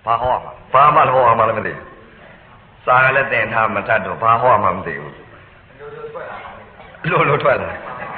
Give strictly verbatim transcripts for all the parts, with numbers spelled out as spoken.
ဘာဟောမှာဘာမှဟောမှာလည်းမသိစာကလည်းသင်ထားမတတ်တော့ဘာဟောမှမသိဘူးအလိုလိုထွက်လာ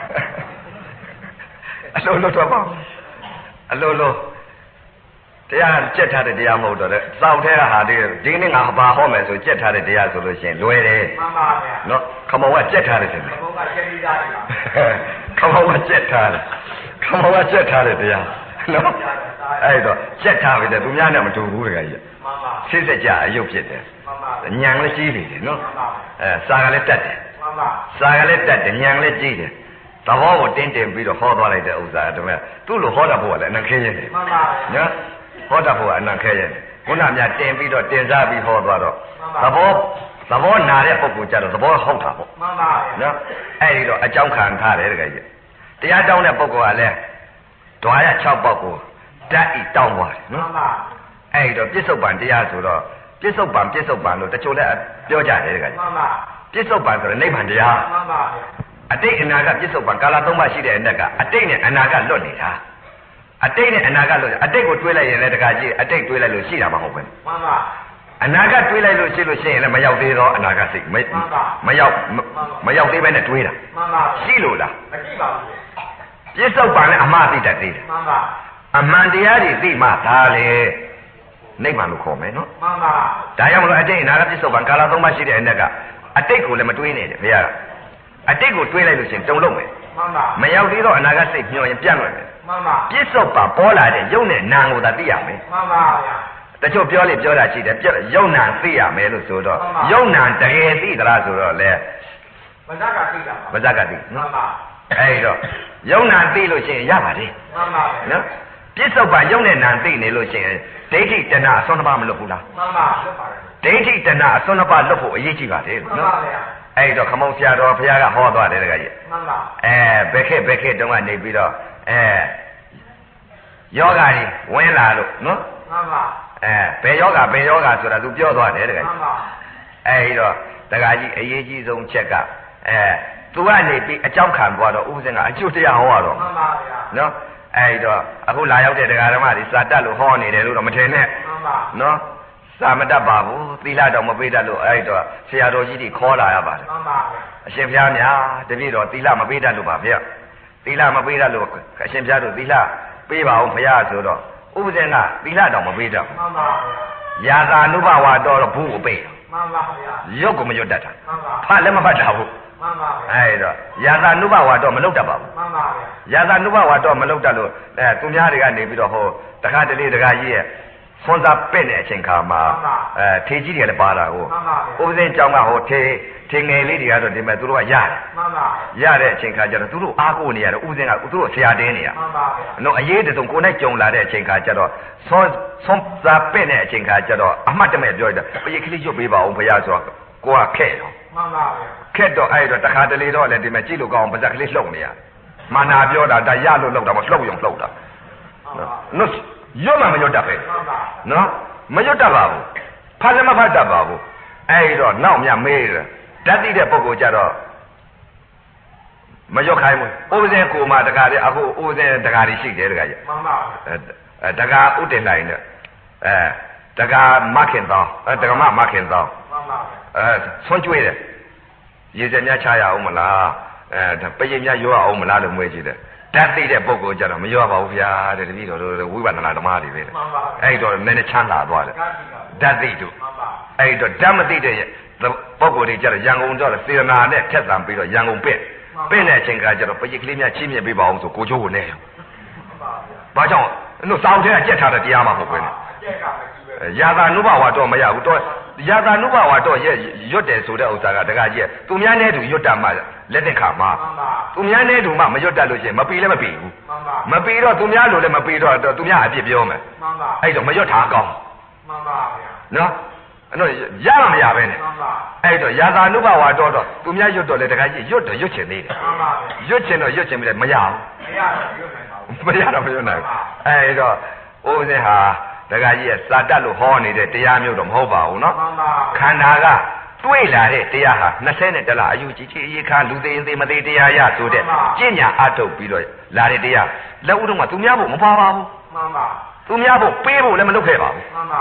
အလိုလိုထွက်ပါအလိုလိုတရားကြက်ထားတဲ့တရားမဟုတ်တော့လေစောက်ထဲကဟာဒီဒီနေ့ငါဘာဟောမယ်ဆိုကြက်ထားတဲ့တရားဆိုလို့ရှိရင်လွယ်တယ်မှန်ပါဗျာနော်ခမောကကြက်ထားတယ်ရှင်ခမောကကြက်ပြီးသားတယ်ခမောကကြက်ထားတယ်ခမောကကြက်ထားတဲ့တရားနော်အဲ့တော့ကြက်ထားပြီတဲ့သူများနဲ့မတူဘူးတကကြီးမှန်ပါစိတ်စကြအယုတ်ဖြစ်တယ်မှန်ပါညံလည်းကြီးတယ်နော်မှန်ပါအဲစာကလည်းတက်တယ်မှန်ပါစာကလည်းတက်တယ်ညံလည်းကြီးတယ်သဘောကိုတင်းတင်ပြီးတော့ဟောသွားလိုက်တဲ့ဥစ္စာတည်းသူ့လိုဟောတာဖို့ကလည်းအနံခဲရဲတယ်မှန်ပါနော်ဟောတာဖို့ကအနံခဲရဲတယ်ခုနများတင်ပြီးတော့တင်စားပြီးဟောသွားတော့သဘောသဘောနာတဲ့ပုဂ္ဂိုလ်ကြတော့သဘောဟုတ်တာပေါ့မှန်ပါနော်အဲ့ဒီတော့အကြောင်းခံထားတယ်တကကြီးတရားတောင်းတဲ့ပုဂ္ဂိုလ်ကလည်းဓွာရ၆ပေါက်ကိုဓာတ်ဤတောင်းသွားတယ်နော်မှန်ပါအဲ့ဒီတော့ပြစ္ဆုတ်ပံတရားဆိုတော့ပြစ္ဆုတ်ပံပြစ္ဆုတ်ပံလို့တချို့လည်းပြောကြတယ်တကကြီးမှန်ပါပြစ္ဆုတ်ပံဆိုတော့နိဗ္ဗာန်တရားမှန်ပါအတိတ်အနာကပြစ္ဆုတ်ပံကာလသုံးပါးရှိတဲ့အနက်ကအတိတ်နဲ့အနာကလွတ်နေတာအတိတ်နဲ့အနာကလွတ်အတိတ်ကိုတွေးလိုက်ရင်လည်းတခါကြည့်အတိတ်တွေးလိုက်လို့ရှိတာမဟုတ်ဘူးမှန်ပါအနာကတွေးလိုက်လို့ရှိလို့ရှိရင်လည်းမရောက်သေးတော့အနာကစိတ်မမရောက်မရောက်သေးပဲနဲ့တွေးတာမှန်ပါရှိလို့လားမရှိပါဘူးပြစ္ဆုတ်ပံနဲ့အမှားသိတတ်သေးတယ်မှန်ပါအမှန်တရားတွေသိမှဒါလေနိဗ္ဗာန်လို့ခေါ်မယ်နော်မှန်ပါဒါကြောင့်မလို့အတိတ်အနာကပြစ္ဆုတ်ပံကာလသုံးပါးရှိတဲ့အနက်ကအတိတ်ကိုလည်းမတွေးနဲ့တယ်ဘုရားအတိတ်ကိုတွေးလိုက်လို့ရှိရင်တုံလုံးမယ်မှန်ပါမရောက်သေးတော့အနာဂတ်စိတ်မျှော်ရင်ပြန့်လွယ်မယ်မှန်ပါပြစ္ဆုတ်ပါပေါ်လာတဲ့ယုံနဲ့နာကိုသာသိရမယ်မှန်ပါဗျာတချို့ပြောလေပြောတာရှိတယ်ယုံနာသိရမယ်လို့ဆိုတော့ယုံနာတကယ်သိသလားဆိုတော့လေမဇ္ဇကသိတာပါမဇ္ဇကသိမှန်ပါအဲ့တော့ယုံနာသိလို့ရှိရင်ရပါတယ်မှန်ပါနော်ပြစ္ဆုတ်ပါယုံနဲ့နာသိနေလို့ရှိရင်ဒိဋ္ဌိတဏှာအစွန်းတစ်ပါးမလွတ်ဘူးလားမှန်ပါလွတ်ပါတယ်ဒိဋ္ဌိတဏှာအစွန်းတစ်ပါးလွတ်ဖို့အရေးကြီးပါတယ်နော်မှန်ပါဗျာအဲ့တော့ခမုံဆရာတော်ဘုရားကဟောသွားတယ်တကကြီးမှန်ပါအဲဘက်ခက်ဘက်ခက်တုန်းကနေပြီးတော့အဲယောဂါကြီးဝင်လာလို့နော်မှန်ပါအဲဘယ်ယောဂါဘယ်ယောဂါဆိုတာသူပြောသွားတယ်တကကြီးမှန်ပါအဲ့တော့တကကြီးအရေးကြီးဆုံးချက်ကအဲသူကနေပြီးအကြောင်းခံသွားတော့ဥပဇင်ကအကျိုးတရားဟောရတော့မှန်ပါဗျာနော်အဲ့တော့အခုလာရောက်တဲ့တရားဓမ္မတွေစာတတ်လို့ဟောနေတယ်လို့တော့မထင်နဲ့မှန်ပါနော်စာမတတ်ပါဘူးသီလတော့မပေးတတ်လို့အဲ့တော့ဆရာတော်ကြီးတွေခေါ်လာရပါတယ်မှန်ပါဗျာအရှင်ဘုရားများတပည့်တော်သီလမပေးတတ်လို့ပါဗျာသီလမပေးတတ်လို့အရှင်ဘုရားတို့သီလပေးပါဦးဘုရားဆိုတော့ဥပဇင်ကသီလတော့မပေးတတ်မှန်ပါဗျာယာသာနုဘဝတော်တော့ဘူးကိုပေးမှန်ပါဗျာရုပ်ကိုမရွတ်တတ်တာမှန်ပါဖတ်လည်းမဖတ်တာဘူးမှန်ပါဗျာအဲ့တော့ယာသာနုဘဝတော်မလုပ်တတ်ပါဘူးမှန်ပါဗျာယာသာနုဘဝတော်မလုပ်တတ်လို့အဲသူများတွေကနေပြီးတော့ဟိုတခါတလေတခါကြီးရဲ့ဖွန်သားပဲ့တဲ့အချိန်ခါမှာအဲထေကြီးတွေလည်းပါလာကိုဥပဇင်းကျောင်းကဟိုထေထေငယ်လေးတွေကတော့ဒီမဲ့သူတို့ကရတယ်မှန်ပါရတဲ့အချိန်ခါကျတော့သူတို့အားကိုးနေရတယ်ဥပဇင်းကသူတို့ဆရာတင်းနေရမှန်ပါဗျာနော်အရေးတစုံကိုယ်နဲ့ကြုံလာတဲ့အချိန်ခါကျတော့ဆွန်ဆွန်သားပဲ့တဲ့အချိန်ခါကျတော့အမှတ်တမဲ့ပြောတယ်ပရိကလေးရွတ်ပေးပါအောင်ဘုရားဆိုတော့ကိုကခဲ့တော့မှန်ပါဗျာခက်တော့အဲ့တော့တခါတလေတော့လည်းဒီမဲ့ကြည့်လို့ကောင်းပါဇက်ကလေးလှုပ်နေရမာနာပြောတာဒါရလို့လှုပ်တာမလှုပ်ရုံလှုပ်တာနော်ရွတ်မှမရွတ်တတ်ပဲနော်မရွတ်တတ်ပါဘူးဖတ်လည်းမဖတ်တတ်ပါဘူးအဲ့တော့နောက်မြမေးတယ်ဓာတ်သိတဲ့ပုဂ္ဂိုလ်ကြတော့မရွတ်ခိုင်းဘူးဥပဇင်ကိုမှတခါတည်းအခုဥပဇင်တခါတည်းရှိတယ်တခါကြီးမှန်ပါအဲတခါဥတင်နိုင်တယ်အဲတခါမခင်သောအဲတခါမမခင်သောမှန်ပါအဲဆွန့်ကျွေးတယ်ရေစက်များချရအောင်မလားအဲပရိများရောအောင်မလားလို့မွေးကြည့်တယ်ဓာတ်သိတဲ့ပုဂ္ဂိုလ်ကြတော့မရောပါဘူးဗျာတဲ့တပည့်တော်တို့ဝိပဿနာဓမ္မတွေပဲအဲ့တော့နည်းနည်းချမ်းသာသွားတယ်ဓာတ်သိတို့အဲ့တော့ဓာတ်မသိတဲ့ပုဂ္ဂိုလ်တွေကြတော့ရန်ကုန်တော့စေတနာနဲ့ထက်သန်ပြီးတော့ရန်ကုန်ပဲ့ပဲ့တဲ့အချိန်ကကြတော့ပရိကလေးများချင်းမြင်ပေးပါအောင်ဆိုကိုချိုးကိုနဲ့ဘာကြောင့်တို့စောင်းထဲကကြက်ထားတဲ့တရားမှမဟုတ်ပဲနဲ့ယာသာနုဘဝတော့မရဘူးတော့ယာသာနုဘဝတော့ရွတ်တယ်ဆိုတဲ့ဥစ္စာကတကကြီးသူများနဲ့တူရွတ်တာမှလက်တဲ့ခါမှာသူများနဲ့တူမှမရွတ်တတ်လို့ရှိရင်မပီလည်းမပီဘူးမပီတော့သူများလိုလည်းမပီတော့သူများအပြစ်ပြောမယ်အဲ့တော့မရွတ်တာကောင်းမှန်ပါဗျာနော်အဲ့တော့ရမမရပဲနဲ့အဲ့တော့ယာသာနုဘဝတော့တော့သူများရွတ်တော့လေတကကြီးရွတ်တော့ရွတ်ချင်သေးတယ်မှန်ပါဗျာရွတ်ချင်တော့ရွတ်ချင်ပြီလေမရဘူးမရတော့ရွတ်နိုင်ပါဘူးမရတော့မရွတ်နိုင်ဘူးအဲ့တော့ဥပဇင်ဟာတခါကြီးရဲ့စာတတ်လို့ဟောနေတဲ့တရားမျိုးတော့မဟုတ်ပါဘူးနော်ခန္ဓာကတွေးလာတဲ့တရားဟာ၂၀နဲ့တလအယူကြီးကြီးအေးခါလူသေးရင်သေးမသေးတရားရဆိုတဲ့ကျင့်ညာအထုတ်ပြီးတော့လာတဲ့တရားလက်ဦးတော့ကသူများဖို့မပါပါဘူးမှန်ပါသူများဖို့ပေးဖို့လည်းမလုပ်ခဲ့ပါဘူးမှန်ပါ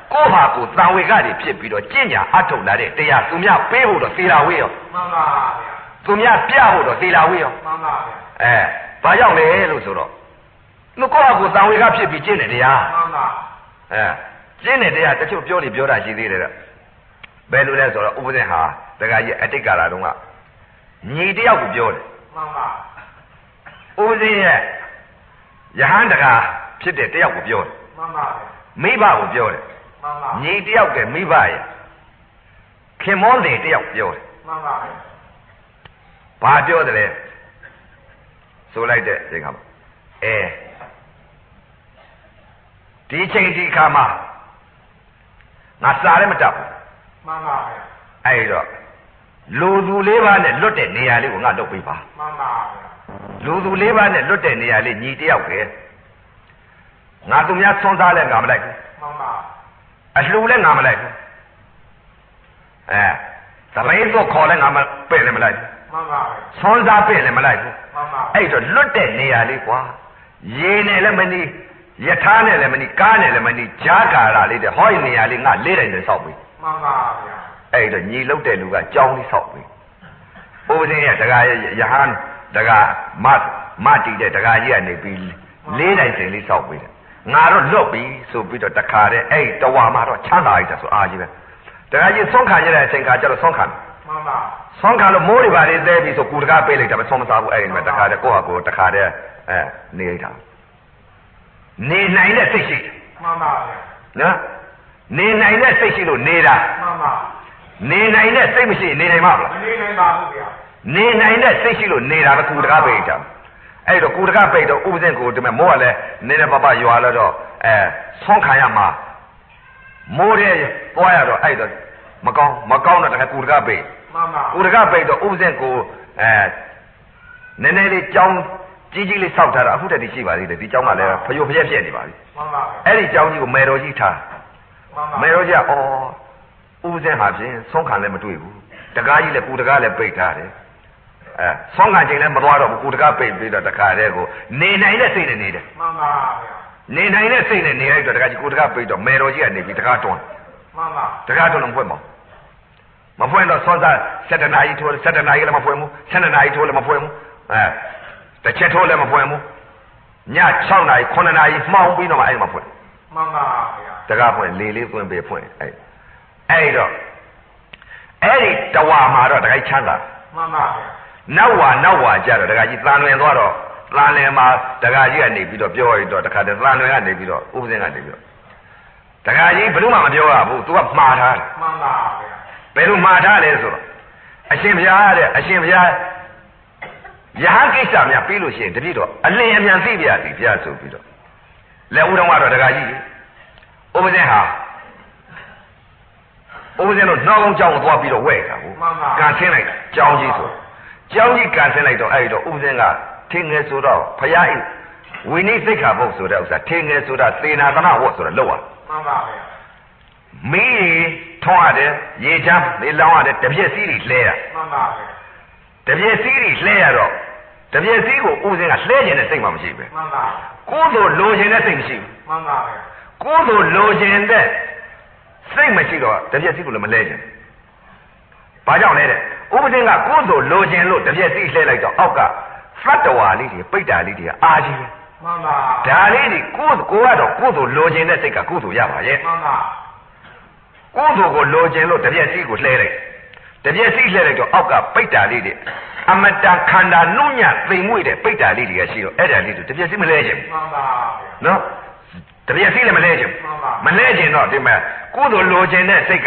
ကိုဟာကိုသံဝေကနေဖြစ်ပြီးတော့ကျင့်ညာအထုတ်လာတဲ့တရားသူများပေးဖို့တော့သီလာဝေးရောမှန်ပါဗျာသူများပြဖို့တော့သီလာဝေးရောမှန်ပါဗျာအဲဘာကြောင့်လဲလို့ဆိုတော့သူကိုဟာကိုသံဝေကဖြစ်ပြီးကျင့်တဲ့တရားမှန်ပါအဲကျင့်တဲ့တရားတချို့ပြောနေပြောတာရှိသေးတယ်တဲ့ဘယ်လိုလဲဆိုတော့ဥပဒေဟာတခါကြီးအတိတ်ကာလတုန်းကညီတယောက်ကိုပြောတယ်မှန်ပါဥပဒေရဲ့ယဟန်တကာဖြစ်တဲ့တယောက်ကိုပြောတယ်မှန်ပါမိဘကိုပြောတယ်မှန်ပါညီတယောက်တဲ့မိဘရဲ့ခင်မောတဲ့တယောက်ပြောတယ်မှန်ပါဘာပြောတယ်လဲဆိုလိုက်တဲ့ဒီခါမှာအဲဒီချိန်ဒီခါမှာငါစားလည်းမတတ်ဘူးမှန်ပါဗျာအဲ့တော့လူသူလေးပါးနဲ့လွတ်တဲ့နေရာလေးကိုငါလုပ်ပေးပါမှန်ပါဗျာလူသူလေးပါးနဲ့လွတ်တဲ့နေရာလေးညီတယောက်ပဲငါသူများဆွန်းစားလဲငါမလိုက်ဘူးမှန်ပါအလှူလဲငါမလိုက်ဘူးအဲသဘိန်းတော့ခေါ်လဲငါမပဲ့လဲမလိုက်ဘူးမှန်ပါဆွန်းစားပဲ့လဲမလိုက်ဘူးမှန်ပါအဲ့တော့လွတ်တဲ့နေရာလေးကွာရေနဲ့လည်းမနီးယထာနဲ့လည်းမနီးကားနဲ့လည်းမနီးဂျားကာရာလေးတဲ့ဟောဒီနေရာလေးငါလေးတိုင်းနဲ့ဆောက်ပြီမှန်ပါဗျာအဲ့တော့ညီလုတ်တဲ့လူကကြောင်းလေးဆောက်ပြီဘုရားရဲ့တကားရဲ့ယဟန်တကားမမတီတဲ့တကားကြီးကနေပြီးလေးတိုင်းစင်လေးဆောက်ပြီငါတော့လွတ်ပြီဆိုပြီးတော့တခါတဲ့အဲ့တဝါမှာတော့ချမ်းသာလိုက်တာဆိုအားကြီးပဲတခါကြီးဆုံးခံရတဲ့အချိန်ကကျတော့ဆုံးခံမှန်ပါဆုံးခံလို့မိုးတွေပါလေသဲပြီးဆိုကူတကားပေးလိုက်တာပဲဆုံးမစားဘူးအဲ့ဒီမှာတခါတဲ့ကိုယ့်ဟာကိုယ်တခါတဲ့အဲနေလိုက်တာနေနိုင်တဲ့စိတ်ရှိမှန်ပါဗျာနော်နေနိုင်တဲ့စိတ်ရှိလို့နေတာမှန်ပါနေနိုင်တဲ့စိတ်မရှိနေနိုင်မှာမလားမနေနိုင်ပါဘူးဗျာနေနိုင်တဲ့စိတ်ရှိလို့နေတာပဲကူတကားပေးလိုက်တာအဲ့တော့ကိုတကပိတ်တော့ဥပဇင်ကိုဒီမဲ့မိုးကလည်းနည်းနည်းပါးပါးရွာလာတော့အဲဆုံးခံရမှာမိုးတဲ့သွားရတော့အဲ့တော့မကောင်းမကောင်းတော့တကကိုတကပိတ်မှန်ပါကိုတကပိတ်တော့ဥပဇင်ကိုအဲနည်းနည်းလေးကြောင်းကြီးကြီးလေးဆောက်ထားတာအခုတည်းတည်းရှိပါသေးတယ်ဒီကြောင်းကလည်းဖယိုဖျက်ပြက်နေပါပြီမှန်ပါအဲ့ဒီကြောင်းကြီးကိုမေတော်ကြီးထားမှန်ပါမေတော်ကြီးကအော်ဥပဇင်ဟာဖြင့်ဆုံးခံလည်းမတွေ့ဘူးတကားကြီးလည်းကိုတကားလည်းပိတ်ထားတယ်အဲဆောင်းခံချိန်လည်းမသွားတော့ဘူးကိုတကားပိတ်ပြီးတော့တခါတည်းကိုနေနိုင်တဲ့စိတ်နဲ့နေတယ်မှန်ပါဗျာနေနိုင်တဲ့စိတ်နဲ့နေလိုက်တော့တခါကြီးကိုတကားပိတ်တော့မေတော်ကြီးကနေပြီးတကားတွန်းမှန်ပါတကားတွန်းလို့မဖွင့်ပါမဖွင့်တော့စောစားစက်တနာကြီးထိုးစက်တနာကြီးလည်းမဖွင့်ဘူးဆယ်နာရီထိုးလည်းမဖွင့်ဘူးအဲတစ်ချက်ထိုးလည်းမဖွင့်ဘူးည၆နာရီခုနှစ်နာရီမှောင်ပြီးတော့မှအဲ့ဒီမှာဖွင့်မှန်ပါဗျာတကားဖွင့်လေးလေးသွင်းပေးဖွင့်အဲ့အဲ့တော့အဲ့ဒီတဝါမှာတော့တခါချမ်းသာမှန်ပါဗျာနောက်ဝါနောက်ဝါကြတော့တခါကြီးသံလွင်သွားတော့သံလွင်မှာတခါကြီးကနေပြီးတော့ပြောရတော့တခါတည်းသံလွင်ကနေပြီးတော့ဥပဇင်ကနေပြီးတော့တခါကြီးဘယ်လို့မှမပြောရဘူး तू ကမှားထားတယ်မှန်ပါဗျာဘယ်လိုမှားထားလဲဆိုတော့အရှင်ဘုရားတဲ့အရှင်ဘုရားယဟန်ကိစ္စများပြီးလို့ရှိရင်တတိတော့အလင်းအမြန်သိပြရစီဘုရားဆိုပြီးတော့လက်ဦးတော်ကတော့တခါကြီးဥပဇင်ဟာဥပဇင်တို့နှောင်းကြောင်းကိုသွားပြီးတော့ဝဲတာကိုကန်ဆင်းလိုက်ကြောင်းကြီးဆိုကြောင်းကြီးကန်ဆင်းလိုက်တော့အဲ့တော့ဥပဇင်ကထင်းငယ်ဆိုတော့ဖယားအိဝိနည်းသိက္ခာပုဒ်ဆိုတဲ့ဥစ္စာထင်းငယ်ဆိုတာသေနာသနာဝတ်ဆိုတော့လောက်ရမှန်ပါဗျာမီးထုံးရတယ်ရေချမ်းလေလောင်းရတယ်တပြက်စီးတွေလှဲရမှန်ပါဗျာတပြက်စီးတွေလှဲရတော့တပြက်စီးကိုဥပဇင်ကလှဲခြင်းနဲ့စိတ်မှမရှိပဲမှန်ပါကိုယ်တို့လိုခြင်းနဲ့စိတ်မရှိဘူးမှန်ပါဗျာကိုယ်တို့လိုခြင်းတဲ့စိတ်မရှိတော့တပြက်စီးကိုလည်းမလဲခြင်းဘာကြောင့်လဲတဲ့ဥပဇင်ကကိုယ်တို့လိုခြင်းလို့တပြက်စီးလှဲလိုက်တော့အောက်ကဖတ်တော်လေးတွေပိတ်တာလေးတွေအာကြီးပဲမှန်ပါဒါလေးတွေကိုယ်ကိုကတော့ကိုယ်တို့လိုခြင်းတဲ့စိတ်ကကိုယ်တို့ရပါရဲ့မှန်ပါကိုယ်တို့ကိုလိုခြင်းလို့တပြက်စီးကိုလှဲလိုက်တပြက်စီးလှဲလိုက်တော့အောက်ကပိတ်တာလေးတွေအမတန်ခန္ဓာနှုံညသိမ်မွေ့တဲ့ပိတ်တာလေးတွေကရှိတော့အဲ့ဒါလေးတွေတပြက်စီးမလဲခြင်းမှန်ပါနော်တပြက်စီးလည်းမလဲခြင်းမလဲခြင်းတော့ဒီမဲ့ကိုယ်တို့လိုခြင်းတဲ့စိတ်က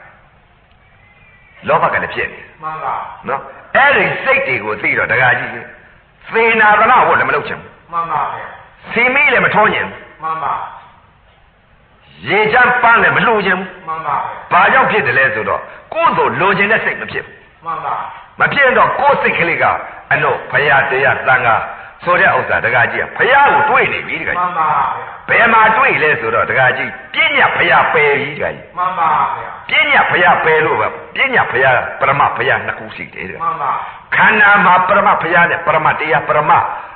လောဘကလည်းဖြစ်နေမှန်ပါနော်အဲ့ဒီစိတ်တွေကိုသိတော့တခါကြီးသေနာသနာဟုတ်လည်းမလုပ်ချင်ဘူးမှန်ပါဗျာစီမီးလည်းမထောချင်ဘူးမှန်ပါရေချမ်းပန်းလည်းမလှူချင်ဘူးမှန်ပါဘာကြောင့်ဖြစ်တယ်လဲဆိုတော့ကိုယ်တို့လိုချင်တဲ့စိတ်မဖြစ်ဘူးမှန်ပါမဖြစ်တော့ကိုယ်စိတ်ကလေးကအလို့ဘုရားတရားသံဃာဆိုတဲ့ဥစ္စာတခါကြီးကဘုရားကိုတွေးနေပြီတခါကြီးမှန်ပါဘယ်မှာတွေးလဲဆိုတော့တခါကြီးပြဉ္ညာဘုရားပယ်ပြီတခါကြီးမှန်ပါပြဉ္ညာဘုရားပယ်လို့ပဲပြဉ္ညာဘုရားပရမဘုရားနှစ်ခုရှိတယ်တခါမှန်ပါခန္ဓာမှာပရမဘုရားနဲ့ပရမတရားပရမ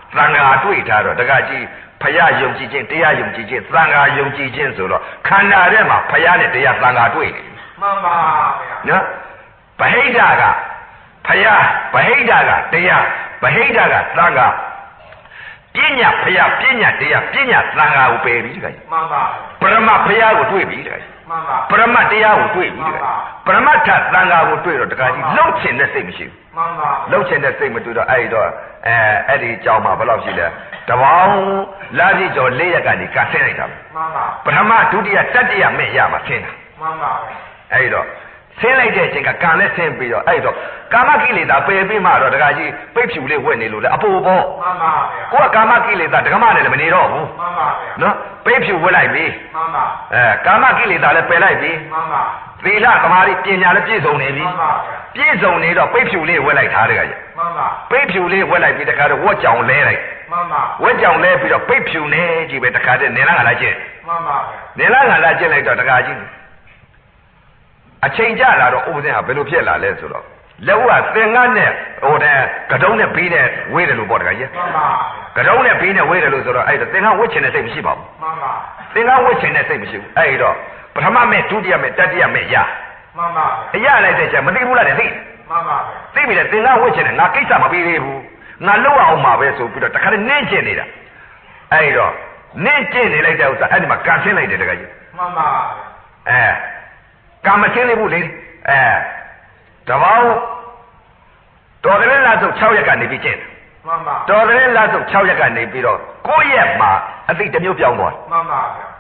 သံဃာတွေ့ထားတော့တကကြီးဖယားယုံကြည်ခြင်းတရားယုံကြည်ခြင်းသံဃာယုံကြည်ခြင်းဆိုတော့ခန္ဓာထဲမှာဖယားနဲ့တရားသံဃာတွေ့နေမှန်ပါဗျာနော်ဗဟိတကဖယားဗဟိတကတရားဗဟိတကသံဃာပညာဖယားပညာတရားပညာသံဃာကိုပယ်ပြီးတကကြီးမှန်ပါပရမဖယားကိုတွေ့ပြီးတကကြီးမှန်ပါပရမတရားကိုတွေ့ပြီးတကကြီးပရမတ္ထသံဃာကိုတွေ့တော့တကကြီးလှုပ်ချင်တဲ့စိတ်မရှိဘူးမှန်ပါလှုပ်ချင်တဲ့စိတ်မတွေ့တော့အဲ့တော့အဲအဲ့ဒီကြောင်းမှာဘယ်လောက်ရှိလဲတပေါင်းလာပြီကျော်လေးရက်ကနေကဆင်းလိုက်တာမှန်ပါပထမဒုတိယတတိယမဲ့ရမှာဆင်းတာမှန်ပါအဲ့တော့ဆင်းလိုက်တဲ့အချိန်ကကံနဲ့ဆင်းပြီးတော့အဲ့တော့ကာမကိလေသာပယ်ပြီးမှတော့တခါကြီးပိတ်ဖြူလေးဝက်နေလို့လေအပူပေါ့မှန်ပါဗျာကိုကကာမကိလေသာဒကမနဲ့လည်းမနေတော့ဘူးမှန်ပါဗျာနော်ပိတ်ဖြူဝက်လိုက်ပြီမှန်ပါအဲကာမကိလေသာလည်းပယ်လိုက်ပြီမှန်ပါသီလသမာဓိပညာလည်းပြည့်စုံနေပြီမှန်ပါဗျာပြည့်စုံနေတော့ပိတ်ဖြူလေးဝက်လိုက်ထားတခါကြီးမှန်ပါပိတ်ဖြူလေးဝက်လိုက်ပြီးတခါတော့ဝက်ကြောင်လဲလိုက်မှန်ပါဝက်ကြောင်လဲပြီးတော့ပိတ်ဖြူနေကြီးပဲတခါတည်းနေလားငါလားကျင့်မှန်ပါနေလားငါလားကျင့်လိုက်တော့တခါကြီးအချိန်ကြလာတော့ဥပဒေဟာဘယ်လိုဖြစ်လာလဲဆိုတော့လက်ဝတ်သင်္ကန်းနဲ့ဟိုတဲ့ကတုံးနဲ့ပြီးနဲ့ဝေးတယ်လို့ပေါ့တခါကြီးမှန်ပါကတုံးနဲ့ပြီးနဲ့ဝေးတယ်လို့ဆိုတော့အဲ့ဒါသင်္ကန်းဝတ်ချင်တဲ့စိတ်မရှိပါဘူးမှန်ပါသင်္ကန်းဝတ်ချင်တဲ့စိတ်မရှိဘူးအဲ့တော့ပထမမဲ့ဒုတိယမဲ့တတိယမဲ့ရမှန်ပါအရလိုက်တဲ့ချက်မသိဘူးလားတဲ့သိမှန်ပါသိပြီလေသင်္ကန်းဝတ်ချင်တယ်ငါကိစ္စမပြီးသေးဘူးငါလှုပ်အောင်မှာပဲဆိုပြီးတော့တခါတည်းနင်းကျင်နေတာအဲ့တော့နင်းကျင်နေလိုက်တဲ့ဥစ္စာအဲ့ဒီမှာကန်ဆင်းလိုက်တယ်တခါကြီးမှန်ပါအဲကာမချင်းလေးဘူးလေအဲတပေါင်းတော်တယ်လားဆို6ရက်ကနေပြီးကျင့်မှန်ပါတော်တယ်လားဆို6ရက်ကနေပြီးတော့9ရက်မှာအသိတစ်မျိုးပြောင်းသွားတယ်မှန်ပါဗျာ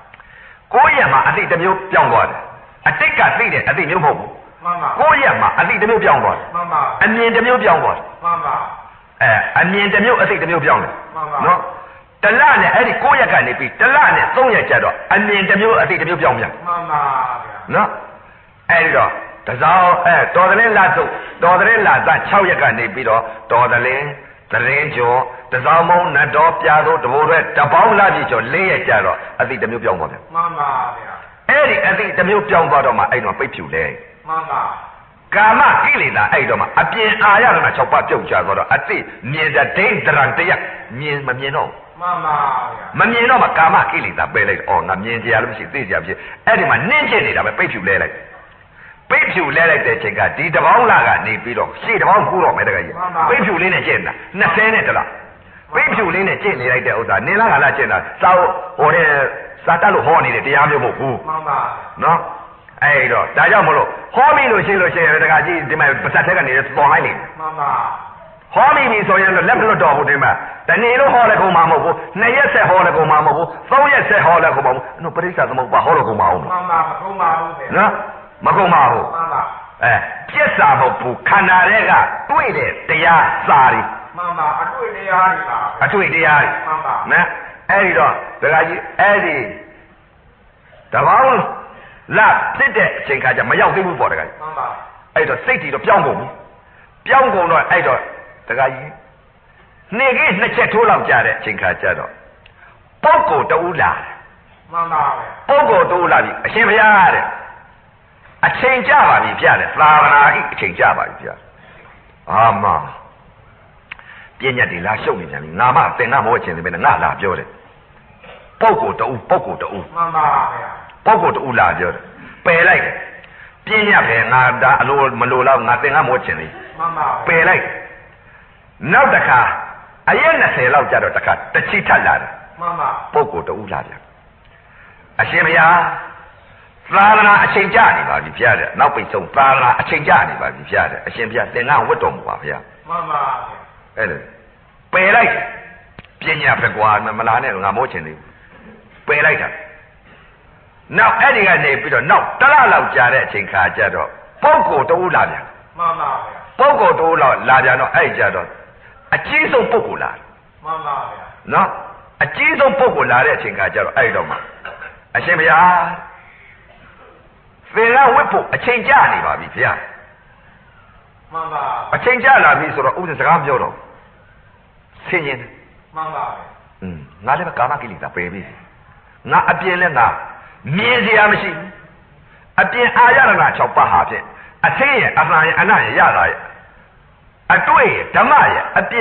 9ရက်မှာအသိတစ်မျိုးပြောင်းသွားတယ်အတိတ်ကသိတယ်အသိမျိုးမဟုတ်ဘူးမှန်ပါ9ရက်မှာအသိတစ်မျိုးပြောင်းသွားတယ်မှန်ပါအမြင်တစ်မျိုးပြောင်းသွားတယ်မှန်ပါအဲအမြင်တစ်မျိုးအသိတစ်မျိုးပြောင်းတယ်မှန်ပါနော်တလနဲ့အဲ့ဒီ9ရက်ကနေပြီးတလနဲ့3ရက်ကျတော့အမြင်တစ်မျိုးအသိတစ်မျိုးပြောင်းပြန်မှန်ပါဗျာနော်အဲ့ဒီတော့တစောင်းအဲတော်တယ်လားဆိုတော်တယ်လားသ6ရက်ကနေပြီးတော့တော်တယ်သရင်ကျော်တစောင်းမုံနတ်တော်ပြားတို့တဘိုးတွေတပေါင်းလာပြီကျော်၄ရက်ကျတော့အသိတစ်မျိုးပြောင်းသွားပြန်မှန်ပါဗျာအဲ့ဒီအသိတစ်မျိုးပြောင်းသွားတော့မှအဲ့တော့ပိတ်ဖြူလဲမှန်ပါကာမကိလေသာအဲ့တော့မှအပြင်အာရက6ပါးပြုတ်ကျသွားတော့အသိမြင်တဲ့ဒိဋ္ဌရံတရက်မြင်မမြင်တော့မှန်ပါဗျာမမြင်တော့မှကာမကိလေသာပယ်လိုက်အော်ငါမြင်ကြရလို့မရှိသိကြရဖြစ်အဲ့ဒီမှာနင်းကျင်နေတာပဲပိတ်ဖြူလဲလိုက်ပိတ်ဖြူလဲလိုက်တဲ့အချိန်ကဒီတပေါင်းလာကနေပြီးတော့ရှေ့တပေါင်းကူးတော့မယ်တကယ်ကြီးပိတ်ဖြူလေးနဲ့ကျင့်တာ20နဲ့တလားပိတ်ဖြူလေးနဲ့ကျင့်နေလိုက်တဲ့ဥစ္စာနင်းလားကလားကျင့်တာစာဟိုတဲ့စာတတ်လို့ဟောနေတဲ့တရားမျိုးမဟုတ်ဘူးမှန်ပါနော်အဲ့တော့ဒါကြောင့်မလို့ဟောမိလို့ရှိလို့ရှိရင်တကယ်ကြီးဒီမှာပါဇက်ထက်ကနေတော်လိုက်နေမှန်ပါဟောမိပြီဆိုရင်လက်မလွတ်တော့ဘူးဒီမှာတနေ့လို့ဟောလည်းကုန်မှာမဟုတ်ဘူးနှစ်ရက်ဆက်ဟောလည်းကုန်မှာမဟုတ်ဘူးသုံးရက်ဆက်ဟောလည်းကုန်မှာမဟုတ်ဘူးအဲ့တော့ပရိစ္ဆာသမုပ္ပါဟောလို့ကုန်မှာအောင်မှန်ပါမကုန်ပါဘူးနော်မကုန်ပါဘူးမှန်ပါအဲပြစ္ဆာမဟုတ်ဘူးခန္ဓာတွေကတွေ့တဲ့တရားစာတွေမှန်ပါအတွေ့တရားတွေပါအတွေ့တရားတွေမှန်ပါနော်အဲ့ဒီတော့ဒကာကြီးအဲ့ဒီတပေါင်းလာဖြစ်တဲ့အချိန်ခါကျမရောက်သေးဘူးပေါ့ဒကာကြီးမှန်ပါအဲ့တော့စိတ်ကြီးတော့ပြောင်းကုန်ပြီပြောင်းကုန်တော့အဲ့တော့ဒကာကြီးနေကြီးနှစ်ချက်ထိုးလောက်ကြတဲ့အချိန်ခါကျတော့ပုဂ္ဂိုလ်တူလာမှန်ပါပဲပုဂ္ဂိုလ်တူလာပြီအရှင်ဘုရားတဲ့အချိန်ကြပါပြီပြတယ်သာသနာဤအချိန်ကြပါပြီပြအာမပြည့်ညတ်တွေလာရှုပ်နေပြန်ပြီငါမသင်္ကမောချင်တယ်ပဲငါလာပြောတယ်ပုဂ္ဂိုလ်တူပုဂ္ဂိုလ်တူမှန်ပါဗျာပုဂ္ဂိုလ်တူလာပြောတယ်ပယ်လိုက်တယ်ပြည့်ညတ်ပဲငါဒါအလိုမလိုတော့ငါသင်္ကမောချင်တယ်မှန်ပါပယ်လိုက်နောက်တစ်ခါအရက်20လောက်ကြတော့တစ်ခါတချိထပ်လာတယ်မှန်ပါပုဂ္ဂိုလ်တူလာပြန်အရှင်ဘုရားသာသနာအချိန်ကြနေပါပြီဖျားတယ်နောက်ပိတ်ဆုံးသာသနာအချိန်ကြနေပါပြီဖျားတယ်အရှင်ဘုရားသင်္ကန်းဝတ်တော်မူပါဗျာမှန်ပါအဲ့ဒါပယ်လိုက်ပညာပဲကွာမလာနဲ့ငါမိုးချင်သေးဘူးပယ်လိုက်တာနောက်အဲ့ဒီကနေပြီးတော့နောက်တလလောက်ကြာတဲ့အချိန်ခါကျတော့ပုဂ္ဂိုလ်တူလာပြန်မှန်ပါဗျာပုဂ္ဂိုလ်တူလောက်လာပြန်တော့အဲ့ကြတော့အကြီးဆုံးပုဂ္ဂိုလ်လာမှန်ပါဗျာနော်အကြီးဆုံးပုဂ္ဂိုလ်လာတဲ့အချိန်ခါကျတော့အဲ့တော့မှအရှင်ဘုရားသင်္ကန်းဝတ်ဖို့အချိန်ကြာနေပါပြီဗျာမှန်ပါအချိန်ကြာလာပြီဆိုတော့ဥစ္စာစကားပြောတော့ဆင်းရင်မှန်ပါอืมငါလည်းကာမကိလေသာပယ်ပြီငါအပြင်းလဲငါမြင်စရာမရှိဘူးအပြင်အာရဏ6ပါးဟာဖြင့်အသိရဲ့အမှန်ရဲ့အနရဲ့ရတာရဲ့အတွေ့ရဲ့ဓမ္မရဲ့အပြင်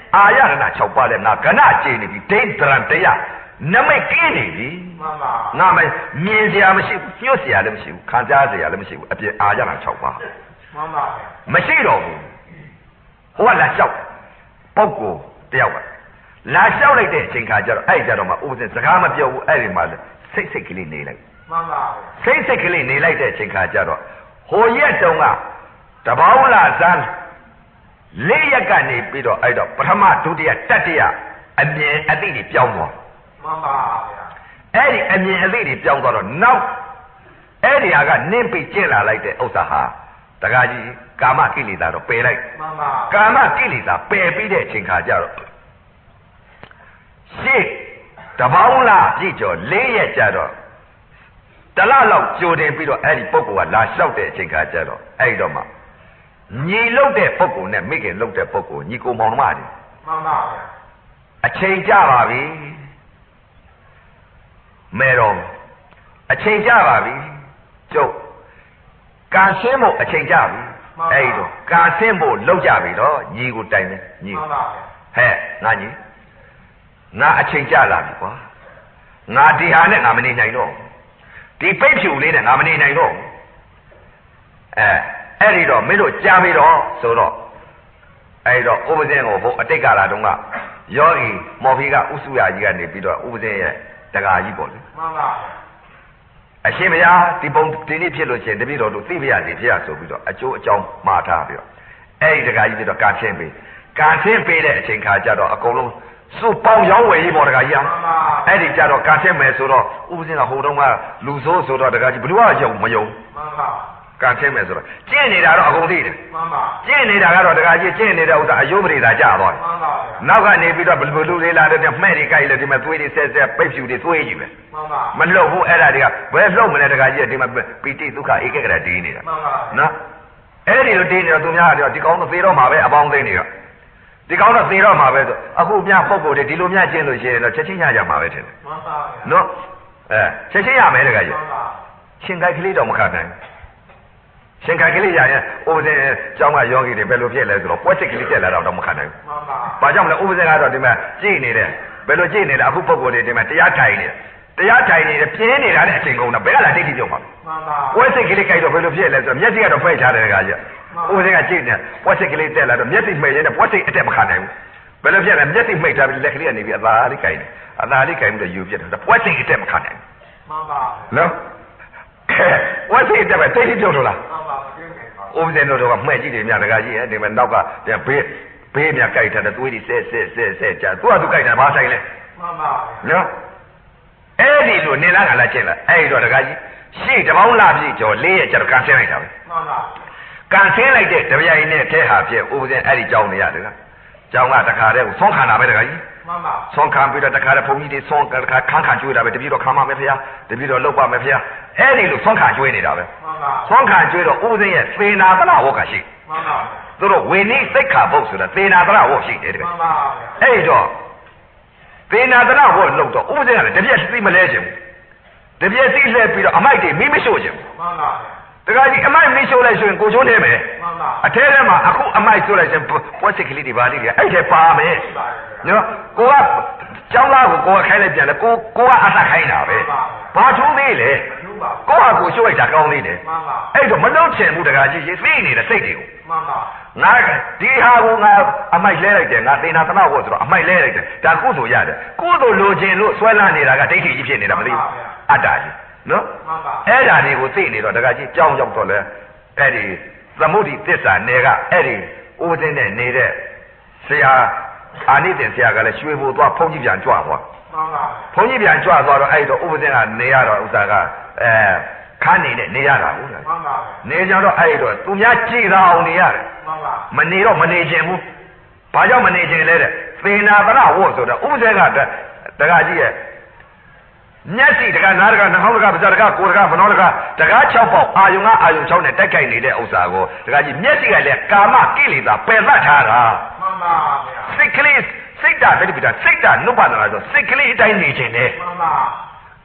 အာရဏ၆ပါးလဲငါကဏကျေနေပြီဒိဋ္ဌရံတရားနမိတ်ကင်းနေပြီမှန်ပါငါမမြင်စရာမရှိဘူးညှို့စရာလည်းမရှိဘူးခံစားစရာလည်းမရှိဘူးအပြင်အာရဏ၆ပါးမှန်ပါမရှိတော့ဘူးဟိုကလာလျှောက်ပုဂ္ဂိုလ်တယောက်ကလာလျှောက်လိုက်တဲ့အချိန်ခါကျတော့အဲ့ကြတော့မှဥပဇင်စကားမပြောဘူးအဲ့ဒီမှာစိတ်စိတ်ကလေးနေလိုက်မှန်ပါစိတ်စိတ်ကလေးနေလိုက်တဲ့အချိန်ခါကျတော့ဟိုရက်တုန်းကတပေါင်းလာစမ်းလေးရက်ကနေပြီးတော့အဲ့တော့ပထမဒုတိယတတိယအမြင်အသိတွေပြောင်းသွားမှန်ပါဗျာအဲ့ဒီအမြင်အသိတွေပြောင်းသွားတော့နောက်အဲ့ဒီဟာကနင်းပြီးကျင့်လာလိုက်တဲ့ဥစ္စာဟာတခါကြီးကာမကိလေသာတော့ပယ်လိုက်မှန်ပါကာမကိလေသာပယ်ပြီးတဲ့အချိန်ခါကျတော့ရှေ့တပေါင်းလာပြည့်ကျော်လေးရက်ကျတော့တလလောက်ကြိုတင်ပြီးတော့အဲ့ဒီပုဂ္ဂိုလ်ကလာလျှောက်တဲ့အချိန်ခါကျတော့အဲ့တော့မှညီလုတ်တဲ့ပုဂ္ဂိုလ်နဲ့မိခင်လုတ်တဲ့ပုဂ္ဂိုလ်ညီကိုမောင်နှမတွေမှန်ပါဗျာအချိန်ကြပါပြီမဲတော်အချိန်ကြပါပြီကျုပ်ကာရှင်းဖို့အချိန်ကြပြီအဲ့ဒီတော့ကာရှင်းဖို့လုတ်ကြပြီတော့ညီကိုတိုင်တယ်ညီမှန်ပါဟဲ့ငါညီငါအချိန်ကြလာပြီကွာငါဒီဟာနဲ့ငါမနေနိုင်တော့ဒီပိတ်ဖြူလေးနဲ့ငါမနေနိုင်တော့အဲအဲ့ဒီတော့မင်းတို့ကြားပြီးတော့ဆိုတော့အဲ့တော့ဥပဇင်းကိုဘုအတိတ်ကလာတုန်းကယောဂီမော်ဖီကဥစုရကြီးကနေပြီးတော့ဥပဇင်းရဲ့တကာကြီးပေါ့လေမှန်ပါအရှင်ဘုရားဒီပုံဒီနေ့ဖြစ်လို့ရှိရင်တပည့်တော်တို့သိပြရစီဖြစ်ရဆိုပြီးတော့အကျိုးအကြောင်းမှားထားပြီးတော့အဲ့ဒီတကာကြီးပြီးတော့ကာချင်းပေးကာချင်းပေးတဲ့အချိန်ခါကျတော့အကုန်လုံးစုပေါင်းရောင်းဝယ်ရေးပေါ်တကာကြီးဟာအဲ့ဒီကြတော့ကာချင်းမယ်ဆိုတော့ဥပဇင်းကဟိုတုန်းကလူဆိုးဆိုတော့တကာကြီးဘယ်သူကယုံမယုံမှန်ပါကန်ချင်းမယ်ဆိုတော့ကျင့်နေတာတော့အကုန်သိတယ်မှန်ပါကျင့်နေတာကတော့တခါကြီးကျင့်နေတဲ့ဥစ္စာအယုပရိသာကြသွားတယ်မှန်ပါနောက်ကနေပြီးတော့ဘလူလူလေးလာတဲ့မှဲ့တွေကြိုက်လို့ဒီမှာသွေးတွေဆက်ဆက်ပိတ်ဖြူတွေသွေးကြီးပဲမှန်ပါမလှုပ်ဘူးအဲ့ဒါတွေကဘယ်လှုပ်မလဲတခါကြီးဒီမှာပီတိဒုက္ခဧကဂရတီးနေတာမှန်ပါနော်အဲ့ဒီလိုတီးနေတော့သူများကတော့ဒီကောင်းတော့သေတော့မှာပဲအပေါင်းသိနေတော့ဒီကောင်းတော့သေတော့မှာပဲဆိုအခုမြတ်ပုံကိုယ်တွေဒီလိုမြတ်ကျင့်လို့ရှိရင်တော့ချက်ချင်းရကြမှာပဲထင်တယ်မှန်ပါနော်အဲချက်ချင်းရမယ်တခါကြီးမှန်ပါရှင်ကြိုက်ကလေးတော့မခတ်နိုင်ရှင်ခိုင်ကလေးရရင်ဥပဇင်းကျောင်းကယောဂီတွေဘယ်လိုဖြစ်လဲဆိုတော့ပွဲစိတ်ကလေးတက်လာတော့မခံနိုင်ဘူးမှန်ပါဘာကြောင့်လဲဥပဇင်းကတော့ဒီမှာကြည်နေတယ်ဘယ်လိုကြည်နေလဲအခုပုံကိုယ်တွေဒီမှာတရားထိုင်နေတယ်တရားထိုင်နေတယ်ပြင်းနေတာနဲ့အချိန်ကုန်တာဘယ်ကလာဒိဋ္ဌိပြုံးမှာမှန်ပါပွဲစိတ်ကလေးကြိုက်တော့ဘယ်လိုဖြစ်လဲဆိုတော့မျက်စိကတော့ဖိတ်ထားတယ်ကကြီးဥပဇင်းကကြည်နေပွဲစိတ်ကလေးတက်လာတော့မျက်စိမှိတ်နေတဲ့ပွဲစိတ်အတက်မခံနိုင်ဘူးဘယ်လိုဖြစ်လဲမျက်စိမှိတ်ထားပြီးလက်ကလေးကနေပြီးအသာလေးကြိုက်တယ်အသာလေးကြိုက်ပြီးတော့ယူပြတယ်ပွဲစိတ်အတက်မခံနိုင်ဘူးမှန်ပါနော်ပွဲစိတ်အတက်ပဲဒိဋ္ဌိပြုံးလို့လားမှန်ပါဥပဇင်းတို့ကမှဲ့ကြည့်တယ်မြတ်တကားကြီးဟဲ့ဒီမှာနောက်ကပြန်ဘေးဘေးမြတ်ကြိုက်ထားတဲ့သွေးတွေဆဲဆဲဆဲဆဲကြာသူကသူကြိုက်တာဘာဆိုင်လဲမှန်ပါနော်အဲ့ဒီလိုနေလားကလားကျင့်လားအဲ့ဒီတော့တကားကြီးရှေ့တပေါင်းလာပြီကျော်လေးရဲ့ကျတော့ကန်ဆင်းလိုက်တာပဲမှန်ပါကန်ဆင်းလိုက်တဲ့တပြိုင်နဲ့ထဲဟာဖြစ်ဥပဇင်းအဲ့ဒီကြောင်းနေရတယ်ကကြောင်းကတခါတည်းကိုဆုံးခံတာပဲတကားကြီးမှန်ပါဆုံးခံပြီးတော့တခါတည်းဘုန်းကြီးတွေဆုံးတခါခန်းခါကျွေးတာပဲတပည့်တော်ခံပါမယ်ဖေ။တပည့်တော်လုပ်ပါမယ်ဖေ။အဲ့ဒီလိုဆုံးခံကျွေးနေတာပဲမှန်ပါဆုံးခံကျွေးတော့ဥပဇင်းရဲ့သေနာသနာဝတ်ကရှိမှန်ပါသူတို့ဝိနည်းသိက္ခာပုဒ်ဆိုတာသေနာသနာဝတ်ရှိတယ်တကယ်မှန်ပါအဲ့တော့သေနာသနာဝတ်လုပ်တော့ဥပဇင်းကလည်းတပြက်သိမလဲခြင်းတပြက်သိလဲပြီးတော့အမိုက်တွေမိမရှို့ခြင်းမှန်ပါတခါကြီးအမိုက်မရှို့လိုက်ဆိုရင်ကိုချိုးနေမယ်မှန်ပါအထဲထဲမှာအခုအမိုက်ဆိုလိုက်ရင်ပွဲစစ်ကလေးတွေပါလိမ့်တယ်အဲ့ထဲပါမယ်နော်ကိုကကျောင်းသားကိုကိုကခိုင်းလိုက်ပြန်တယ်ကိုကိုကအသက်ခိုင်းတာပဲဘာထူးသေးလဲကိုကကိုရှို့လိုက်တာကောင်းသေးတယ်အဲ့တော့မလုံးချင်ဘူးတခါကြီးသိနေတဲ့စိတ်တွေကိုမှန်ပါငါဒီဟာကိုငါအမိုက်လဲလိုက်တယ်ငါသေနာသနာဝတ်ဆိုတော့အမိုက်လဲလိုက်တယ်ဒါကုသိုလ်ရတယ်ကုသိုလ်လိုချင်လို့ဆွဲလာနေတာကဒိဋ္ဌိကြီးဖြစ်နေတာမသိဘူးအတ္တကြီးနော်မှန်ပါအဲ့ဓာတွေကိုသိနေတော့တခါကြီးကြောင်းရောက်တော့လဲအဲ့ဒီသမုဒိသစ္စာနယ်ကအဲ့ဒီဥပဇင်းနဲ့နေတဲ့ဆရာအာနိသင်ဆရာကလည်းရွှေဘိုသွားဖုန်းကြီးပြန်ကြွသွားမှန်ပါဖုန်းကြီးပြန်ကြွသွားတော့အဲ့တော့ဥပဇင်းကနေရတော့ဥစ္စာကအဲခန်းနေနဲ့နေရတာဟုတ်လားမှန်ပါနေကြတော့အဲ့တော့သူများကြည်သာအောင်နေရတယ်မှန်ပါမနေတော့မနေခြင်းဘူးဘာကြောင့်မနေခြင်းလဲတဲ့သေနာပရဝတ်ဆိုတော့ဥပဇင်းကတကကြီးရဲ့မျက်စိတကနားတကနှာခေါင်းတကပါးစပ်တကကိုယ်တကမနှောတကတကား၆ပေါက်အာယုံကအာယုံ၆နဲ့တက်ကြိုက်နေတဲ့ဥစ္စာကိုတကကြီးမျက်စိကလည်းကာမကိလေသာပယ်သတ်ထားတာမှန်ပါဗျာစိတ်ကလေးစိတ်ဓာတ်တတိပိဋကစိတ်ဓာတ်နုပါဒနာဆိုစိတ်ကလေးအတိုင်းနေခြင်းနဲ့မှန်ပါက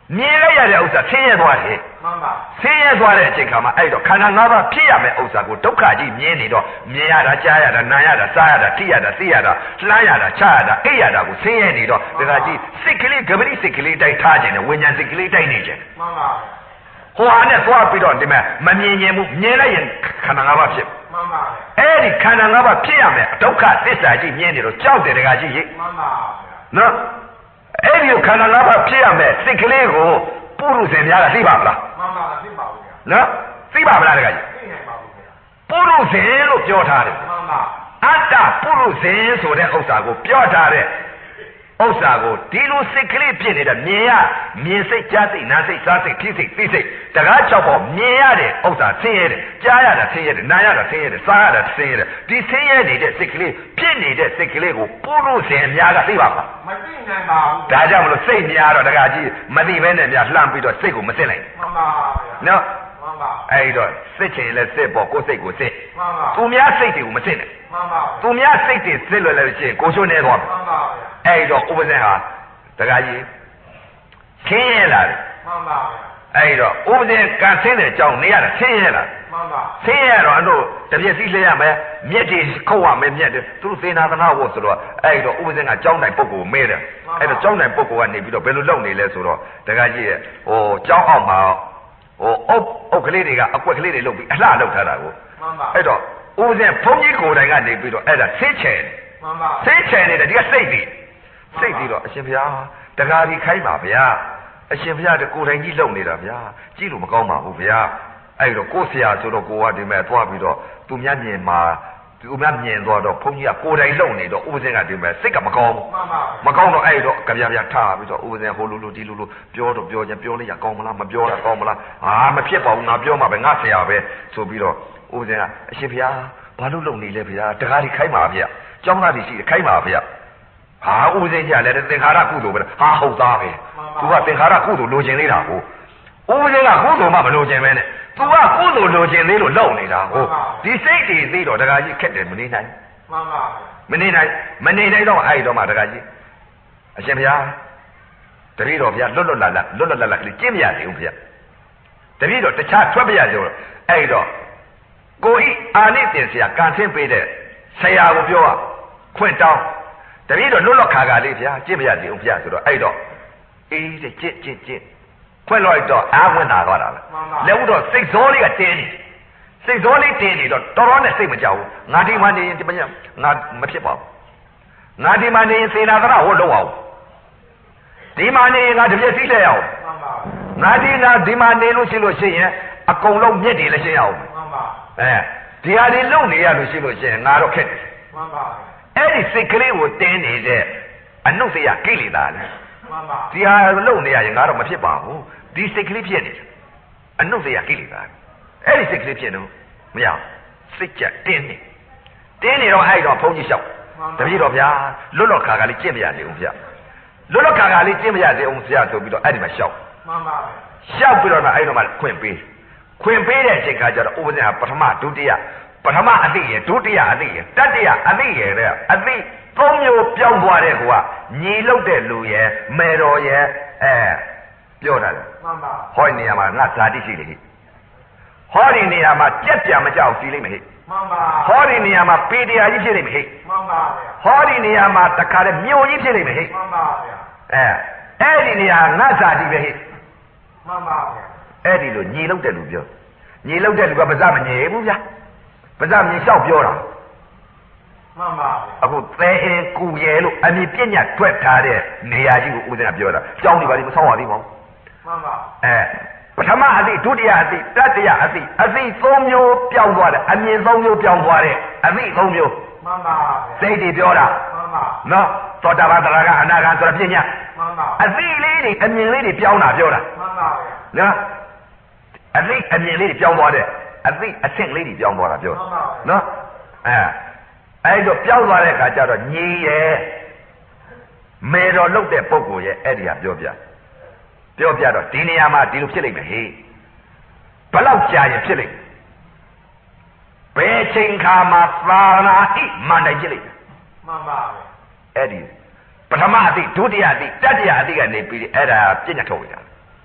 မြင်လိုက်ရတဲ့ဥစ္စာဆင်းရဲသွားတယ်မှန်ပါဆင်းရဲသွားတဲ့အချိန်ခါမှာအဲ့တော့ခန္ဓာ၅ပါးဖြစ်ရမယ့်ဥစ္စာကိုဒုက္ခကြီးမြင်နေတော့မြင်ရတာကြားရတာနားရတာစားရတာထိရတာသိရတာလှမ်းရတာချရတာအိပ်ရတာကိုဆင်းရဲနေတော့ဒါကကြီးစိတ်ကလေးကပတိစိတ်ကလေးတိုက်ထားခြင်းနဲ့ဝိညာဉ်စိတ်ကလေးတိုက်နေခြင်းမှန်ပါဟိုဟာနဲ့သွားပြီးတော့ဒီမဲ့မမြင်ရင်ဘူးမြင်လိုက်ရင်ခန္ဓာ၅ပါးဖြစ်မှန်ပါအဲ့ဒီခန္ဓာ၅ပါးဖြစ်ရမယ်ဒုက္ခသစ္စာကြီးမြင်နေတော့ကြောက်တယ်တကကြီးကြီးမှန်ပါနော်အဲ့ဒီခန္ဓာ၅ပါးဖြစ်ရမယ်စိတ်ကလေးကိုပုရုဇဉ်များကသိပါမလားမှန်ပါသိပါဘူးဗျာနော်သိပါမလားတကကြီးသိနိုင်ပါဘူးဗျာပုရုဇဉ်လို့ပြောထားတယ်မှန်ပါအတ္တပုရုဇဉ်ဆိုတဲ့ဥစ္စာကိုပြောထားတဲ့ဥစ္စာကိုဒီလိုစိတ်ကလေးဖြစ်နေတဲ့မြင်ရမြင်စိတ်ကြားစိတ်နားစိတ်စားစိတ်ဖြစ်စိတ်သိစိတ်တကား၆ပေါ့မြင်ရတဲ့ဥစ္စာဆင်းရဲတယ်ကြားရတာဆင်းရဲတယ်နားရတာဆင်းရဲတယ်စားရတာဆင်းရဲတယ်ဒီဆင်းရဲနေတဲ့စိတ်ကလေးဖြစ်နေတဲ့စိတ်ကလေးကိုပုရုဇဉ်အများကသိပါမလားမသိနိုင်ပါဘူးဒါကြောင့်မလို့စိတ်များတော့တကားကြီးမသိဘဲနဲ့များလှမ်းပြီးတော့စိတ်ကိုမစစ်လိုက်မှန်ပါဗျာနော်မှန်ပါအဲ့တော့စစ်ချင်လဲစစ်ပေါ့ကိုယ်စိတ်ကိုစစ်မှန်ပါသူများစိတ်တွေကိုမစစ်နဲ့မှန်ပါသူများစိတ်တွေစစ်လွယ်လို့ရှိရင်ကိုချိုးနေသွားမှန်ပါဗျာအဲ့တော့ဥပဇင်ဟာတခါကြီးခင်းရဲလာတယ်မှန်ပါဗျာအဲ့တော့ဥပဇင်ကန်ဆင်းတဲ့အကြောင်းနေရတာခင်းရဲလာမှန်ပါဆင်းရဲတော့အတို့တပြည့်စည်းလဲရမယ်မြက်တွေခုတ်ရမယ်မြက်တွေသူတို့သေနာသနာဝတ်ဆိုတော့အဲ့တော့ဥပဇင်ကကြောင်းတိုင်ပုဂ္ဂိုလ်မဲတယ်အဲ့တော့ကြောင်းတိုင်ပုဂ္ဂိုလ်ကနေပြီးတော့ဘယ်လိုလုပ်နေလဲဆိုတော့တခါကြီးရဲ့ဟိုကြောင်းအောင်မှာဟိုအုပ်အုပ်ကလေးတွေကအကွက်ကလေးတွေလုပ်ပြီးအလှလုပ်ထားတာကိုမှန်ပါအဲ့တော့ဥပဇင်ဘုန်းကြီးကိုယ်တိုင်ကနေပြီးတော့အဲ့ဒါဆင်းချယ်မှန်ပါဆင်းချယ်နေတယ်ဒီကစိတ်တွေစိတ်ပြီးတော့အရှင်ဘုရားတကားဒီခိုင်းပါဗျာအရှင်ဘုရားတကိုယ်တိုင်ကြီးလုံနေတာဗျာကြည့်လို့မကောင်းပါဘူးဗျာအဲ့တော့ကိုယ်ဆရာဆိုတော့ကိုကဒီမဲ့သွားပြီးတော့သူများမြင်မှာသူများမြင်သွားတော့ဘုန်းကြီးကကိုယ်တိုင်လုံနေတော့ဥပဇင်ကဒီမဲ့စိတ်ကမကောင်းဘူးမကောင်းတော့အဲ့တော့ကြပြပြထားပြီးတော့ဥပဇင်ဟိုလိုလိုဒီလိုလိုပြောတော့ပြောချင်းပြောလိုက်ရကောင်းမလားမပြောတာကောင်းမလားအာမဖြစ်ပါဘူးငါပြောမှာပဲငါဆရာပဲဆိုပြီးတော့ဥပဇင်ကအရှင်ဘုရားဘာလို့လုံနေလဲဗျာတကားဒီခိုင်းပါဗျာကျောင်းသားတွေရှိတယ်ခိုင်းပါဗျာဟာဥပဇင်းကြလဲသင်္ခါရကုသိုလ်ပဲဟာဟုတ်သားပဲသူကသင်္ခါရကုသိုလ်လိုချင်နေတာကိုဥပဇင်းကကုသိုလ်မှမလိုချင်ပဲနဲ့သူကကုသိုလ်လိုချင်သေးလို့လုံနေတာကိုဒီစိတ်တွေသိတော့တခါကြီးခက်တယ်မနေနိုင်မှန်ပါမနေနိုင်မနေနိုင်တော့အဲ့တော့မှတခါကြီးအရှင်ဘုရားတပည့်တော်ဘုရားလွတ်လွတ်လပ်လပ်လွတ်လွတ်လပ်လပ်လေးကျင့်မရသေးဘူးဘုရားတပည့်တော်တခြားထွက်ပြရဆိုတော့အဲ့တော့ကိုဤအာနိသင်ဆရာကန်ဆင်းပေးတဲ့ဆရာကိုပြောရခွင့်တောင်းတပည့်တော်လွတ်လွတ်ခါခါလေးဗျာကြည့်မရသေးဘူးဗျာဆိုတော့အဲ့တော့အေးတဲ့ကြည့်ကြည့်ကြည့်ခွင့်လိုက်တော့အာဝင်တာသွားတာပဲလက်ဦးတော့စိတ်ဇောလေးကတင်းနေစိတ်ဇောလေးတင်းနေတော့တော်တော်နဲ့စိတ်မကြောက်ဘူးငါဒီမှနေရင်ဒီမညငါမဖြစ်ပါဘူးငါဒီမှနေရင်စေနာသရဟောလုံးအောင်ဒီမှနေရင်ငါတပြည့်စည်းလဲရအောင်ငါဒီငါဒီမှနေလို့ရှိလို့ရှိရင်အကုန်လုံးမြက်တွေလည်းရှင်းရအောင်အဲဒီဟာတွေလုံနေရလို့ရှိလို့ရှိရင်ငါတော့ခက်တယ်မှန်ပါအဲ့ဒီစိတ်ကလေးကိုတင်းနေတဲ့အနုတ္တယကိလေသာလေမှန်ပါဒီဟာလုံနေရရင်ငါတော့မဖြစ်ပါဘူးဒီစိတ်ကလေးဖြစ်နေတယ်အနုတ္တယကိလေသာအဲ့ဒီစိတ်ကလေးဖြစ်တော့မရစိတ်ကြတင်းနေတင်းနေတော့အဲ့တော့ဘုန်းကြီးလျှောက်တပည့်တော်ဗျာလွတ်လွတ်ခါခါလေးကျင့်မရသေးဘူးဗျလွတ်လွတ်ခါခါလေးကျင့်မရသေးအောင်ဆရာဆိုပြီးတော့အဲ့ဒီမှာလျှောက်မှန်ပါလျှောက်ပြီးတော့အဲ့တော့မှခွင့်ပေးခွင့်ပေးတဲ့အချိန်ခါကျတော့ဥပဇင်ကပထမဒုတိယပထမအသိရဒုတိယအသိရတတိယအသိရတဲ့အသိသုံးမျိုးပြောင်းသွားတဲ့ကွာညီလုတ်တဲ့လူရဲ့မေတော်ရဲ့အဲပြောတာလေမှန်ပါဟောဒီနေရာမှာငါဇာတိရှိလေဟိဟောဒီနေရာမှာကြက်ပြမကြောက်စီလိမ့်မယ်ဟိမှန်ပါဟောဒီနေရာမှာပေတရားကြီးဖြစ်လိမ့်မယ်ဟိမှန်ပါဗျာဟောဒီနေရာမှာတခါတည်းမြို့ကြီးဖြစ်လိမ့်မယ်ဟိမှန်ပါဗျာအဲအဲ့ဒီနေရာငါဇာတိပဲဟိမှန်ပါဗျာအဲ့ဒီလိုညီလုတ်တဲ့လူပြောညီလုတ်တဲ့လူကပါးစပ်မငြိဘူးဗျာပါးစပ်မြင်လျှောက်ပြောတာမှန်ပါအခုသဲအင်းကူရဲလို့အမြင်ပြညတ်ထွက်ထားတဲ့နေရာကြီးကိုဦးဇင်းကပြောတာကြောင်းနေပါလိမ့်မဆောင်းပါသေးပါဘူးမှန်ပါအဲပထမအသိဒုတိယအသိတတိယအသိအသိသုံးမျိုးပြောင်းသွားတယ်အမြင်သုံးမျိုးပြောင်းသွားတယ်အသိသုံးမျိုးမှန်ပါစိတ်တွေပြောတာမှန်ပါနော်သောတာပန်သရကအနာဂတ်ဆိုတဲ့ပြညတ်မှန်ပါအသိလေးတွေအမြင်လေးတွေပြောင်းတာပြောတာမှန်ပါနော်အသိအမြင်လေးတွေပြောင်းသွားတဲ့အသိအဆင့်လေးတွေပြောင်းသွားတာပြောနော်အဲအဲ့တော့ပြောင်းသွားတဲ့အခါကျတော့ညီရဲ့မေတော်လုတ်တဲ့ပုဂ္ဂိုလ်ရဲ့အဲ့ဒီဟာပြောပြပြောပြတော့ဒီနေရာမှာဒီလိုဖြစ်လိမ့်မယ်ဟေးဘလောက်ကြာရင်ဖြစ်လိမ့်ဘယ်ချိန်ခါမှာသာနာဣမန္တိုင်ဖြစ်လိမ့်မှန်ပါပဲအဲ့ဒီပထမအသိဒုတိယအသိတတိယအသိကနေပြီးအဲ့ဒါပြည့်ညတ်ထုတ်လိုက်တာ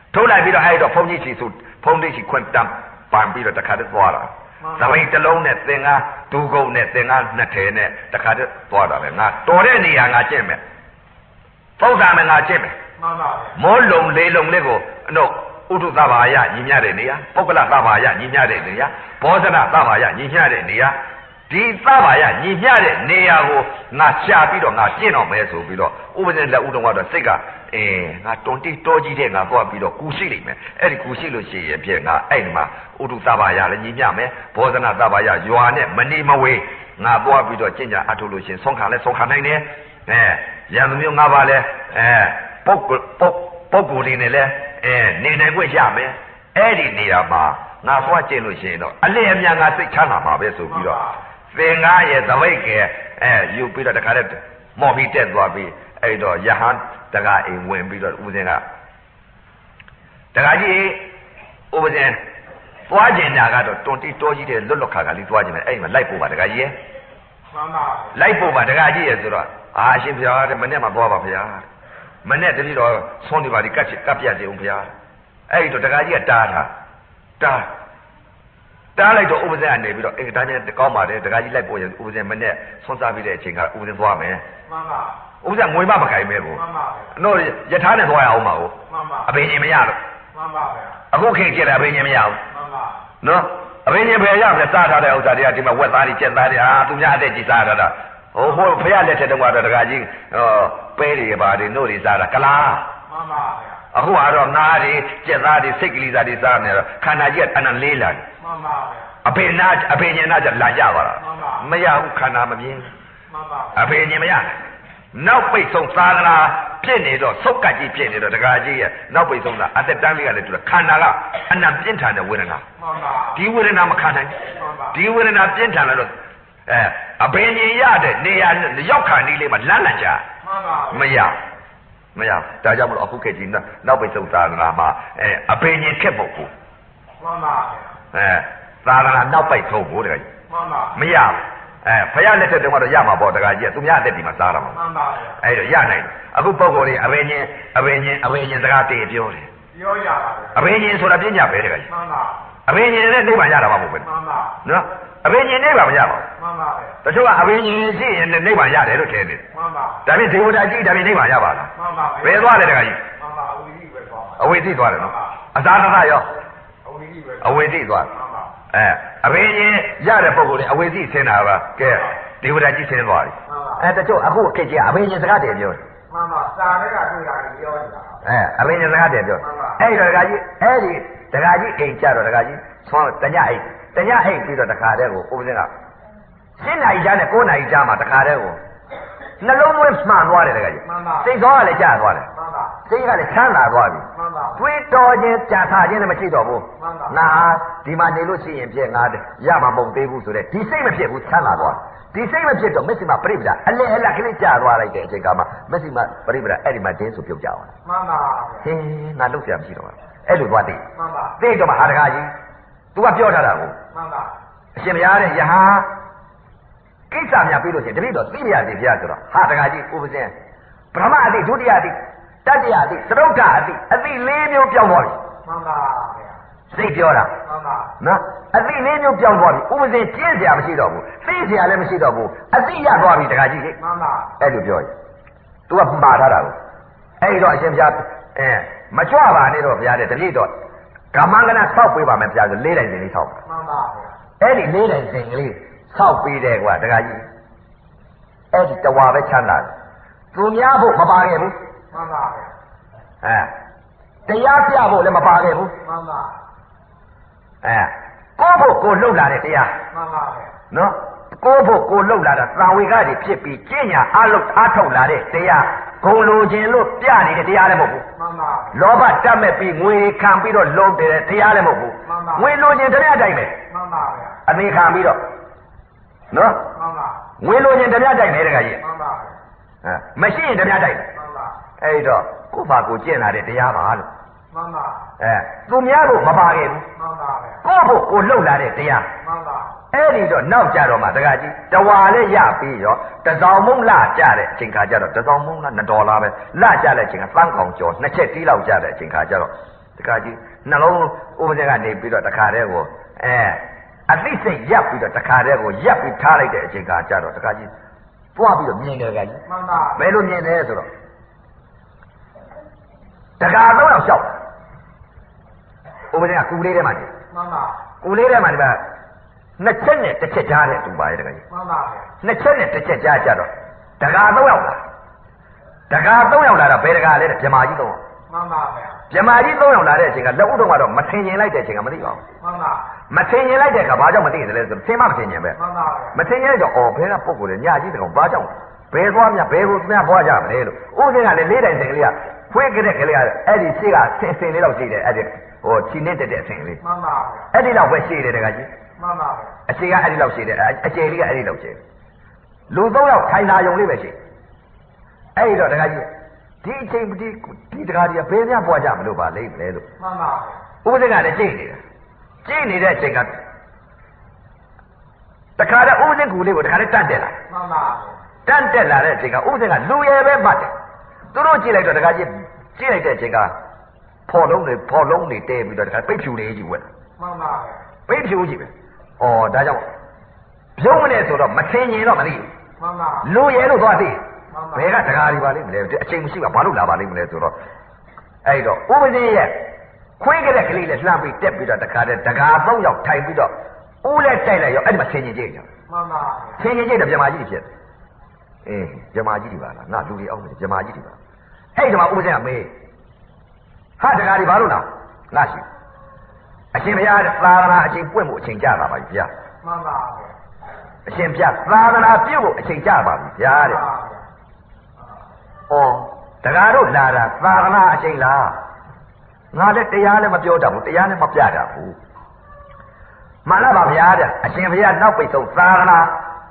ထိုးလိုက်ပြီးတော့အဲ့တော့ဖုန်ကြီးချီစုဖုန်ကြီးချီခွန့်တမ်းပန်ပြီးတော့တခါတည်းသွားတာသပိတ်တစ်လုံးနဲ့သင်္ကားဒူကုန်းနဲ့သင်္ကားနှစ်ထည်နဲ့တခါတည်းသွားတာပဲငါတော်တဲ့နေရာငါကျင့်မယ်ပုံစံမယ်ငါကျင့်မယ်မှန်ပါဗျမိုးလုံလေးလုံလေးကိုအတော့ဥဒုသဘာယညီမျှတဲ့နေရာပုဂ္ဂလသဘာယညီမျှတဲ့နေရာဘောဇနသဘာယညီမျှတဲ့နေရာဒီသဘာယညီမျှတဲ့နေရာကိုငါရှာပြီးတော့ငါကျင့်တော့မယ်ဆိုပြီးတော့ဥပဇင်လက်ဥတော်ကတော့စိတ်ကအဲငါတွန်တိတောကြီးတဲ့ငါသွားပြီးတော့ကူရှိလိမ့်မယ်အဲ့ဒီကူရှိလို့ရှိရင်ဖြစ်ငါအဲ့ဒီမှာဥဒုသဘာယလည်းညီမျှမယ်ဘောဇနသဘာယရွာနဲ့မနေမဝေးငါသွားပြီးတော့ကျင့်ကြအထုလို့ရှိရင်ဆုံးခံလဲဆုံးခံနိုင်တယ်အဲရံသူမျိုးငါပါလဲအဲပုဂ္ဂိုလ်ပုဂ္ပုဂ္ဂိုလ်တွေနဲ့လဲအဲနေနိုင်ခွင့်ရမယ်အဲ့ဒီနေရာမှာငါသွားကျင့်လို့ရှိရင်တော့အလင်းအမြန်ငါစိတ်ချမ်းသာမှာပဲဆိုပြီးတော့သင်္ကားရဲ့သပိတ်ကဲအဲယူပြီးတော့တခါတည်းမော်ပြီးတက်သွားပြီးအဲ့တော့ယဟန်တကားအိမ်ဝင်ပြီးတော့ဥပဇင်ကတကားကြီးဥပဇင်သွားကျင်တာကတော့တွန်တီတောကြီးတဲ့လွတ်လွတ်ခါခါလေးသွားကျင်တယ်အဲ့ဒီမှာလိုက်ပို့ပါတကားကြီးရဲ့မှန်ပါလိုက်ပို့ပါတကားကြီးရဲ့ဆိုတော့အာအရှင်ဘုရားတဲ့မနေ့မှသွားပါဘုရားမနေ့တတိတော့ဆုံးနေပါဒီကတ်ကပ်ပြတ်ကြအောင်ဘုရားအဲ့ဒီတော့တကားကြီးကတားတာတားတားလိုက်တော့ဥပဇင်ကနေပြီးတော့အေးဒါနဲ့ကောင်းပါတယ်တကားကြီးလိုက်ပို့ရင်ဥပဇင်မနေ့ဆွန်းစားပြီးတဲ့အချိန်ကဥပဇင်သွားမယ်မှန်ပါဥပဇင်ငွေမမခိုင်မဲကိုမှန်ပါနော်ယထာနဲ့သွားရအောင်ပါကိုမှန်ပါအဘိညာဉ်မရလို့မှန်ပါဗျာအခုခေတ်ကျတဲ့အဘိညာဉ်မရဘူးမှန်ပါနော်အဘိညာဉ်ဘယ်ရမလဲစားထားတဲ့ဥစ္စာတွေကဒီမှာဝက်သားတွေကျက်သားတွေဟာသူများအသက်ကြီးစားထားတာဟိုဟိုဖရလက်ထက်တုန်းကတော့တကားကြီးဟောပဲတွေပါတွေနို့တွေစားတာကလားမှန်ပါဗျာအခုကတော့ငါးတွေကျက်သားတွေစိတ်ကလေးစားတွေစားနေတော့ခန္ဓာကြီးကအနံလေးလာတယ်မှန်ပါဗျာအဖေနာအဖေညင်နာကြလာကြပါလားမရဘူးခန္ဓာမမြင်မှန်ပါအဖေညင်မရနောက်ပိတ်ဆုံးသာသနာဖြစ်နေတော့ဆုတ်ကတ်ကြီးဖြစ်နေတော့တကားကြီးရဲ့နောက်ပိတ်ဆုံးတာအသက်တန်းလေးကလည်းတူတယ်ခန္ဓာကအနံပြင်းထန်တဲ့ဝေဒနာမှန်ပါဒီဝေဒနာမခံနိုင်ဒီဝေဒနာပြင်းထန်လာတော့အဲအဖေညင်ရတဲ့နေရာရောက်ခါနေလေးမှာလန့်လန့်ကြမှန်ပါမရမရဒါကြောင့်မလို့အခုခေတ်ကြီးနောက်ပိတ်ဆုံးသာသနာမှာအဲအဖေညင်ခက်ဖို့ကိုမှန်ပါအဲသာသနာနောက်ပိတ်ဆုံးကိုတကားကြီးမှန်ပါမရဘူးအဲဖယားလက်ထက်တုန်းကတော့ရမှာပေါ့တကားကြီးကသူများအသက်ဒီမှာစားတာမှာမှန်ပါဗျာအဲ့တော့ရနိုင်တယ်အခုပုံကိုယ်တွေအဘိညာဉ်အဘိညာဉ်အဘိညာဉ်စကားတည်ပြောတယ်ပြောရပါဘူးအဘိညာဉ်ဆိုတာပညာပဲတကားကြီးမှန်ပါအဘိညာဉ်နဲ့နိဗ္ဗာန်ရတာမှမဟုတ်ဘူးမှန်ပါနော်အဘိညာဉ်နိဗ္ဗာန်မရပါဘူးမှန်ပါဗျာတချို့ကအဘိညာဉ်ရှိရင်နိဗ္ဗာန်ရတယ်လို့ထင်တယ်မှန်ပါဒါဖြင့်ဒေဝတာကြီးဒါဖြင့်နိဗ္ဗာန်ရပါလားမှန်ပါဘယ်သွားတယ်တကားကြီးမှန်ပါအဝိသိပဲသွားအဝိသိသွားတယ်နော်အသာသနာရောအဝိသိပဲအဝိသိသွားမှန်ပါအဲအဘိညာဉ်ရတဲ့ပုဂ္ဂိုလ်တွေအဝိသိဆင်းတာပါကဲဒေဝတာကြီးဆင်းသွားပြီအဲတချို့အခုခေတ်ကြီးအဘိညာဉ်စကားတည်းပြောတယ်မှန်ပါစာထဲကတွေ့တာကြီးပြောနေတာအဲအဘိညာဉ်စကားတည်းပြောအဲ့တော့ဒကာကြီးအဲ့ဒီဒကာကြီးအိမ်ကြတော့ဒကာကြီးဆွမ်းတညအိမ်တညအိမ်ပြီးတော့တခါတည်းကိုဥပဇင်ကရှင်းနိုင်ကြနဲ့ကိုးနိုင်ကြမှာတခါတည်းကိုနှလုံးသွင်းမှန်သွားတယ်ဒကာကြီးစိတ်သောကလည်းကြာသွားတယ်စိတ်ကလည်းချမ်းသာသွားပြီတွေးတော်ခြင်းကြာခါခြင်းလည်းမရှိတော့ဘူးငါဒီမှာနေလို့ရှိရင်ဖြစ်ငါရမှာမဟုတ်သေးဘူးဆိုတဲ့ဒီစိတ်မဖြစ်ဘူးချမ်းသာသွားဒီစိတ်မဖြစ်တော့မက်ဆီမပရိပဒအလဲအလက်ကလေးကြာသွားလိုက်တဲ့အချိန်ကမှမက်ဆီမပရိပဒအဲ့ဒီမှာတင်းဆိုပြုတ်ကြအောင်မှန်ပါဟင်းငါလုပ်ရမရှိတော့ဘူးအဲ့လိုသွားသိမှန်ပါသိတော့မှဟာတကားကြီး तू ကပြောထားတာကိုမှန်ပါအရှင်ဘုရားတဲ့ယဟန်ကိစ္စများပြီးလို့ရှိရင်တပည့်တော်သိရသည်ဘုရားဆိုတော့ဟာတကားကြီးဥပဇင်ပထမအတိဒုတိယအတိတတိယအတိသရုတ်ထအတိအတိလေးမျိုးပြောင်းသွားပြီမှန်ပါဗျာစိတ်ပြောတာမှန်ပါနော်အတိလေးမျိုးပြောင်းသွားပြီဥပဇင်ကျင်းစရာမရှိတော့ဘူးသိစရာလည်းမရှိတော့ဘူးအတိရသွားပြီတကားကြီးမှန်ပါအဲ့လိုပြောရင် तू ကမှားထားတာကိုအဲ့တော့အရှင်ဘုရားအဲမကြွပါနဲ့တော့ဘုရားတဲ့တပည့်တော်ကမ္မန္ကနာဆောက်ပေးပါမယ်ဘုရားဆိုလေးတိုင်စင်လေးဆောက်မှန်ပါဗျာအဲ့ဒီလေးတိုင်စင်ကလေးဆောက်ပေးတယ်ကွာတကားကြီးအဲ့ဒီတဝါပဲချမ်းသာတယ်သူများဖို့မပါခဲ့ဘူးမှန်ပါဗျာအဲတရားပြဖို့လည်းမပါခဲ့ဘူးမှန်ပါအဲကိုဖို့ကိုလှုပ်လာတဲ့တရားမှန်ပါဗျာနော်ကိုဖို့ကိုလှုပ်လာတာသံဝေကတွေဖြစ်ပြီးကျင့်ညာအလုပ်အားထုတ်လာတဲ့တရားဂုံလိုခြင်းလို့ပြနေတဲ့တရားလည်းမဟုတ်ဘူးမှန်ပါလောဘတတ်မဲ့ပြီးငွေခံပြီးတော့လုံးတယ်တရားလည်းမဟုတ်ဘူးမှန်ပါငွေလိုခြင်းတရားတိုင်းပဲမှန်ပါဗျာအသေးခံပြီးတော့နော်မှန်ပါငွေလိုခြင်းတရားတိုင်းပဲတကကြီးမှန်ပါအဲမရှိရင်တရားတိုက်တယ်မှန်ပါအဲ့တော့ကိုယ့်ဘာကိုကျင့်လာတဲ့တရားပါလို့မှန်ပါအဲသူများကိုမပါခဲ့ဘူးမှန်ပါပဲကိုယ့်ဖို့ကိုလှုပ်လာတဲ့တရားမှန်ပါအဲ့ဒီတော့နောက်ကြတော့မှတကကြီးတဝါလည်းရပြီးရောတစောင်းမုံလကြတဲ့အချိန်ခါကျတော့တစောင်းမုံလနှစ်ဒေါ်လာပဲလကြတဲ့အချိန်ကသန်းကောင်ကျော်နှစ်ချက်တီးလောက်ကြတဲ့အချိန်ခါကျတော့တခါကြီးနှလုံးဥပဒေကနေပြီးတော့တခါတည်းကိုအဲအသိစိတ်ရပ်ပြီးတော့တခါတည်းကိုရပ်ပြီးထားလိုက်တဲ့အချိန်ကကြတော့တခါကြီးတွားပြီးတော့မြင်တယ်ကကြီးမှန်ပါဘယ်လိုမြင်လဲဆိုတော့တခါတော့ရောက်လျှောက်ဥပဒေကကူလေးထဲမှာနေမှန်ပါကူလေးထဲမှာဒီကနှစ်ချက်နဲ့တစ်ချက်ကြားတဲ့သူပါရဲ့တခါကြီးမှန်ပါနှစ်ချက်နဲ့တစ်ချက်ကြားကြတော့တခါတော့ရောက်လာတခါတော့ရောက်လာတော့ဘယ်တခါလဲတဲ့ဗြဟ္မာကြီးတော့မှန်ပါဗျာဗြဟ္မာကြီးသုံးယောက်လာတဲ့အချိန်ကလက်ဥတော်ကတော့မထင်ရင်လိုက်တဲ့အချိန်ကမသိပါဘူးမှန်ပါမထင်ရင်လိုက်တဲ့အခါဘာကြောင့်မသိရလဲဆိုတော့သင်မမထင်ရင်ပဲမှန်ပါမထင်ရင်တော့အော်ဘယ်ကပုံကိုလဲညကြီးတကောင်ဘာကြောင့်ဘယ်သွားမြဘယ်ကိုမြဘွားကြမလဲလို့ဥစဉ်ကလည်းလေးတိုင်စင်ကလေးကဖွေးကြတဲ့ကလေးကအဲ့ဒီရှိကဆင်ဆင်လေးတော့ရှိတယ်အဲ့ဒီဟိုခြိနေတက်တဲ့အဆင်လေးမှန်ပါအဲ့ဒီတော့ပဲရှိတယ်တကကြီးမှန်ပါအချိန်ကအဲ့ဒီလောက်ရှိတယ်အကျယ်လေးကအဲ့ဒီလောက်ရှိတယ်လူသုံးယောက်ထိုင်လာယုံလေးပဲရှိအဲ့ဒီတော့တကကြီးဒီအချိန်ဒီဒီတကားကြီးဘယ်များပွားကြမလို့ပါလိမ့်မလဲလို့မှန်ပါဥပဒေကလည်းကြိတ်နေတယ်ကြိတ်နေတဲ့အချိန်ကတခါတည်းဥပဒေကူလေးကိုတခါတည်းတတ်တယ်လားမှန်ပါတတ်တက်လာတဲ့အချိန်ကဥပဒေကလူရဲပဲမှတ်တယ်သူတို့ကြည့်လိုက်တော့တခါကြီးကြည့်လိုက်တဲ့အချိန်ကဖော်လုံးတွေဖော်လုံးတွေတဲပြီးတော့တခါပိတ်ဖြူလေးကြီးဝက်မှန်ပါပိတ်ဖြူကြီးပဲဩဒါကြောင့်ပြုံးမနေဆိုတော့မထင်ရင်တော့မသိဘူးမှန်ပါလူရဲလို့သွားသိဘယ်ကတကားတွေပါလိမ့်မလဲအချိန်မရှိပါဘာလို့လာပါလိမ့်မလဲဆိုတော့အဲ့တော့ဥပဒေရဲ့ခွေးကြတဲ့ကလေးနဲ့လှမ်းပြီးတက်ပြီးတော့တခါတည်းတကားသုံးယောက်ထိုင်ပြီးတော့ဦးလဲတိုက်လိုက်ရောအဲ့ဒီမှာဆင်ញင်ကြိတ်ကြမှန်ပါဆင်ញင်ကြိတ်တော့ဗြဟ္မာကြီးဖြစ်တယ်အေးဗြဟ္မာကြီးတွေပါလားငါလူတွေအောင်တယ်ဗြဟ္မာကြီးတွေပါအဲ့ဒီမှာဥပဒေကမေးဟာတကားတွေဘာလို့လားငါရှိအရှင်ဘုရားသာသနာအချိန်ပွင့်မှုအချိန်ကြာတာပါပြီဗျာမှန်ပါအရှင်ဘုရားသာသနာပြုတ်ဖို့အချိန်ကြာပါပြီဗျာတဲ့ဩတကားတို့လာတာသာသနာအချိန်လားငါလည်းတရားလည်းမပြောတတ်ဘူးတရားလည်းမပြတတ်ဘူးမှန်လားပါဗျာတဲ့အရှင်ဘုရားနောက်ပိတ်ဆုံးသာသနာ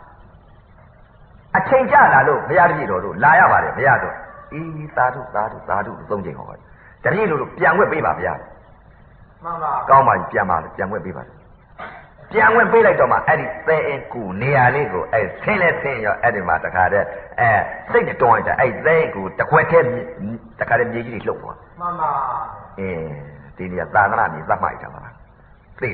အချိန်ကြာလာလို့ဘုရားတပည့်တော်တို့လာရပါတယ်ဘုရားတို့ဤသာဓုသာဓုသာဓုသုံးချိန်ဟောပါတယ်တပည့်တို့ပြန်ွက်ပေးပါဗျာမှန်ပါကောင်းပါပြီပြန်ပါပြန်ွက်ပေးပါပြန်ဝင်ပေးလိုက်တော့မှအဲ့ဒီသဲအင်းကူနေရာလေးကိုအဲ့ဆင်းလဲဆင်းရောအဲ့ဒီမှာတခါတည်းအဲစိတ်နဲ့တွန်းလိုက်တာအဲ့သဲကူတခွက်ထဲတခါတည်းမြေကြီးတွေလှုပ်သွားမှန်ပါအင်းဒီနေရာသာသနာမြေသတ်မှိုက်တာပါလားသိ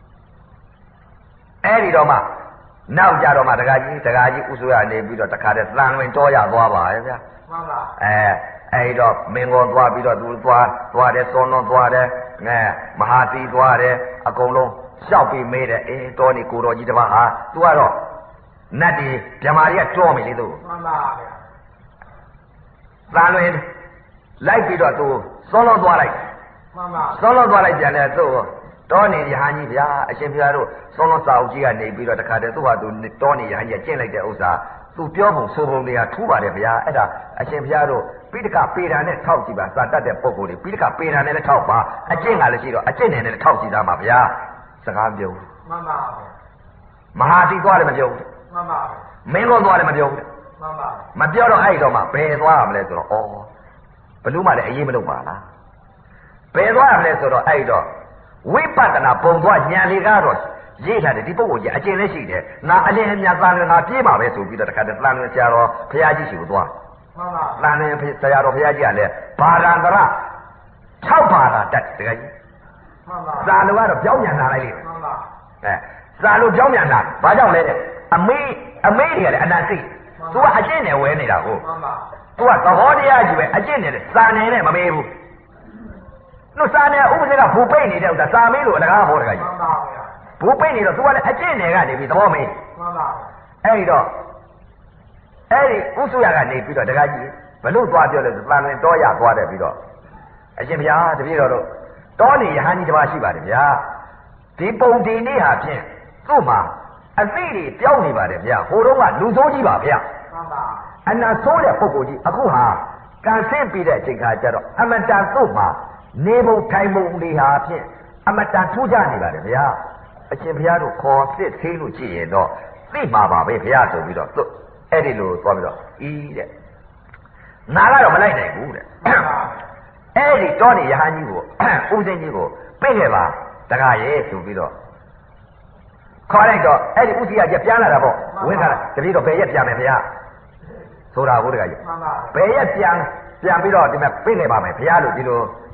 အဲ့ဒီတော့မှနောက်ကြတော့မှတခါကြီးတခါကြီးဥဆိုရနေပြီးတော့တခါတည်းသံဝင်တောရသွားပါရဲ့ဗျာမှန်ပါအဲအဲ့တော့မင်းကောသွားပြီးတော့သူသွားသွားတယ်စောလွန်သွားတယ်ငဲမဟာသီသွားတယ်အကုန်လုံးလျှောက်ပြီးမေးတယ်အေးတော်နေကိုတော်ကြီးတပါးဟာသူကတော့နတ်ဒီဗြဟ္မာတွေကတွန်းပြီလေသူမှန်ပါဗျာသံလွင်လိုက်ပြီးတော့သူစောလွန်သွားလိုက်မှန်ပါစောလွန်သွားလိုက်ပြန်တယ်သူတော်နေရဟန်းကြီးဗျာအရှင်ဘုရားတို့စောလွန်စာအုပ်ကြီးကနေပြီးတော့တခါတည်းသူဟာသူတော်နေရဟန်းကြီးကျင့်လိုက်တဲ့ဥစ္စာသူပြောပုံဆိုပုံတွေကထူးပါတယ်ဗျာအဲ့ဒါအရှင်ဘုရားတို့ပိဋကပေတာနဲ့ထောက်ကြည့်ပါစာတတ်တဲ့ပုံကိုယ်တွေပိဋကပေတာနဲ့လည်းထောက်ပါအကျင့်ကလည်းရှိတော့အကျင့်နဲ့လည်းထောက်ကြည့်သားမှာဗျာစကားပြောဘူးမှန်ပါဗျာမဟာတိသွားလည်းမပြောဘူးမှန်ပါမင်းကောသွားလည်းမပြောဘူးမှန်ပါမပြောတော့အဲ့တော့မှဘယ်သွားရမလဲဆိုတော့ဩဘလို့မှလည်းအေးမလုပ်ပါလားဘယ်သွားရမလဲဆိုတော့အဲ့တော့ဝိပဿနာပုံသွားဉာဏ်လေးကတော့ရေးထားတယ်ဒီပုဂ္ဂိုလ်ကြီးအကျင့်လည်းရှိတယ်ငါအလင်းအမြတ်သားလည်းငါပြေးမှာပဲဆိုပြီးတော့တခါတည်းသံလွင်ဆရာတော်ဘုရားကြီးရှိကိုသွားမှန်ပါသံလွင်ဆရာတော်ဘုရားကြီးကလည်းဘာရန္တရ၆ပါးတာတတ်တကယ်ကြီးမှန်ပါဇာလူကတော့ပြောင်းပြန်လာလိုက်လိမ့်မယ်မှန်ပါအဲဇာလူပြောင်းပြန်လာဘာကြောင့်လဲတဲ့အမေးအမေးတွေကလည်းအနာစိတ်သူကအကျင့်နဲ့ဝဲနေတာကိုမှန်ပါသူကသဘောတရားကြီးပဲအကျင့်နဲ့စာနယ်နဲ့မမေးဘူးနှုတ်စာနယ်ဥပဒေကဘူပိတ်နေတဲ့ဥစ္စာစာမေးလို့အလကားဟောတကကြီးမှန်ပါဗျာဘူပိတ်နေတော့သူကလည်းအကျင့်နယ်ကနေပြီးသဘောမေးမှန်ပါအဲ့ဒီတော့အဲ့ဒီဥစုရကနေပြီးတော့တကကြီးဘလို့သွားပြောလဲဆိုတန်လွင်တော့ရသွားတယ်ပြီးတော့အရှင်ဘုရားတပည့်တော်တို့တောနေရဟန်းကြီးတစ်ပါးရှိပါတယ်ဗျာဒီပုံဒီနေ့ဟာဖြင့်သူ့မှာအသိတွေပြောင်းနေပါတယ်ဗျာဟိုတုန်းကလူဆိုးကြီးပါဗျာမှန်ပါအနာဆိုးတဲ့ပုဂ္ဂိုလ်ကြီးအခုဟာကန်ဆင့်ပြီးတဲ့အချိန်ခါကျတော့အမတန်သူ့မှာနေပုံထိုင်ပုံတွေဟာဖြင့်အမတန်ထူးခြားနေပါတယ်ဗျာအရှင်ဘုရားတို့ခေါ်စစ်သေးလို့ကြည့်ရင်တော့သိမှာပါပဲဗျာဆိုပြီးတော့သူ့အဲ့ဒီလိုသွားပြီးတော့ဤတဲ့နာကတော့မလိုက်နိုင်ဘူးတဲ့အဲ့ဒီတောနေရဟန်းကြီးကိုဦးစင်းကြီးကိုပြည့်ခဲ့ပါတကားရဲ့ဆိုပြီးတော့ခေါ်လိုက်တော့အဲ့ဒီဥစီရကျပြန်လာတာပေါ့ဝင်းကတပည့်တော့ဘယ်ရက်ပြန်မယ်ဗျာဆိုတာဟုတ်တကားကြီးဘယ်ရက်ပြန်ပြန်ပြီးတော့ဒီမှာပြည့်ခဲ့ပါမယ်ဗျာလို့ဒီလို